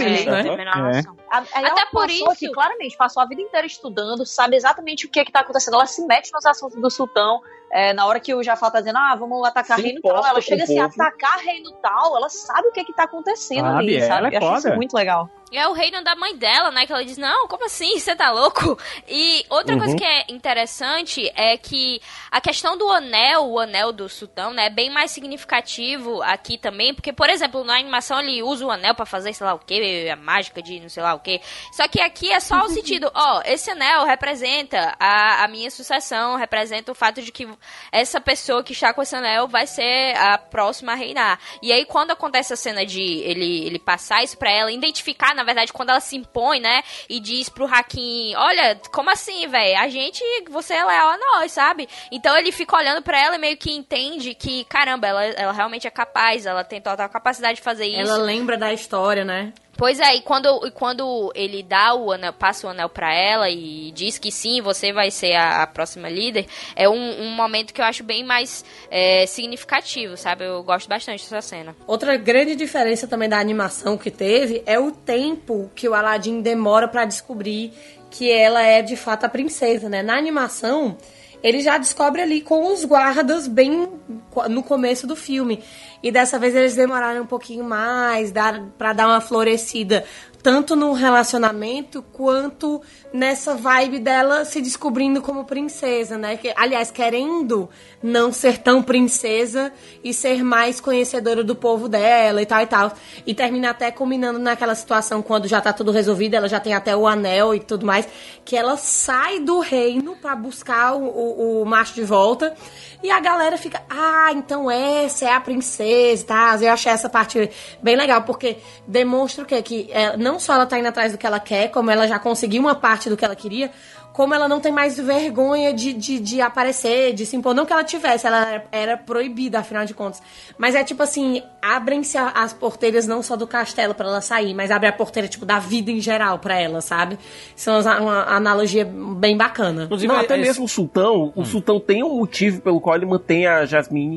Speaker 11: né? Até por isso que claramente passou a vida inteira estudando, sabe exatamente o que tá acontecendo. Ela se mete nos assuntos do sultão. Na hora que o Jafar tá dizendo, vamos atacar reino tal, ela chega assim, atacar reino tal, ela sabe o que tá acontecendo ali, sabe? Eu acho isso muito legal.
Speaker 9: E é o reino da mãe dela, né? Que ela diz, não, como assim? Você tá louco? E outra coisa que é interessante é que a questão do anel, o anel do sultão, né? É bem mais significativo aqui também. Porque, por exemplo, na animação ele usa o anel pra fazer sei lá o que, a mágica de não sei lá o que. Só que aqui é só o sentido, esse anel representa a minha sucessão, representa o fato de que essa pessoa que está com esse anel vai ser a próxima a reinar. E aí, quando acontece a cena de ele passar isso pra ela, identificar, na verdade, quando ela se impõe, né, e diz pro Hakim, olha, como assim, velho? Você é leal a nós, sabe? Então ele fica olhando pra ela e meio que entende que, caramba, ela realmente é capaz, ela tem total capacidade de fazer isso.
Speaker 10: Ela lembra da história, né?
Speaker 9: Pois é, e quando ele dá o anel, passa o anel pra ela e diz que sim, você vai ser a próxima líder, é um momento que eu acho bem mais significativo, sabe? Eu gosto bastante dessa cena.
Speaker 10: Outra grande diferença também da animação que teve é o tempo que o Aladdin demora pra descobrir que ela é de fato a princesa, né? Na animação, ele já descobre ali com os guardas bem no começo do filme. E dessa vez eles demoraram um pouquinho mais pra dar uma florescida, tanto no relacionamento quanto nessa vibe dela se descobrindo como princesa, né? Aliás, querendo não ser tão princesa e ser mais conhecedora do povo dela e tal e tal. E termina até culminando naquela situação quando já tá tudo resolvido, ela já tem até o anel e tudo mais, que ela sai do reino pra buscar o macho de volta. E a galera fica, então essa é a princesa, tá? Eu achei essa parte bem legal, porque demonstra o quê? Que não só ela tá indo atrás do que ela quer, como ela já conseguiu uma parte do que ela queria, como ela não tem mais vergonha de aparecer, de se impor. Não que ela tivesse, ela era proibida, afinal de contas. Mas é tipo assim, abrem-se as porteiras não só do castelo pra ela sair, mas abre a porteira, tipo, da vida em geral pra ela, sabe? Isso é uma analogia bem bacana.
Speaker 21: Inclusive, até mesmo o sultão tem um motivo pelo qual ele mantém a Jasmine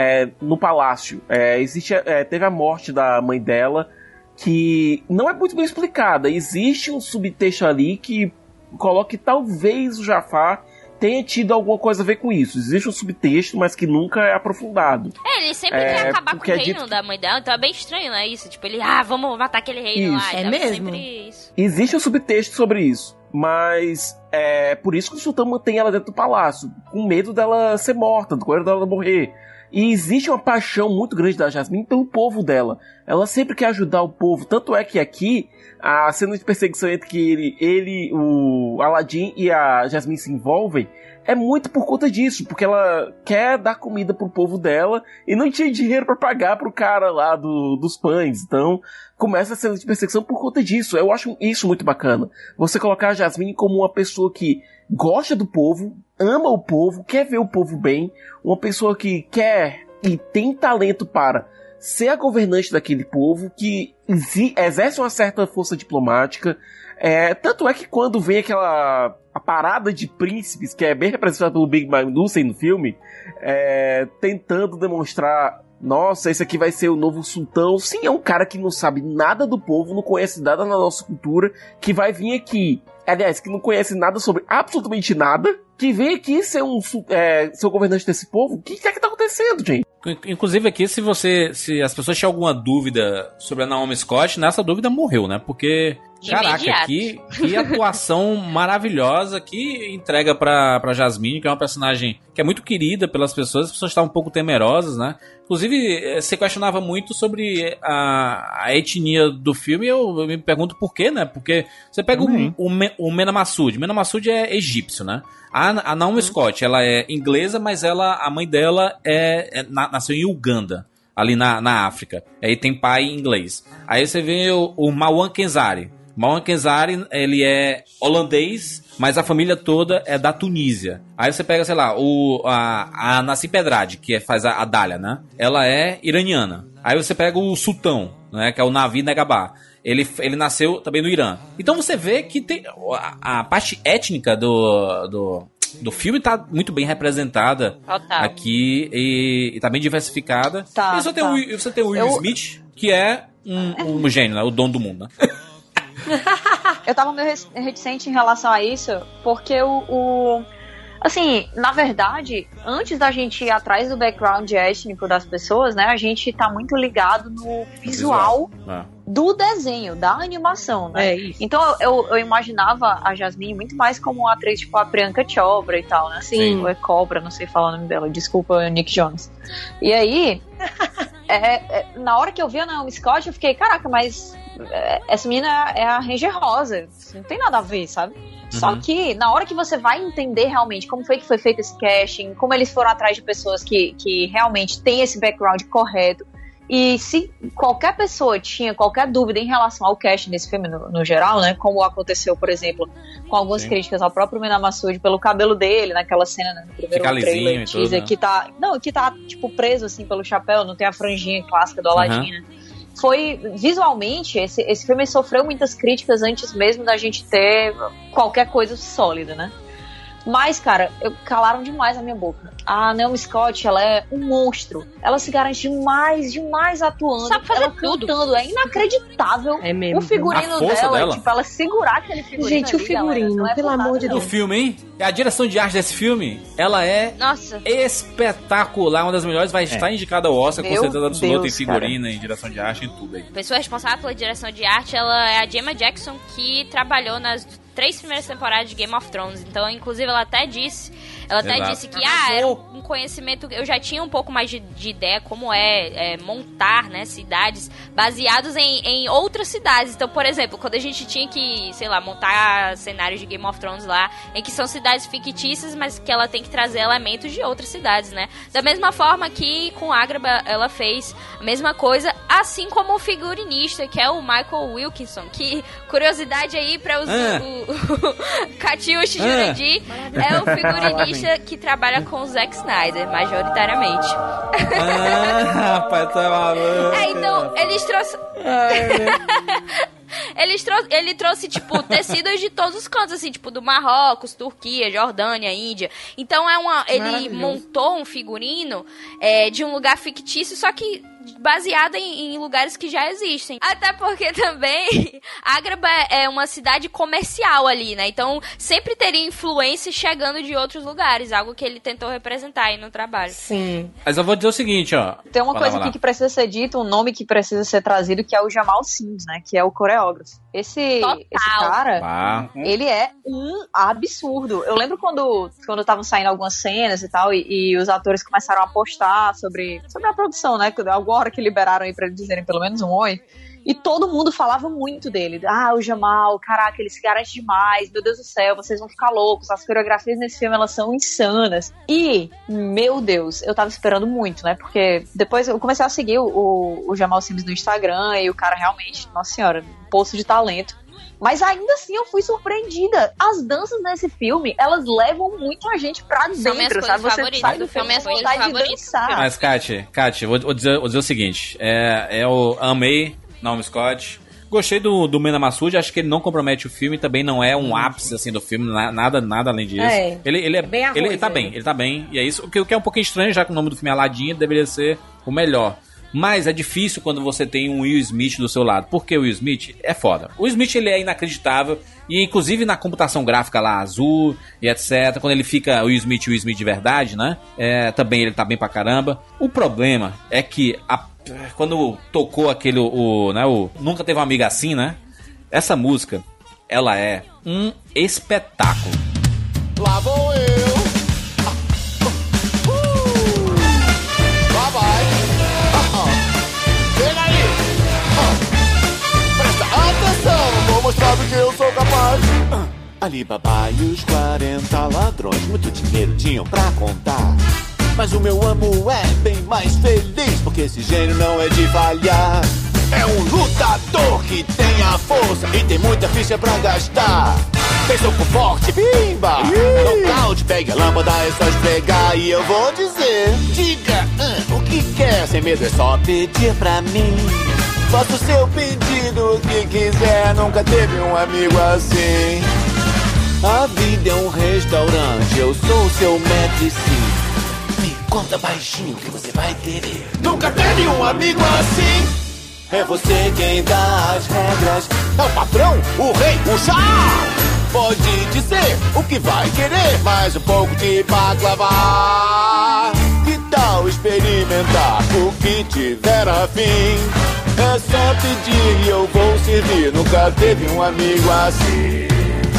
Speaker 21: no palácio. Teve a morte da mãe dela, que não é muito bem explicada. Existe um subtexto ali que coloca que talvez o Jafar tenha tido alguma coisa a ver com isso. Existe um subtexto, mas que nunca é aprofundado.
Speaker 9: Ele sempre quer acabar com o reino da mãe dela, então é bem estranho, não é isso? Tipo, ele, vamos matar aquele reino lá.
Speaker 10: É
Speaker 9: então
Speaker 10: mesmo?
Speaker 9: Sempre isso.
Speaker 21: Existe um subtexto sobre isso, mas é por isso que o sultão mantém ela dentro do palácio, com medo dela ser morta, com medo dela morrer. E existe uma paixão muito grande da Jasmine pelo povo dela. Ela sempre quer ajudar o povo. Tanto é que aqui, a cena de perseguição entre que o Aladdin e a Jasmine se envolvem é muito por conta disso, porque ela quer dar comida pro povo dela e não tinha dinheiro pra pagar pro cara lá dos pães. Então, começa a cena de perseguição por conta disso. Eu acho isso muito bacana. Você colocar a Jasmine como uma pessoa que gosta do povo, ama o povo, quer ver o povo bem, uma pessoa que quer e tem talento para ser a governante daquele povo, que exerce uma certa força diplomática. Tanto é que quando vem a parada de príncipes, que é bem representada pelo Big Magnussen no filme, tentando demonstrar, nossa, esse aqui vai ser o novo sultão. Sim, é um cara que não sabe nada do povo, não conhece nada da nossa cultura, que vai vir aqui, aliás, que não conhece nada sobre absolutamente nada, que vem aqui ser o governante desse povo. O que é que tá acontecendo, gente?
Speaker 6: Inclusive aqui, se as pessoas tinham alguma dúvida sobre a Naomi Scott, nessa dúvida morreu, né? Porque, caraca, que atuação maravilhosa que entrega pra Jasmine, que é uma personagem que é muito querida pelas pessoas, as pessoas estavam um pouco temerosas, né? Inclusive, você questionava muito sobre a etnia do filme, e eu me pergunto por quê, né? Porque você pega o Mena Massoud. Mena Massoud é egípcio, né? A Naomi Scott, ela é inglesa, mas a mãe dela nasceu em Uganda, ali na África. Aí tem pai inglês. Aí você vê o Marwan Kenzari. Marwan Kenzari, ele é holandês, mas a família toda é da Tunísia. Aí você pega, sei lá, a Nassim Pedrad, que faz a Dália, né? Ela é iraniana. Aí você pega o Sultão, né? Que é o Navi Negabah. Ele nasceu também no Irã. Então você vê que tem a parte étnica do filme tá muito bem representada aqui e tá bem diversificada. E você tem o Will Smith, que é um gênio, né? O dono do mundo, né?
Speaker 11: Eu tava meio reticente em relação a isso, porque assim, na verdade, antes da gente ir atrás do background étnico das pessoas, né, a gente tá muito ligado no visual do desenho, da animação, né? Então eu imaginava a Jasmine muito mais como uma atriz tipo a Priyanka Chopra e tal, né? Sim. Ou é Cobra, não sei falar o nome dela, desculpa, Nick Jonas. E aí, na hora que eu vi a Naomi Scott, eu fiquei, caraca, mas essa menina é a Ranger Rosa, não tem nada a ver, sabe? Só que, na hora que você vai entender realmente como foi que foi feito esse casting, como eles foram atrás de pessoas que realmente têm esse background correto, e se qualquer pessoa tinha qualquer dúvida em relação ao casting desse filme no geral, né, como aconteceu, por exemplo, com algumas críticas ao próprio Mena Massoud pelo cabelo dele, naquela cena, né, no primeiro trailer, teaser, né? que tá tipo preso assim pelo chapéu, não tem a franjinha clássica do Aladdin, né? Foi, visualmente, esse filme sofreu muitas críticas antes mesmo da gente ter qualquer coisa sólida, né? Mas, cara, calaram demais a minha boca. A Naomi Scott, ela é um monstro. Ela se garante demais atuando. Sabe fazer ela tudo. Cantando. É inacreditável. É mesmo. O figurino dela, tipo, ela segurar aquele figurino.
Speaker 10: Gente, o figurino, galera, pelo amor de Deus.
Speaker 6: O filme, hein? A direção de arte desse filme, ela é espetacular. Uma das melhores. Vai estar indicada ao Oscar, com certeza absoluta, em figurino, em direção de arte, em tudo aí.
Speaker 9: A pessoa responsável pela direção de arte, ela é a Gemma Jackson, que trabalhou nas 3 primeiras temporadas de Game of Thrones. Então, inclusive, ela até disse que era um conhecimento, eu já tinha um pouco mais de ideia como montar, né, cidades baseados em outras cidades. Então, por exemplo, quando a gente tinha que, sei lá, montar cenários de Game of Thrones lá, em que são cidades fictícias, mas que ela tem que trazer elementos de outras cidades, né? Da mesma forma que com Agrabah ela fez a mesma coisa, assim como o figurinista, que é o Michael Wilkinson, que, curiosidade aí pra os Catiush Jurandir, é o figurinista que trabalha com o Zack Snyder, majoritariamente.
Speaker 6: Rapaz, tá maluco.
Speaker 9: Então, eles trouxeram... Ele trouxe, tipo, tecidos de todos os cantos, assim, tipo, do Marrocos, Turquia, Jordânia, Índia. Então, ele montou um figurino de um lugar fictício, só que baseado em lugares que já existem. Até porque também Agrabah é uma cidade comercial ali, né? Então sempre teria influência chegando de outros lugares, algo que ele tentou representar aí no trabalho.
Speaker 10: Sim.
Speaker 6: Mas eu vou dizer o seguinte, ó.
Speaker 11: Tem uma coisa aqui que precisa ser dito, um nome que precisa ser trazido, que é o Jamal Sims, né? Que é o coreógrafo. Esse cara, ele é um absurdo. Eu lembro quando estavam saindo algumas cenas e tal, e os atores começaram a postar sobre a produção, né? Alguma hora que liberaram aí pra eles dizerem pelo menos um oi. E todo mundo falava muito dele. Ah, o Jamal, caraca, ele se garante demais. Meu Deus do céu, vocês vão ficar loucos. As coreografias nesse filme, elas são insanas. E, meu Deus, eu tava esperando muito, né? Porque depois eu comecei a seguir o Jamal Sims no Instagram. E o cara realmente, nossa senhora, um poço de talento. Mas ainda assim eu fui surpreendida. As danças nesse filme, elas levam muito a gente pra dentro, sabe? Você sai do filme com vontade de dançar.
Speaker 6: Mas, Kátia, vou dizer o seguinte. Eu amei Naomi Scott. Gostei do Mena Massoud, acho que ele não compromete o filme, também não é um ápice assim do filme, nada além disso. Ele tá bem, e é isso. O que é um pouquinho estranho, já que o nome do filme é Aladdin, deveria ser o melhor. Mas é difícil quando você tem um Will Smith do seu lado. Porque o Will Smith é foda. O Will Smith, ele é inacreditável. E inclusive na computação gráfica lá, azul e etc. Quando ele fica o Will Smith de verdade, né? Também ele tá bem pra caramba. O problema é que quando tocou aquele... Nunca Teve uma Amiga Assim, né? Essa música, ela é um espetáculo.
Speaker 2: Lá vou eu. Lá vai. Chega aí. Presta atenção, vou mostrar do que eu sou capaz.
Speaker 16: Alibaba e os 40 ladrões, muito dinheiro tinham pra contar. Mas o meu amo é bem mais feliz, porque esse gênio não é de falhar. É um lutador que tem a força e tem muita ficha pra gastar. Tem soco forte, pimba, nocaute, pegue a lâmpada, é só esfregar. E eu vou dizer, diga o que quer, sem medo é só pedir pra mim. Faça o seu pedido, o que quiser, nunca teve um amigo assim. A vida é um restaurante, eu sou o seu mestre sim. Me conta baixinho que você vai querer. Nunca teve um amigo assim. É você quem dá as regras.
Speaker 2: É o patrão, o rei, o chá. Pode dizer o que vai querer, mais um pouco de baklava. Que tal experimentar o que tiver a fim? É só pedir e eu vou servir. Nunca teve um amigo assim.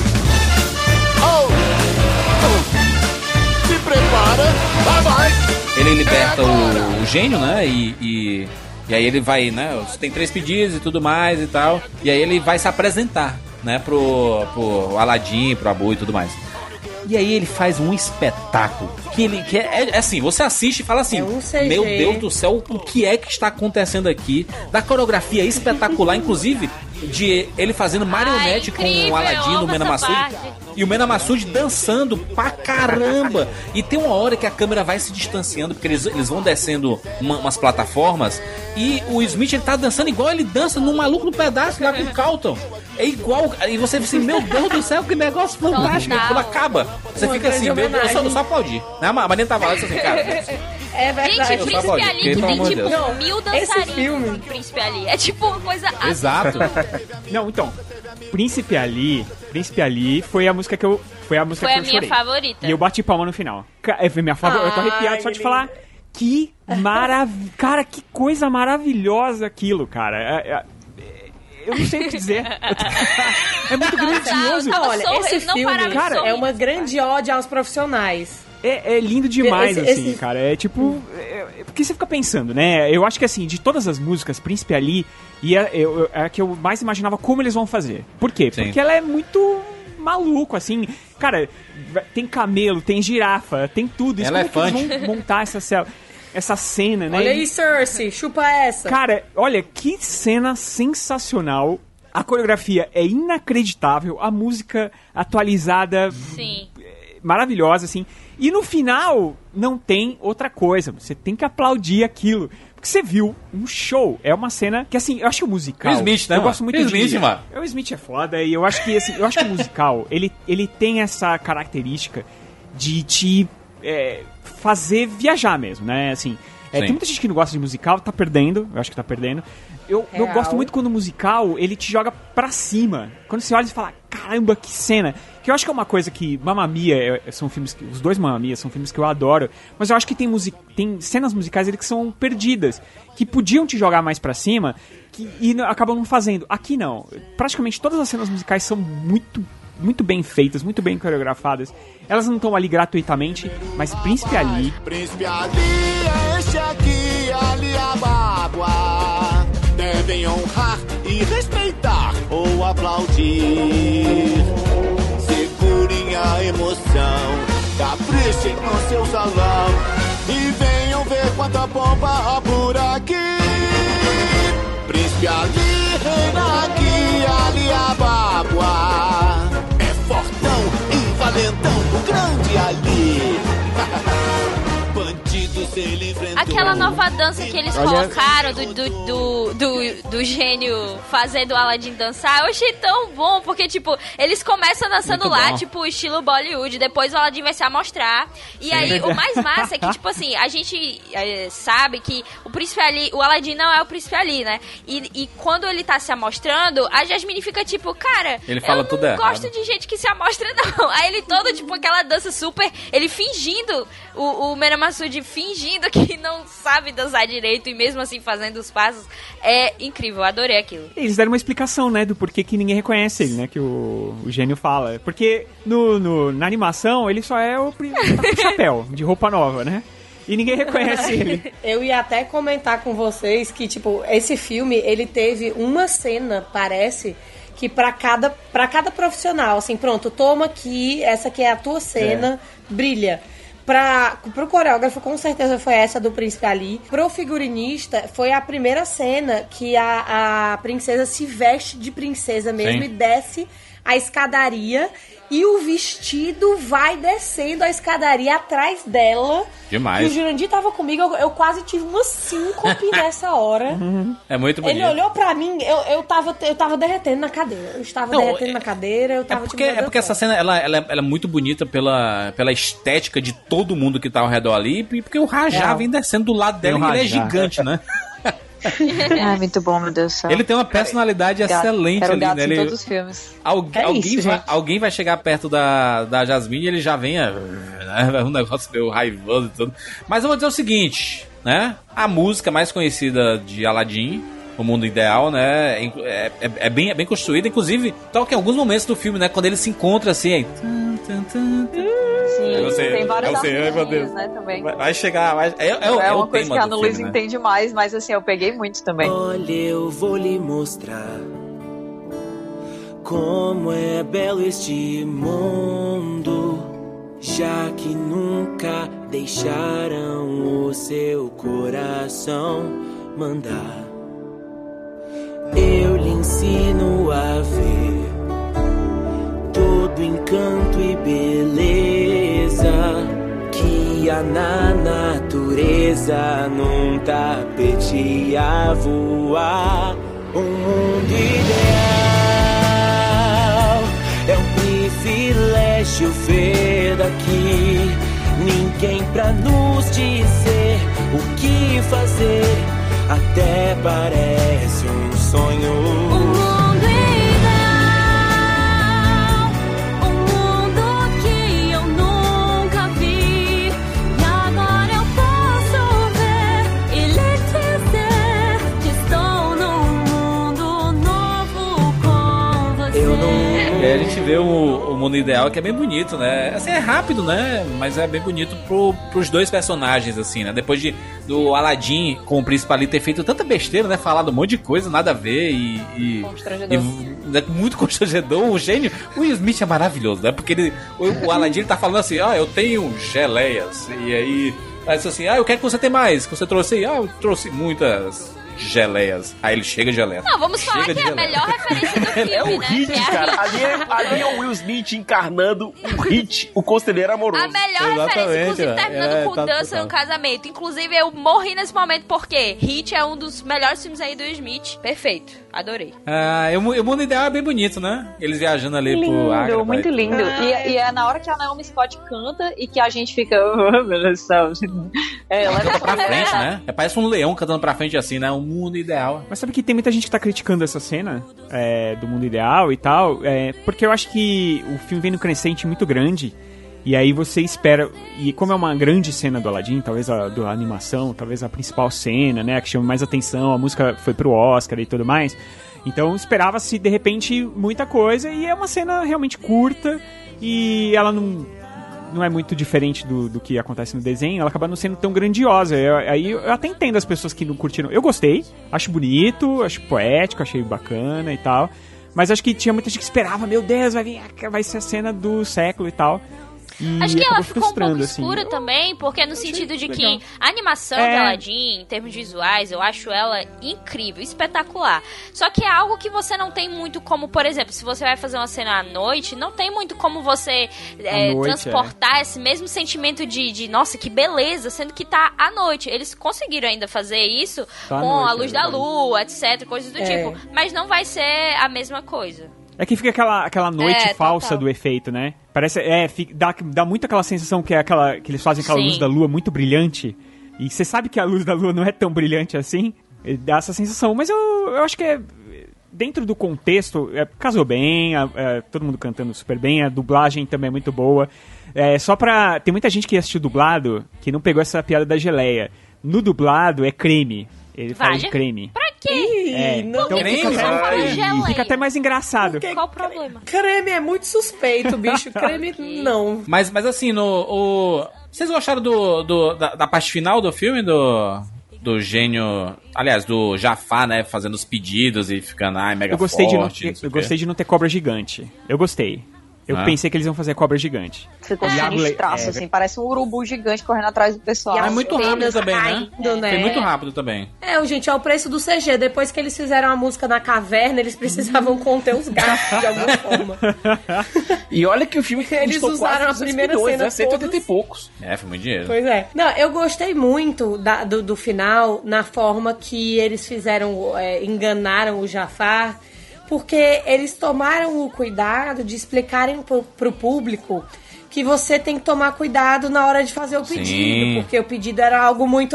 Speaker 2: Se prepara, lá vai.
Speaker 6: Ele liberta o gênio, né? E aí ele vai, né? Você tem 3 pedidos e tudo mais e tal. E aí ele vai se apresentar, né? Pro Aladdin, pro Abu e tudo mais. E aí ele faz um espetáculo que é assim, você assiste e fala assim, meu Deus do céu, o que é que está acontecendo aqui? Da coreografia espetacular, inclusive de ele fazendo marionete com o Aladdin do Mena Massoud. E o Mena Massoud dançando pra caramba. E tem uma hora que a câmera vai se distanciando, porque eles vão descendo umas plataformas. E o Smith, ele tá dançando igual ele dança no Maluco no Pedaço lá com o Carlton. É igual. E você fica assim, meu Deus do céu, que negócio fantástico. Quando acaba, você fica assim, meu Deus, eu só aplaudi. A Marina tava lá e assim, cara.
Speaker 10: É verdade.
Speaker 9: Gente, Príncipe Ali que tem tipo 1000 dançarinos no Príncipe Ali. É tipo uma coisa...
Speaker 6: Exato.
Speaker 8: Não, então, Príncipe Ali foi a música que eu chorei.
Speaker 9: Foi a minha favorita.
Speaker 8: E eu bati palma no final. Foi minha favorita. Eu tô arrepiado só de falar. Que maravilha. Cara, que coisa maravilhosa aquilo, cara. Eu não sei o que dizer. É muito grandioso.
Speaker 10: Olha, esse filme, cara, é uma grande ode aos profissionais.
Speaker 8: É lindo demais, assim, cara. É tipo... porque você fica pensando, né? Eu acho que, assim, de todas as músicas, Príncipe Ali é a que eu mais imaginava como eles vão fazer. Por quê? Sim. Porque ela é muito maluco, assim. Cara, tem camelo, tem girafa, tem tudo. Isso, como é que eles vão montar essa cena, né?
Speaker 10: Olha aí, Cersei, chupa essa.
Speaker 8: Cara, olha, que cena sensacional. A coreografia é inacreditável. A música atualizada...
Speaker 9: Sim.
Speaker 8: Maravilhosa, assim. E no final, não tem outra coisa. Você tem que aplaudir aquilo. Porque você viu um show. É uma cena que, assim, eu acho que o musical...
Speaker 6: Will Smith, né,
Speaker 8: eu gosto muito
Speaker 6: Will Smith, mano.
Speaker 8: O Smith é foda. E eu acho que, assim, o musical, ele tem essa característica de te fazer viajar mesmo, né? Assim, tem muita gente que não gosta de musical, tá perdendo. Eu acho que tá perdendo. Eu gosto muito quando o musical, ele te joga pra cima. Quando você olha e fala, caramba, que cena. Que eu acho que é uma coisa que Mamma Mia, são filmes que... Os dois Mamma Mia são filmes que eu adoro. Mas eu acho que tem cenas musicais ali que são perdidas. Que podiam te jogar mais pra cima e acabam não fazendo. Aqui não. Praticamente todas as cenas musicais são muito muito bem feitas, muito bem coreografadas. Elas não estão ali gratuitamente, mas Príncipe Ali...
Speaker 2: Príncipe Ali é este aqui, Ali Ababa. Devem honrar e respeitar ou aplaudir. Segurem a emoção, caprichem no seu salão e venham ver quanta pompa há por aqui. Príncipe Ali reina aqui, Ali Ababa. É fortão e valentão, o grande Ali. Bandidos ele enfrentou.
Speaker 9: Aquela nova dança que eles colocaram do gênio fazendo o Aladdin dançar, eu achei tão bom, porque, tipo, eles começam dançando muito lá, bom. Tipo, estilo Bollywood, depois o Aladdin vai se amostrar. E aí, o mais massa é que, tipo assim, a gente sabe que o Príncipe Ali, o Aladdin não é o Príncipe Ali, né? E quando ele tá se amostrando, a Jasmine fica tipo, cara,
Speaker 6: ele fala
Speaker 9: eu
Speaker 6: tudo
Speaker 9: não
Speaker 6: errado.
Speaker 9: gosto de gente que se amostra, não. Aí ele todo, tipo, aquela dança super, ele fingindo, o Mera Massoud fingindo que não sabe dançar direito e mesmo assim fazendo os passos. É incrível, adorei aquilo.
Speaker 8: Eles deram uma explicação, né, do porquê que ninguém reconhece ele, né, que o gênio fala. Porque na animação ele só é o tá com chapéu, de roupa nova, né? E ninguém reconhece ele.
Speaker 10: Eu ia até comentar com vocês que, tipo, esse filme, ele teve uma cena, parece, que pra cada profissional, assim, pronto, toma aqui, essa aqui é a tua cena, brilha. Pro coreógrafo, com certeza foi essa do Príncipe Ali. Pro figurinista, foi a primeira cena que a princesa se veste de princesa mesmo. Sim. E desce a escadaria. E o vestido vai descendo a escadaria atrás dela.
Speaker 6: Demais.
Speaker 10: E o Jurandir tava comigo, eu quase tive uma síncope nessa hora.
Speaker 6: É muito bonito.
Speaker 10: Ele olhou pra mim, eu tava derretendo na cadeira. Eu estava derretendo na cadeira, eu tava
Speaker 6: É porque essa cena, ela é muito bonita pela estética de todo mundo que tá ao redor ali, e porque o Rajá vem descendo do lado dela e ele é gigante, né?
Speaker 11: Ah, muito bom, meu Deus do céu.
Speaker 6: Ele tem uma personalidade excelente ali, né?
Speaker 11: Em todos os filmes.
Speaker 6: Alguém vai chegar perto da Jasmine e ele já vem um negócio meio raivoso e tudo. Mas eu vou dizer o seguinte, né? A música mais conhecida de Aladdin, O Mundo Ideal, né? É bem construída. Inclusive, toca em alguns momentos do filme, né? Quando ele se encontra assim, aí...
Speaker 11: Sim, tem várias harmonias, né, também.
Speaker 6: Vai chegar... É
Speaker 11: uma
Speaker 6: o
Speaker 11: coisa
Speaker 6: tema
Speaker 11: que a
Speaker 6: do
Speaker 11: Ana Luísa
Speaker 6: filme, né?
Speaker 11: entende mais, mas assim, eu peguei muito também.
Speaker 5: Olha, eu vou lhe mostrar como é belo este mundo, já que nunca deixaram o seu coração mandar. Eu lhe ensino a ver todo encanto e beleza que há na natureza, num tapete a voar. Um mundo ideal é um privilégio ver daqui. Ninguém pra nos dizer o que fazer, até parece um sonho.
Speaker 6: E aí a gente vê o Mundo Ideal, que é bem bonito, né? Assim, é rápido, né? Mas é bem bonito pros dois personagens, assim, né? Depois do Aladdin com o Príncipe Ali ter feito tanta besteira, né? Falado um monte de coisa, nada a ver e muito constrangedor. O gênio, o Will Smith é maravilhoso, né? Porque o Aladdin tá falando assim, eu tenho geleias. E aí assim, eu quero que você tenha mais. Que você trouxe aí? Eu trouxe muitas geleias. Aí ele chega de geleia.
Speaker 9: Não, vamos falar que é a melhor referência do filme,
Speaker 21: é o
Speaker 9: né?
Speaker 21: Hit, cara. Ali é o Will Smith encarnando o Hit, o conselheiro amoroso.
Speaker 9: A melhor referência, inclusive terminando com dança no casamento. Inclusive eu morri nesse momento porque Hit é um dos melhores filmes aí do Will Smith. Perfeito, adorei.
Speaker 6: O Mundo Ideal é bem bonito, né? Eles viajando ali pro Agra.
Speaker 11: Muito lindo. E é na hora que a Naomi Scott canta e que a gente fica... meu Deus do céu.
Speaker 6: Ela canta pra frente, né? Parece um leão cantando pra frente assim, né? Um mundo ideal.
Speaker 8: Mas sabe que tem muita gente que tá criticando essa cena do mundo ideal e tal, porque eu acho que o filme vem num crescente muito grande E aí você espera, e como é uma grande cena do Aladdin, talvez a animação, talvez a principal cena, né, que chama mais atenção, a música foi pro Oscar e tudo mais, então esperava-se de repente muita coisa, e é uma cena realmente curta, e ela não é muito diferente do que acontece no desenho, ela acaba não sendo tão grandiosa. Aí eu até entendo as pessoas que não curtiram. Eu gostei, acho bonito, acho poético, achei bacana e tal, mas acho que tinha muita gente que esperava, meu Deus, vai ser a cena do século e tal. E
Speaker 9: acho que ela ficou um pouco
Speaker 8: assim.
Speaker 9: escura também, porque no sentido de que a animação de Aladdin, em termos visuais, eu acho ela incrível, espetacular. Só que é algo que você não tem muito como, por exemplo, se você vai fazer uma cena à noite, não tem muito como você transportar esse mesmo sentimento de nossa, que beleza, sendo que tá à noite. Eles conseguiram ainda fazer isso com a luz da lua, etc, coisas do tipo. Mas não vai ser a mesma coisa.
Speaker 8: É que fica aquela noite falsa do efeito, né? Parece, dá muito aquela sensação que é que eles fazem aquela luz da lua muito brilhante. E você sabe que a luz da lua não é tão brilhante assim. Dá essa sensação. Mas eu acho que dentro do contexto, casou bem, todo mundo cantando super bem, a dublagem também é muito boa. Tem muita gente que assistiu dublado que não pegou essa piada da geleia. No dublado é creme. Ele fala de creme.
Speaker 9: Pra quê?
Speaker 8: Então fica até mais engraçado.
Speaker 9: Qual o problema?
Speaker 10: Creme é muito suspeito, bicho. Creme, não.
Speaker 6: Mas assim, vocês gostaram da parte final do filme? Do gênio... Aliás, do Jafar, né? Fazendo os pedidos e ficando mega forte.
Speaker 8: Eu gostei de não ter cobra gigante. Eu gostei. Eu pensei que eles iam fazer cobra gigante.
Speaker 11: Ficou sinistraço, assim. Parece um urubu gigante correndo atrás do pessoal.
Speaker 6: É muito rápido também,
Speaker 10: caindo, né?
Speaker 6: Foi muito rápido também.
Speaker 10: Gente, é o preço do CG. Depois que eles fizeram a música na caverna, eles precisavam conter os gatos de alguma forma.
Speaker 21: E olha que o filme
Speaker 10: eles usaram a primeira cena,
Speaker 21: né? 180 e poucos.
Speaker 6: Foi muito dinheiro.
Speaker 10: Pois é. Não, eu gostei muito do final, na forma que eles fizeram, enganaram o Jafar, porque eles tomaram o cuidado de explicarem pro público que você tem que tomar cuidado na hora de fazer o pedido, porque o pedido era algo muito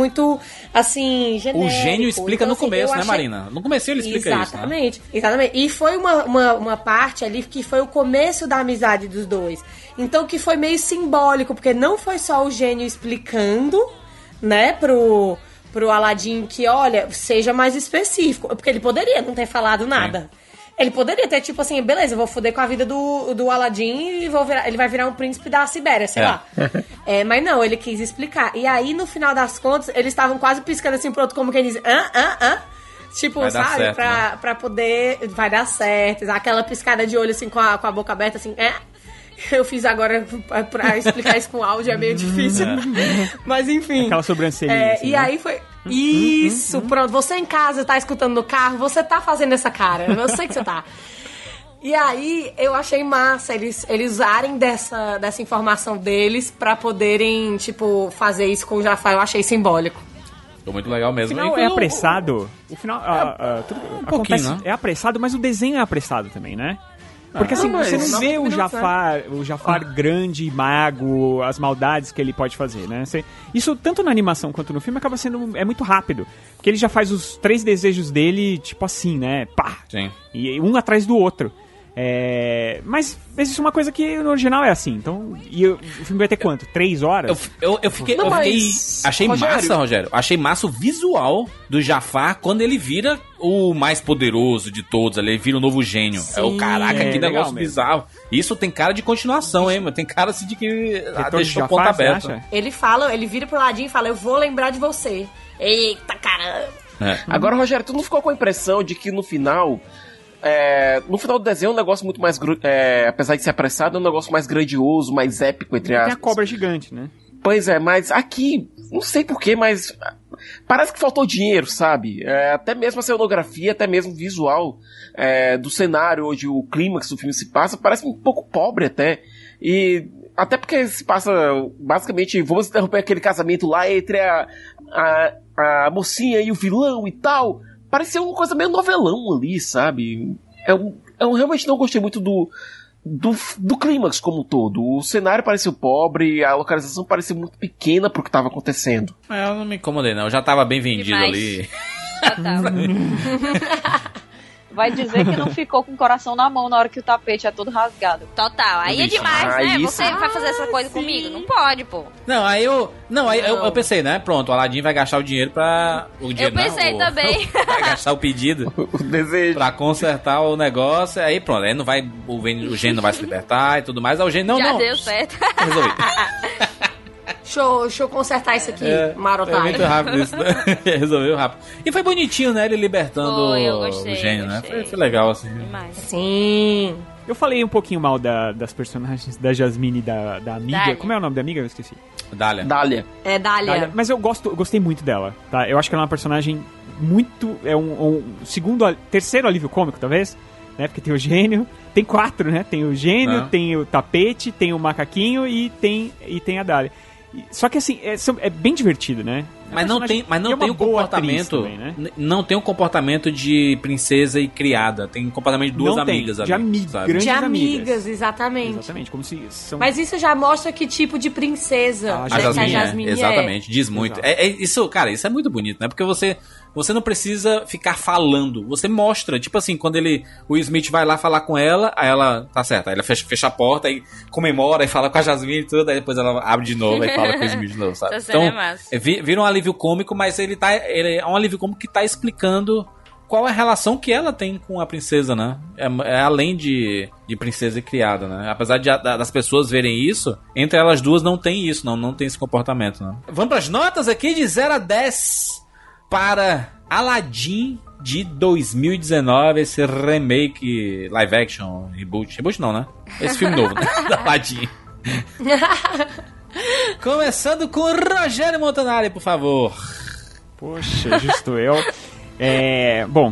Speaker 10: assim, genérico.
Speaker 6: O gênio explica então, no começo, né, Marina? No começo ele explica
Speaker 10: exatamente, isso, né? Exatamente. E foi uma parte ali que foi o começo da amizade dos dois. Então que foi meio simbólico, porque não foi só o gênio explicando, né, pro Aladdin que, olha, seja mais específico. Porque ele poderia não ter falado nada. Ele poderia ter, tipo assim, beleza, eu vou foder com a vida do Aladdin e ele vai virar um príncipe da Sibéria, sei lá. Mas não, ele quis explicar. E aí, no final das contas, eles estavam quase piscando assim pro outro, como quem diz, tipo,
Speaker 6: vai
Speaker 10: sabe?
Speaker 6: Certo,
Speaker 10: pra poder... Vai dar certo. Aquela piscada de olho, assim, com a boca aberta, assim, Eu fiz agora pra explicar isso com áudio, é meio difícil. Mas enfim.
Speaker 8: Aquela sobrancelhinha.
Speaker 10: Assim, e aí foi. Isso, pronto. Você em casa tá escutando no carro, você tá fazendo essa cara. Eu sei que você tá. E aí eu achei massa eles usarem dessa informação deles pra poderem, tipo, fazer isso com o Jafar. Eu achei simbólico.
Speaker 6: Ficou muito legal mesmo.
Speaker 8: O final é apressado. O final. Tudo acontece, né? É apressado, mas o desenho é apressado também, né? Porque assim, você não vê o Jafar grande, mago, as maldades que ele pode fazer, né? Isso, tanto na animação quanto no filme, acaba sendo... É muito rápido. Porque ele já faz os 3 desejos dele, tipo assim, né? Pá! Sim. E um atrás do outro. Mas isso é uma coisa que no original é assim. Então, o filme vai ter quanto? 3 horas?
Speaker 6: Eu fiquei... Achei massa, Rogério. Achei massa o visual do Jafar quando ele vira o mais poderoso de todos. Ele vira o novo gênio.
Speaker 10: Sim,
Speaker 6: Caraca, que negócio bizarro. Isso tem cara de continuação, hein, mano? Tem cara assim de que deixou o ponto aberto.
Speaker 10: Ele vira pro ladinho e fala, eu vou lembrar de você. Eita, caramba.
Speaker 21: Agora, Rogério, tu não ficou com a impressão de que no final do desenho é um negócio muito mais... apesar de ser apressado, é um negócio mais grandioso, mais épico, entre aspas.
Speaker 8: Tem a cobra gigante, né?
Speaker 21: Pois é, mas aqui, não sei porquê, mas parece que faltou dinheiro, sabe? Até mesmo a cenografia, até mesmo o visual do cenário onde o clímax do filme se passa, parece um pouco pobre até. E até porque se passa, basicamente, vamos interromper aquele casamento lá entre a mocinha e o vilão e tal. Parecia uma coisa meio novelão ali, sabe? Eu realmente não gostei muito do clímax como um todo. O cenário pareceu pobre, a localização parecia muito pequena pro que tava acontecendo.
Speaker 6: Eu não me incomodei, não. Eu já tava bem vendido ali.
Speaker 9: Já tava.
Speaker 11: vai dizer que não ficou com o coração na mão na hora que o tapete é todo rasgado.
Speaker 9: Total, aí é demais, né?
Speaker 21: isso.
Speaker 9: Você vai fazer essa coisa comigo? Não pode, pô.
Speaker 6: Não, aí eu pensei, né? Pronto, o Aladdin vai gastar o dinheiro pra...
Speaker 9: Eu pensei também.
Speaker 6: Vai gastar o pedido.
Speaker 21: O desejo.
Speaker 6: Pra consertar o negócio. Aí pronto, aí não vai, o gênio não vai se libertar e tudo mais. Aí o gênio,
Speaker 9: Já
Speaker 6: não.
Speaker 9: deu certo.
Speaker 6: Resolvi.
Speaker 10: Deixa eu consertar isso aqui, marotai.
Speaker 6: Foi muito rápido isso, né? Resolveu rápido. E foi bonitinho, né? Ele libertando o gênio, né? Foi legal, assim.
Speaker 9: Demais.
Speaker 10: Sim.
Speaker 8: Eu falei um pouquinho mal das personagens da Jasmine e da amiga.
Speaker 9: Dália.
Speaker 8: Como é o nome da amiga? Eu esqueci.
Speaker 6: Dália.
Speaker 10: É Dália.
Speaker 8: Mas eu gostei muito dela, tá? Eu acho que ela é uma personagem muito... É terceiro alívio cômico, talvez, né? Porque tem o gênio... Tem 4, né? Tem o gênio, tem o tapete, tem o macaquinho e tem a Dália. Só que assim, é bem divertido, né?
Speaker 6: Mas não tem o comportamento.
Speaker 8: Também, né?
Speaker 6: Não tem um comportamento de princesa e criada. Tem um comportamento de duas amigas ali.
Speaker 8: Grandes
Speaker 10: de amigas,
Speaker 8: amigas,
Speaker 10: exatamente.
Speaker 8: Exatamente, como se são...
Speaker 10: Mas isso já mostra que tipo de princesa
Speaker 8: A
Speaker 10: Jasmine
Speaker 6: exatamente, diz muito. Isso, cara, isso é muito bonito, né? Porque você não precisa ficar falando. Você mostra, tipo assim, quando o Smith vai lá falar com ela, aí ela, tá certo, aí ela fecha a porta, aí comemora, e fala com a Jasmine e tudo, aí depois ela abre de novo, e fala com o Smith de novo, sabe? Então, vira um alívio cômico, mas ele é um alívio cômico que tá explicando qual é a relação que ela tem com a princesa, né? É além de princesa e criada, né? Apesar das pessoas verem isso, entre elas duas não tem isso, não tem esse comportamento, né? Vamos pras notas aqui de 0 a 10 para Aladdin de 2019, esse remake live action, reboot não, né? Esse filme novo, né? Da Aladdin. Começando com Rogério Montanari, por favor.
Speaker 8: Poxa, justo eu. Bom,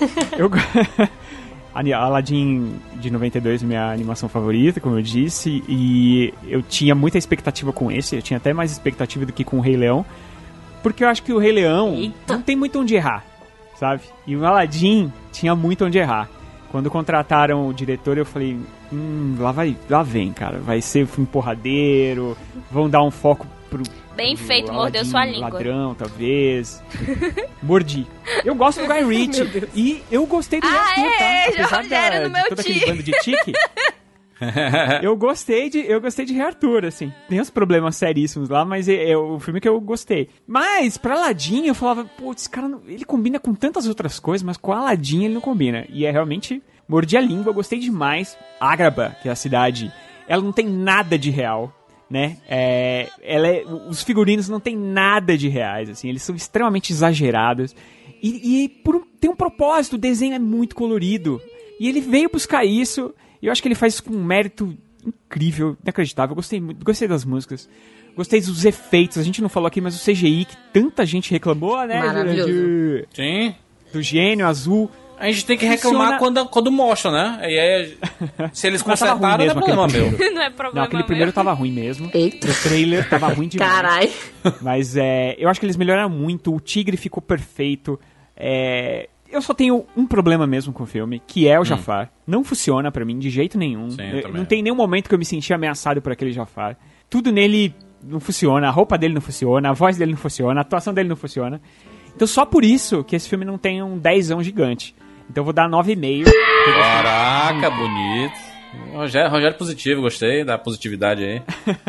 Speaker 8: Aladdin de 92 minha animação favorita, como eu disse, e eu tinha muita expectativa com esse, eu tinha até mais expectativa do que com o Rei Leão, porque eu acho que o Rei Leão não tem muito onde errar, sabe? E o Aladdin tinha muito onde errar. Quando contrataram o diretor, eu falei, lá vem, cara, vai ser um filme porradeiro, vão dar um foco pro...
Speaker 9: Bem feito, mordeu sua língua.
Speaker 8: Ladrão, talvez. Mordi. Eu gosto do Guy Ritchie. E eu gostei do Arthur, tá? Apesar de todo aquele bando de tique. eu gostei de Rei Arthur, assim. Tem uns problemas seríssimos lá, mas é o filme que eu gostei. Mas, pra Aladdin, eu falava, pô, esse cara, ele combina com tantas outras coisas, mas com Aladdin ele não combina. E é realmente, mordi a língua, eu gostei demais. Agrabah, que é a cidade, ela não tem nada de real. Né? Os figurinos não tem nada de reais, assim, eles são extremamente exagerados e tem um propósito, o desenho é muito colorido e ele veio buscar isso e eu acho que ele faz isso com um mérito incrível, inacreditável. Eu gostei das músicas, gostei dos efeitos, a gente não falou aqui, mas o CGI que tanta gente reclamou, né?
Speaker 10: Maravilhoso.
Speaker 6: Sim.
Speaker 8: Do gênio azul.
Speaker 6: A gente tem que reclamar quando mostra, né? E aí, se eles consertaram, não é problema meu.
Speaker 9: Não é problema
Speaker 8: aquele primeiro tava ruim mesmo.
Speaker 10: Eita.
Speaker 8: O trailer tava ruim demais.
Speaker 10: Caralho.
Speaker 8: Mas eu acho que eles melhoraram muito. O tigre ficou perfeito. Eu só tenho um problema mesmo com o filme, que é o Jafar. Não funciona pra mim de jeito nenhum.
Speaker 6: Sim,
Speaker 8: não tem nenhum momento que eu me senti ameaçado por aquele Jafar. Tudo nele não funciona. A roupa dele não funciona. A voz dele não funciona. A atuação dele não funciona. Então só por isso que esse filme não tem um 10ão gigante. Então eu vou dar 9,5.
Speaker 6: Caraca, bonito. Rogério positivo, gostei da positividade aí.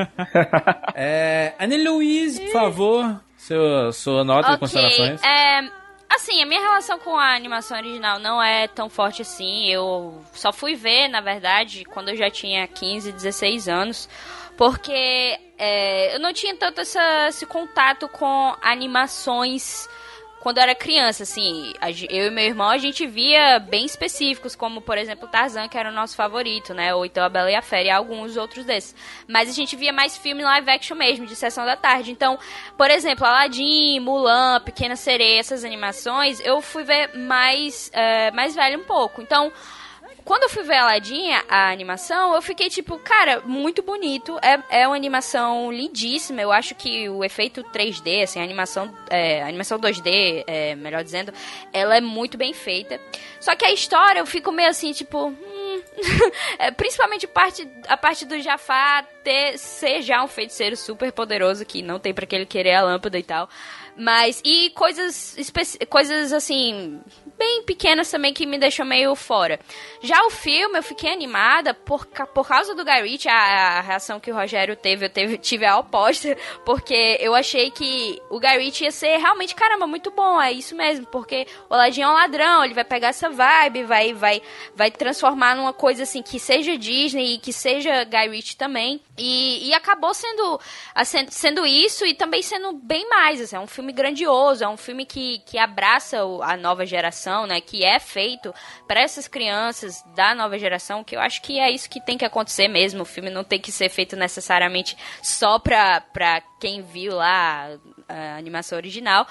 Speaker 6: Anne Louise, por favor, sua nota de considerações.
Speaker 9: Assim, a minha relação com a animação original não é tão forte assim. Eu só fui ver, na verdade, quando eu já tinha 15, 16 anos. Porque eu não tinha tanto esse contato com animações quando eu era criança, assim. Eu e meu irmão, a gente via bem específicos, como, por exemplo, Tarzan, que era o nosso favorito, né? Ou então A Bela e a Fera e alguns outros desses. Mas a gente via mais filme live action mesmo, de sessão da tarde. Então, por exemplo, Aladdin, Mulan, Pequena Sereia, essas animações, eu fui ver mais velho um pouco. Então, quando eu fui ver Aladdin, a animação, eu fiquei tipo, cara, muito bonito. É uma animação lindíssima. Eu acho que o efeito 3D, assim, a animação 2D, melhor dizendo, ela é muito bem feita. Só que a história, eu fico meio assim, tipo... principalmente a parte do Jafar ser já um feiticeiro super poderoso, que não tem pra que ele querer a lâmpada e tal. Mas, e coisas assim, bem pequenas também que me deixam meio fora. Já o filme, eu fiquei animada por causa do Guy Ritchie, a reação que o Rogério teve, tive a oposta, porque eu achei que o Guy Ritchie ia ser realmente, caramba, muito bom, é isso mesmo, porque o Aladdin é um ladrão, ele vai pegar essa vibe, vai transformar numa coisa assim, que seja Disney e que seja Guy Ritchie também, e acabou sendo isso e também sendo bem mais, assim, é um filme grandioso, é um filme que abraça a nova geração, né, que é feito para essas crianças da nova geração, que eu acho que é isso que tem que acontecer mesmo, o filme não tem que ser feito necessariamente só pra quem viu lá a animação original,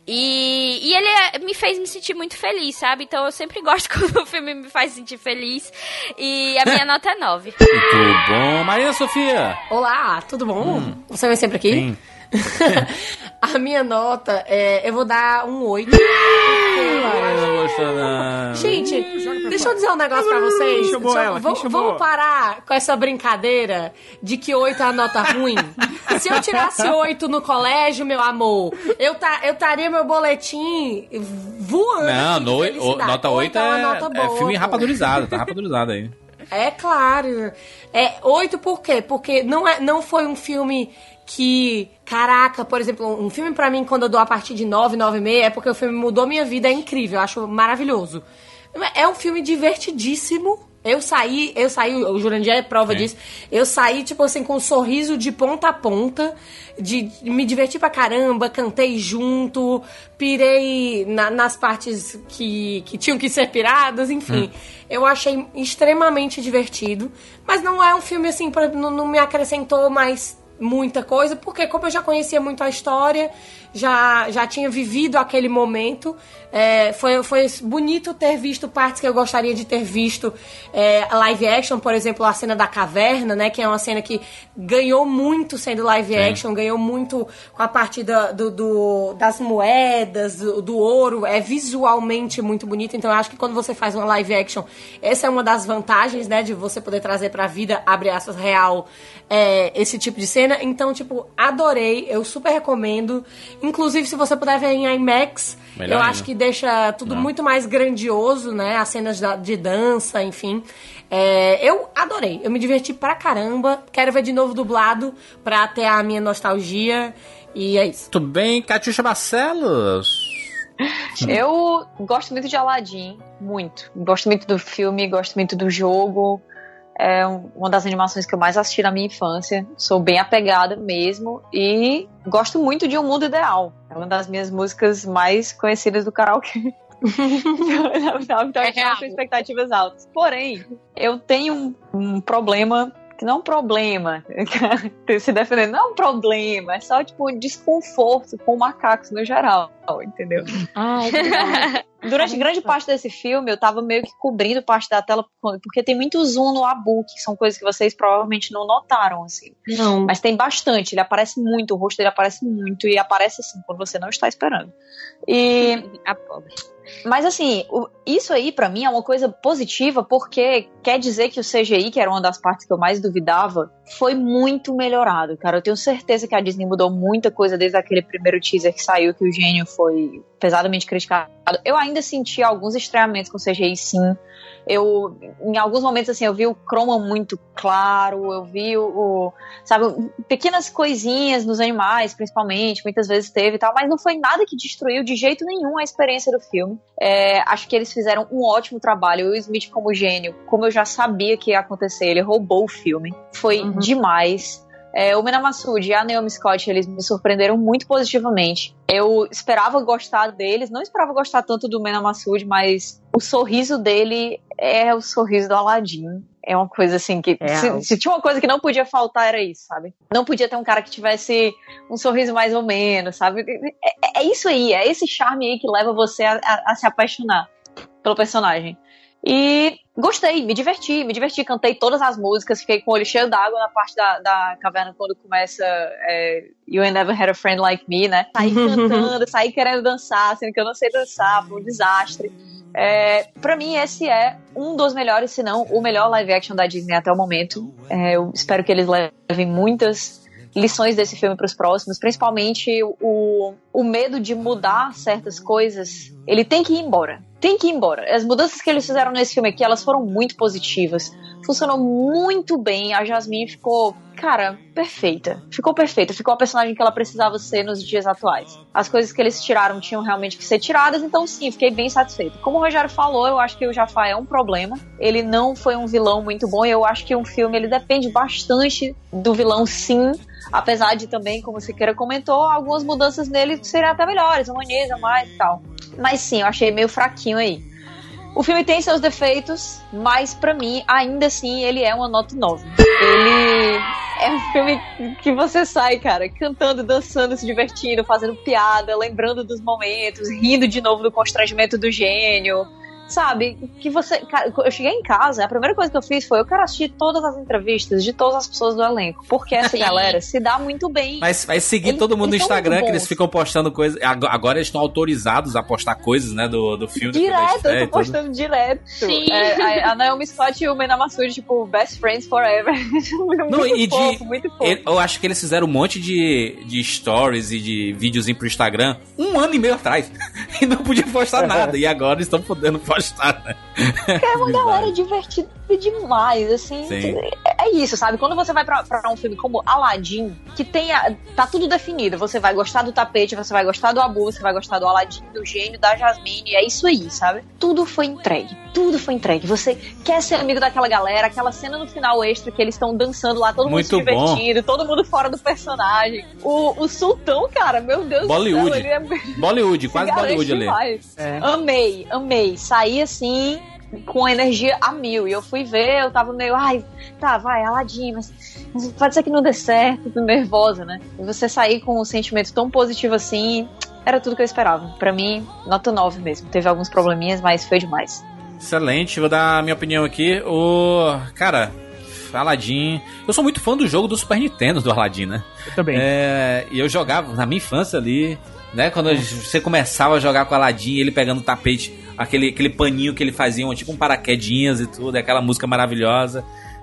Speaker 9: e ele me fez me sentir muito feliz, sabe, então eu sempre gosto quando o filme me faz sentir feliz, e a minha nota é 9.
Speaker 6: Muito bom. Maria Sofia!
Speaker 10: Olá, tudo bom? Você vem sempre aqui?
Speaker 6: Sim.
Speaker 10: A minha nota eu vou dar um 8.
Speaker 6: Não gostou, não.
Speaker 10: Gente, deixa eu dizer um negócio pra vocês. Vamos parar com essa brincadeira de que 8 é a nota ruim. Se eu tirasse 8 no colégio, meu amor, eu estaria meu boletim voando.
Speaker 6: Não, nota 8 é filme rapadurizado, tá rapadurizado aí.
Speaker 10: É claro. 8 por quê? Porque não foi um filme que, caraca, por exemplo, um filme pra mim, quando eu dou a partir de 9, 9,5, é porque o filme mudou minha vida, é incrível, eu acho maravilhoso. É um filme divertidíssimo. Eu saí, o Jurandir é prova disso. Eu saí, tipo assim, com um sorriso de ponta a ponta, de me divertir pra caramba, cantei junto, pirei nas partes que tinham que ser piradas, enfim. Eu achei extremamente divertido, mas não é um filme assim, não me acrescentou mais muita coisa, porque como eu já conhecia muito a história, já tinha vivido aquele momento, foi bonito ter visto partes que eu gostaria de ter visto, live action, por exemplo, a cena da caverna, né, que é uma cena que ganhou muito sendo live action, ganhou muito com a parte das moedas, do ouro, é visualmente muito bonito, então eu acho que quando você faz uma live action, essa é uma das vantagens, né, de você poder trazer pra vida, abre aspas, real, esse tipo de cena. Então, tipo, adorei, eu super recomendo. Inclusive, se você puder ver em IMAX, melhor eu ainda. Acho que deixa tudo muito mais grandioso, né? As cenas de dança, enfim. Eu adorei, eu me diverti pra caramba. Quero ver de novo dublado pra ter a minha nostalgia. E é isso.
Speaker 6: Tudo bem, Catiuxa Barcelos?
Speaker 11: Eu gosto muito de Aladdin, muito. Gosto muito do filme, gosto muito do jogo. É uma das animações que eu mais assisti na minha infância. Sou bem apegada mesmo. E gosto muito de Um Mundo Ideal. É uma das minhas músicas mais conhecidas do karaokê. Então, eu tenho expectativas altas. Porém, eu tenho um problema, que não é um problema, se defendendo, não é um problema, é só tipo um desconforto com macacos no geral, entendeu? Durante grande parte desse filme, eu tava meio que cobrindo parte da tela, porque tem muito zoom no Abu, que são coisas que vocês provavelmente não notaram, assim.
Speaker 10: Não.
Speaker 11: Mas tem bastante, ele aparece muito, o rosto dele aparece muito, e aparece assim, quando você não está esperando. E... a pobre. Mas assim, isso aí pra mim é uma coisa positiva, porque quer dizer que o CGI, que era uma das partes que eu mais duvidava, foi muito melhorado, cara. Eu tenho certeza que a Disney mudou muita coisa desde aquele primeiro teaser que saiu, que o gênio foi pesadamente criticado. Eu ainda senti alguns estranhamentos com o CGI, sim. Em alguns momentos, assim, eu vi o chroma muito claro, eu vi sabe, pequenas coisinhas nos animais, principalmente, muitas vezes teve e tal, mas não foi nada que destruiu de jeito nenhum a experiência do filme. Acho que eles fizeram um ótimo trabalho. O Will Smith como gênio, como eu já sabia que ia acontecer, ele roubou o filme. Foi demais. O Mena Massoud e a Naomi Scott, eles me surpreenderam muito positivamente. Eu esperava gostar deles, não esperava gostar tanto do Mena Massoud, mas o sorriso dele é o sorriso do Aladdin. É uma coisa assim que... Se tinha uma coisa que não podia faltar, era isso, sabe? Não podia ter um cara que tivesse um sorriso mais ou menos, sabe? É isso aí, é esse charme aí que leva você a se apaixonar pelo personagem. E gostei, me diverti, cantei todas as músicas, fiquei com o olho cheio d'água na parte da caverna quando começa You Ain't Never Had a Friend Like Me, né? Saí cantando, saí querendo dançar, sendo que eu não sei dançar, foi um desastre. Pra mim esse é um dos melhores, se não o melhor live action da Disney até o momento. Eu espero que eles levem muitas lições desse filme pros próximos, principalmente o medo de mudar certas coisas. Ele tem que ir embora. Tem que ir embora. As mudanças que eles fizeram nesse filme aqui, elas foram muito positivas. Funcionou muito bem. A Jasmine ficou, cara, perfeita. Ficou perfeita. Ficou a personagem que ela precisava ser nos dias atuais. As coisas que eles tiraram tinham realmente que ser tiradas, então sim, fiquei bem satisfeita. Como o Rogério falou, eu acho que o Jafar é um problema. Ele não foi um vilão muito bom. Eu acho que um filme, ele depende bastante do vilão, sim. Apesar de também, como o Siqueira comentou, algumas mudanças nele seriam até melhores, humaniza mais e tal. Mas sim, eu achei meio fraquinho aí. O filme tem seus defeitos, mas pra mim, ainda assim, ele é uma nota 9. Ele é um filme que você sai, cara, cantando, dançando, se divertindo, fazendo piada, lembrando dos momentos, rindo de novo do constrangimento do gênio. Sabe, que você... Cara, eu cheguei em casa, a primeira coisa que eu fiz foi eu quero assistir todas as entrevistas de todas as pessoas do elenco, porque essa galera se dá muito bem.
Speaker 6: Mas vai seguir todo mundo no Instagram, que eles ficam postando coisas. Agora eles estão autorizados a postar coisas, né, do filme.
Speaker 11: Direto, eu tô postando direto. Sim. A Naomi Scott e o Mena Massoud, tipo, best friends forever. Muito fofo.
Speaker 6: Eu acho que eles fizeram um monte de stories e de videozinho pro Instagram 1 ano e meio atrás. E não podiam postar nada. E agora estão podendo postar, né?
Speaker 11: É uma galera divertida demais, assim.
Speaker 6: Sim.
Speaker 11: É isso, sabe? Quando você vai pra um filme como Aladdin, que tá tudo definido, você vai gostar do tapete, você vai gostar do Abu, você vai gostar do Aladdin, do gênio, da Jasmine, é isso aí, sabe? Tudo foi entregue. Você quer ser amigo daquela galera, aquela cena no final extra que eles estão dançando lá, todo mundo se divertindo, todo mundo fora do personagem. O Sultão, cara, meu Deus
Speaker 6: Bollywood.
Speaker 11: do céu, ele é...
Speaker 6: Bollywood, quase Bollywood ali.
Speaker 11: Amei. Saí assim, com energia a 1000. E eu fui ver, eu tava meio, Aladdin, mas pode ser que não dê certo, tô nervosa, né? E você sair com um sentimento tão positivo assim, era tudo que eu esperava. Pra mim, nota 9 mesmo. Teve alguns probleminhas, mas foi demais.
Speaker 6: Excelente, vou dar a minha opinião aqui. Cara, Aladdin... Eu sou muito fã do jogo do Super Nintendo, do Aladdin, né?
Speaker 8: Eu também.
Speaker 6: E eu jogava, na minha infância ali, né? Quando você começava a jogar com o Aladdin, ele pegando o tapete, aquele paninho que ele fazia, tipo um paraquedinhas e tudo, aquela música maravilhosa.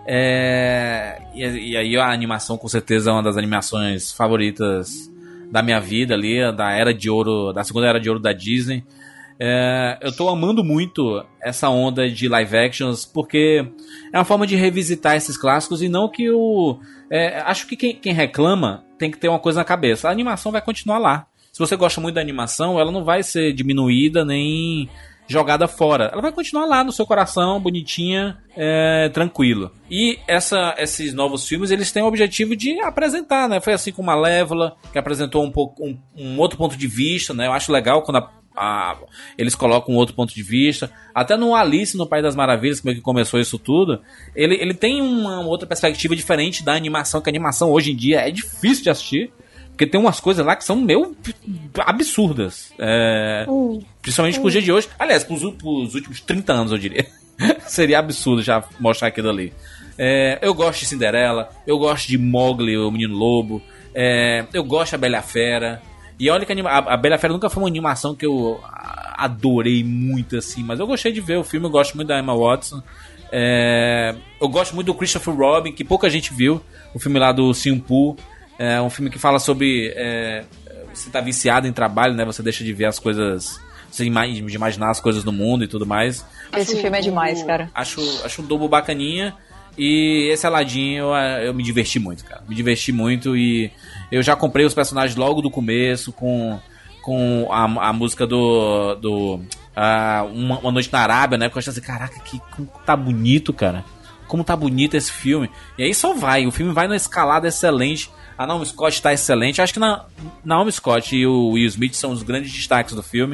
Speaker 6: E aí a animação, com certeza, é uma das animações favoritas da minha vida ali, da segunda era de ouro da Disney. Eu tô amando muito essa onda de live actions, porque é uma forma de revisitar esses clássicos, e não que acho que quem reclama tem que ter uma coisa na cabeça. A animação vai continuar lá. Se você gosta muito da animação, ela não vai ser diminuída nem jogada fora. Ela vai continuar lá no seu coração, bonitinha, tranquilo. E esses novos filmes, eles têm o objetivo de apresentar, né? Foi assim com Malévola, que apresentou um outro ponto de vista, né? Eu acho legal quando eles colocam um outro ponto de vista. Até no Alice no País das Maravilhas, como é que começou isso tudo, ele tem uma outra perspectiva diferente da animação, que a animação hoje em dia é difícil de assistir, porque tem umas coisas lá que são meio absurdas. Principalmente pro dia de hoje. Aliás, pros últimos 30 anos, eu diria. Seria absurdo já mostrar aquilo ali. Eu gosto de Cinderela, eu gosto de Mowgli, o Menino Lobo, eu gosto da Bela e a Fera. E olha que a Bela e a Fera nunca foi uma animação que eu adorei muito, assim, mas eu gostei de ver o filme, eu gosto muito da Emma Watson. Eu gosto muito do Christopher Robin, que pouca gente viu, o filme lá do Simpu. É um filme que fala sobre você tá viciado em trabalho, né? Você deixa de ver as coisas, de imaginar as coisas do mundo e tudo mais.
Speaker 11: Esse filme é demais, cara.
Speaker 6: Acho um double bacaninha. E esse Aladdin eu me diverti muito, cara. Me diverti muito, e eu já comprei os personagens logo do começo, com a música Uma Noite na Arábia, né? Porque eu achei assim, caraca, como tá bonito, cara. Como tá bonito esse filme. E aí o filme vai numa escalada excelente. A Naomi Scott tá excelente. Acho que Naomi Scott e o Will Smith são os grandes destaques do filme.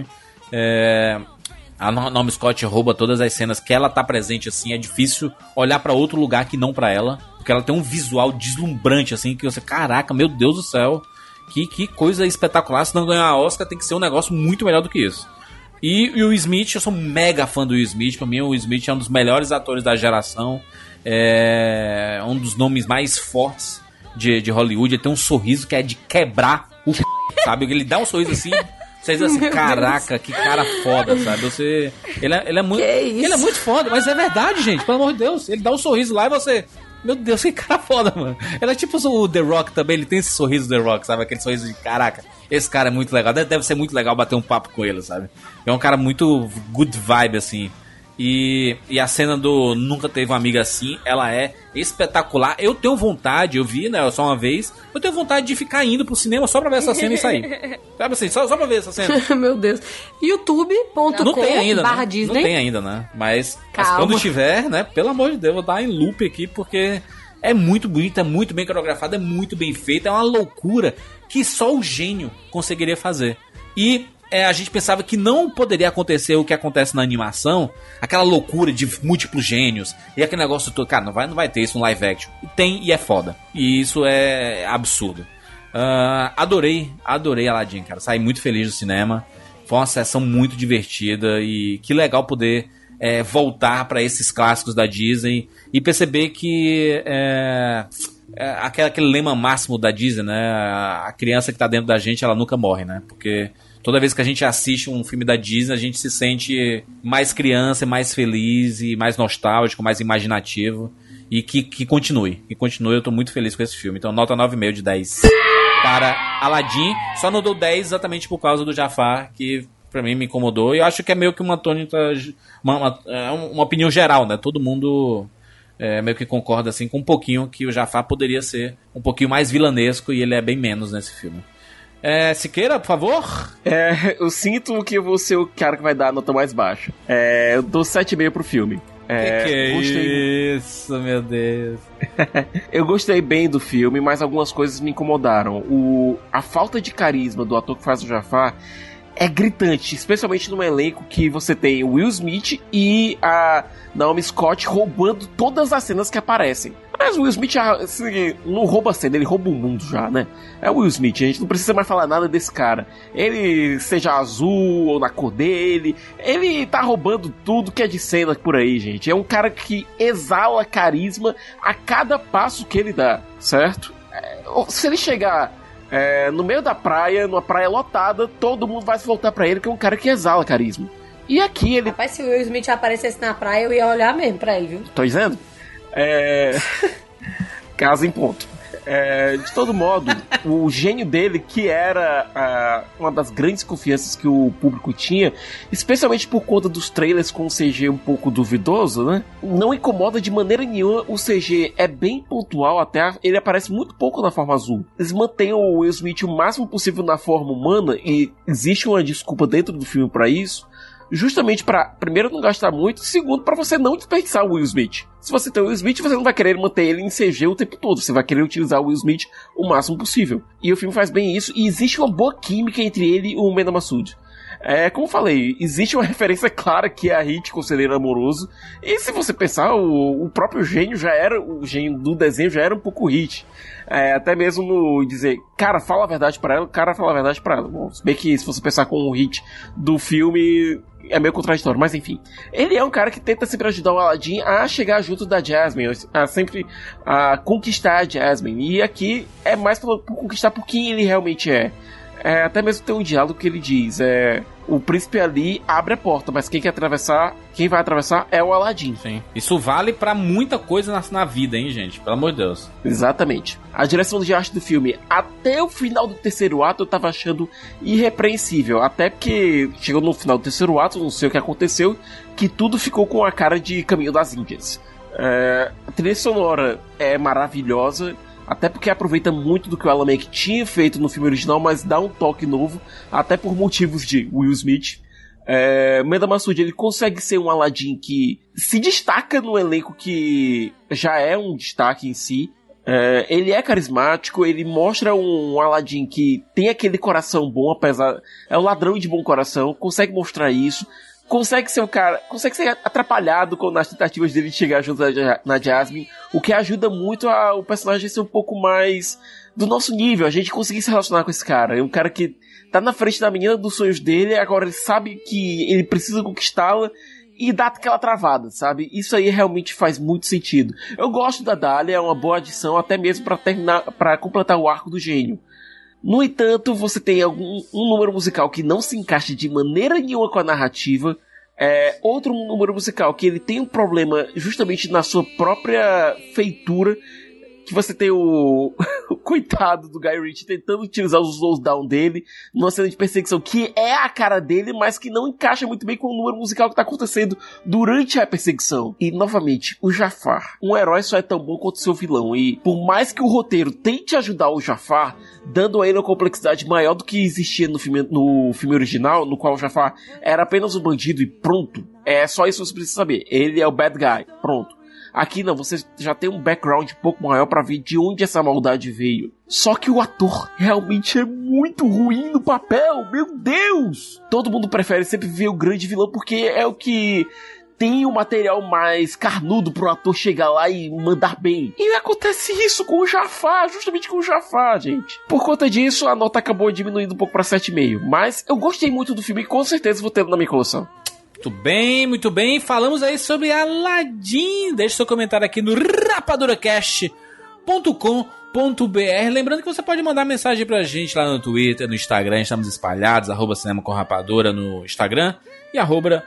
Speaker 6: A Naomi Scott rouba todas as cenas que ela tá presente, assim. É difícil olhar pra outro lugar que não pra ela, porque ela tem um visual deslumbrante, assim, que você, caraca, meu Deus do céu, que coisa espetacular. Se não ganhar a Oscar, tem que ser um negócio muito melhor do que isso. E o Will Smith, eu sou mega fã do Will Smith. Pra mim, o Will Smith é um dos melhores atores da geração, é um dos nomes mais fortes de Hollywood. Ele tem um sorriso que é de quebrar o sabe? Ele dá um sorriso assim, você diz assim, caraca, que cara foda, sabe? Ele é muito foda, mas é verdade, gente, pelo amor de Deus. Ele dá um sorriso lá e você, meu Deus, que cara foda, mano. Ela é tipo o The Rock também, ele tem esse sorriso do The Rock, sabe? Aquele sorriso de, caraca, esse cara é muito legal. Deve ser muito legal bater um papo com ele, sabe? É um cara muito good vibe, assim. E a cena do Nunca Teve Uma Amiga Assim, ela é espetacular. Eu tenho vontade, eu vi, né, só uma vez, eu tenho vontade de ficar indo pro cinema só pra ver essa cena e sair. Sabe assim, só pra ver essa cena.
Speaker 10: Meu Deus. youtube.com/Disney.
Speaker 6: Não tem ainda, né? Mas quando tiver, né, pelo amor de Deus, eu vou dar em loop aqui, porque é muito bonito, é muito bem coreografado, é muito bem feito, é uma loucura que só o gênio conseguiria fazer. E a gente pensava que não poderia acontecer o que acontece na animação, aquela loucura de múltiplos gênios e aquele negócio todo. Cara, não vai ter isso no live action. E tem, e é foda. E isso é absurdo. Adorei Aladdin, cara. Saí muito feliz do cinema. Foi uma sessão muito divertida e que legal poder voltar pra esses clássicos da Disney e perceber que aquele lema máximo da Disney, né? A criança que tá dentro da gente, ela nunca morre, né? Porque toda vez que a gente assiste um filme da Disney, a gente se sente mais criança, mais feliz e mais nostálgico, mais imaginativo. E que continue. Eu tô muito feliz com esse filme. Então, nota 9,5 de 10 para Aladdin. Só não dou 10 exatamente por causa do Jafar, que pra mim me incomodou. E eu acho que é meio que uma tônica, uma opinião geral, né? Todo mundo meio que concorda assim com um pouquinho que o Jafar poderia ser um pouquinho mais vilanesco e ele é bem menos nesse filme. Siqueira, por favor?
Speaker 21: Eu sinto que eu vou ser o cara que vai dar a nota mais baixa. Eu dou 7,5 pro filme.
Speaker 6: Isso, meu Deus.
Speaker 21: Eu gostei bem do filme, mas algumas coisas me incomodaram. A falta de carisma do ator que faz o Jafar é gritante, especialmente num elenco que você tem o Will Smith e a Naomi Scott roubando todas as cenas que aparecem. Mas o Will Smith assim, não rouba a cena, ele rouba o mundo já, né? É o Will Smith, a gente não precisa mais falar nada desse cara. Ele, seja azul ou na cor dele, ele tá roubando tudo que é de cena por aí, gente. É um cara que exala carisma a cada passo que ele dá, certo? Se ele chegar no meio da praia, numa praia lotada, todo mundo vai se voltar pra ele, que é um cara que exala carisma. E aqui ele...
Speaker 10: Rapaz, se o Will Smith aparecesse na praia, eu ia olhar mesmo pra ele, viu?
Speaker 21: Tô dizendo? Caso em ponto. De todo modo, o gênio dele, que era uma das grandes confianças que o público tinha, especialmente por conta dos trailers com o CG um pouco duvidoso, né? Não incomoda de maneira nenhuma. O CG é bem pontual, até ele aparece muito pouco na forma azul. Eles mantêm o Will Smith o máximo possível na forma humana, e existe uma desculpa dentro do filme pra isso, justamente pra, primeiro, não gastar muito, segundo, pra você não desperdiçar o Will Smith. Se você tem o Will Smith, você não vai querer manter ele em CG o tempo todo, você vai querer utilizar o Will Smith o máximo possível. E o filme faz bem isso, e existe uma boa química entre ele e o Menda Massoud. Como eu falei, existe uma referência clara que é a Hit, Conselheiro Amoroso, e se você pensar, o próprio gênio o gênio do desenho já era um pouco Hit. Até mesmo no dizer, cara, fala a verdade pra ela, Bom, se bem que se você pensar com o Hit do filme, é meio contraditório, mas enfim. Ele é um cara que tenta sempre ajudar o Aladdin a chegar junto da Jasmine, a conquistar a Jasmine, e aqui é mais por conquistar por quem ele realmente é. Até mesmo tem um diálogo que ele diz, o príncipe ali abre a porta, mas quem vai atravessar é o Aladdin.
Speaker 6: Sim. Isso vale pra muita coisa na vida, hein, gente? Pelo amor de Deus.
Speaker 21: Exatamente. A direção de arte do filme, até o final do terceiro ato, eu tava achando irrepreensível. Até porque chegou no final do terceiro ato, não sei o que aconteceu, que tudo ficou com a cara de Caminho das Índias. A trilha sonora é maravilhosa, até porque aproveita muito do que o Alan Menken tinha feito no filme original, mas dá um toque novo, até por motivos de Will Smith. Menda Massoud, ele consegue ser um Aladdin que se destaca no elenco que já é um destaque em si. Ele é carismático, ele mostra um Aladdin que tem aquele coração bom, apesar... É um ladrão de bom coração, consegue mostrar isso. Consegue ser atrapalhado nas tentativas dele de chegar junto na Jasmine, o que ajuda muito o personagem a ser um pouco mais do nosso nível, a gente conseguir se relacionar com esse cara. É um cara que tá na frente da menina dos sonhos dele, agora ele sabe que ele precisa conquistá-la e dá aquela travada, sabe? Isso aí realmente faz muito sentido. Eu gosto da Dália, é uma boa adição, até mesmo para completar o arco do gênio. No entanto, você tem um número musical que não se encaixa de maneira nenhuma com a narrativa. Outro número musical que ele tem um problema justamente na sua própria feitura, que você tem o coitado do Guy Ritchie tentando utilizar os slows down dele numa cena de perseguição que é a cara dele, mas que não encaixa muito bem com o número musical que tá acontecendo durante a perseguição. E, novamente, o Jafar. Um herói só é tão bom quanto seu vilão, e por mais que o roteiro tente ajudar o Jafar, dando a ele uma complexidade maior do que existia no filme original, no qual o Jafar era apenas um bandido e pronto. Só isso você precisa saber. Ele é o bad guy. Pronto. Aqui não, você já tem um background um pouco maior pra ver de onde essa maldade veio. Só que o ator realmente é muito ruim no papel, meu Deus! Todo mundo prefere sempre ver o grande vilão porque é o que tem o material mais carnudo pro ator chegar lá e mandar bem. E acontece isso com o Jafar, justamente com o Jafar, gente. Por conta disso, a nota acabou diminuindo um pouco pra 7,5. Mas eu gostei muito do filme e com certeza vou ter na minha coleção.
Speaker 6: Muito bem. Falamos aí sobre Aladdin. Deixe seu comentário aqui no rapaduracast.com.br. Lembrando que você pode mandar mensagem pra gente lá no Twitter, no Instagram. Estamos espalhados, @cinema com rapadura no Instagram e arroba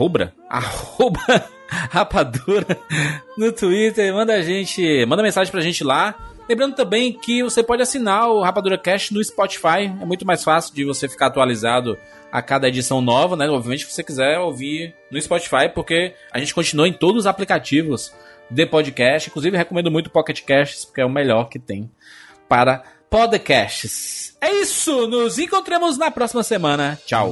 Speaker 6: rapadura no Twitter. Manda mensagem pra gente lá. Lembrando também que você pode assinar o Rapadura Cast no Spotify. É muito mais fácil de você ficar atualizado a cada edição nova, né? Obviamente, se você quiser ouvir no Spotify, porque a gente continua em todos os aplicativos de podcast. Inclusive, recomendo muito o Pocket Casts, porque é o melhor que tem para podcasts. É isso! Nos encontramos na próxima semana. Tchau!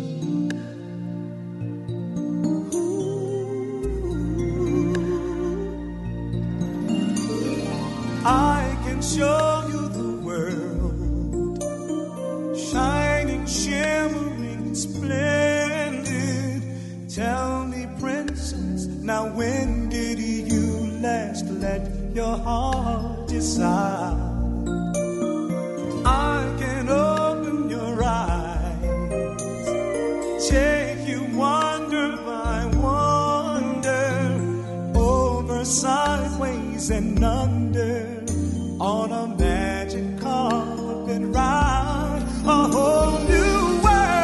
Speaker 4: I can show you the world, shining, shimmering, splendid. Tell me, princess, now when did you last let your heart decide? I can open your eyes, take you wonder by wonder, over, sideways, and under, on a magic carpet ride, a whole new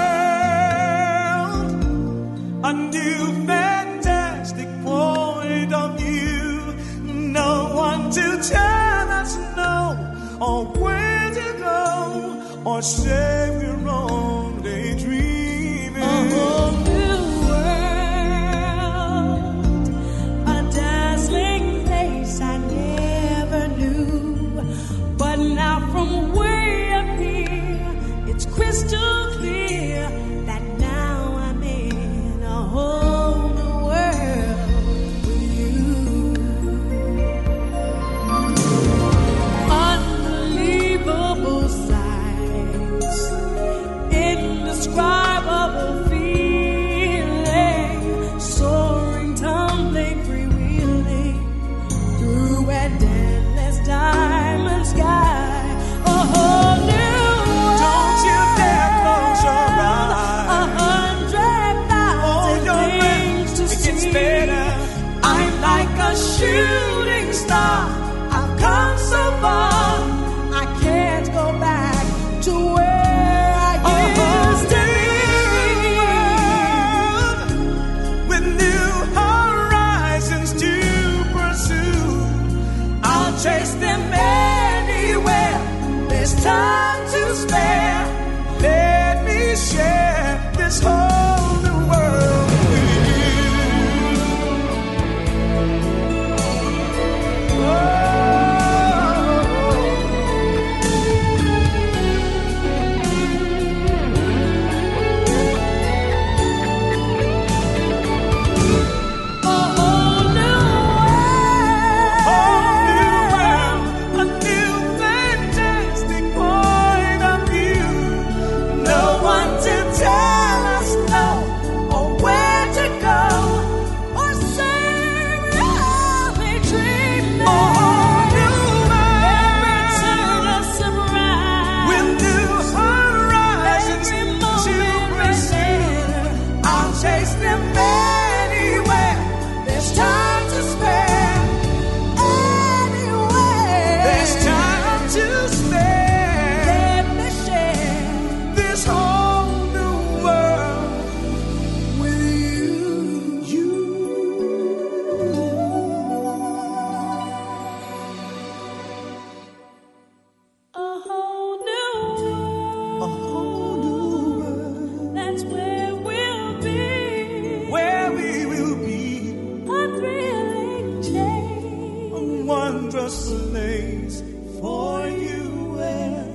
Speaker 4: world, a new fantastic point of view. No one to tell us no, or where to go, or say we're only dreaming. A whole new world, a dazzling place I never knew. But now from way up here, it's crystal clear that now I'm in a whole new world with you. Unbelievable sights a place for you and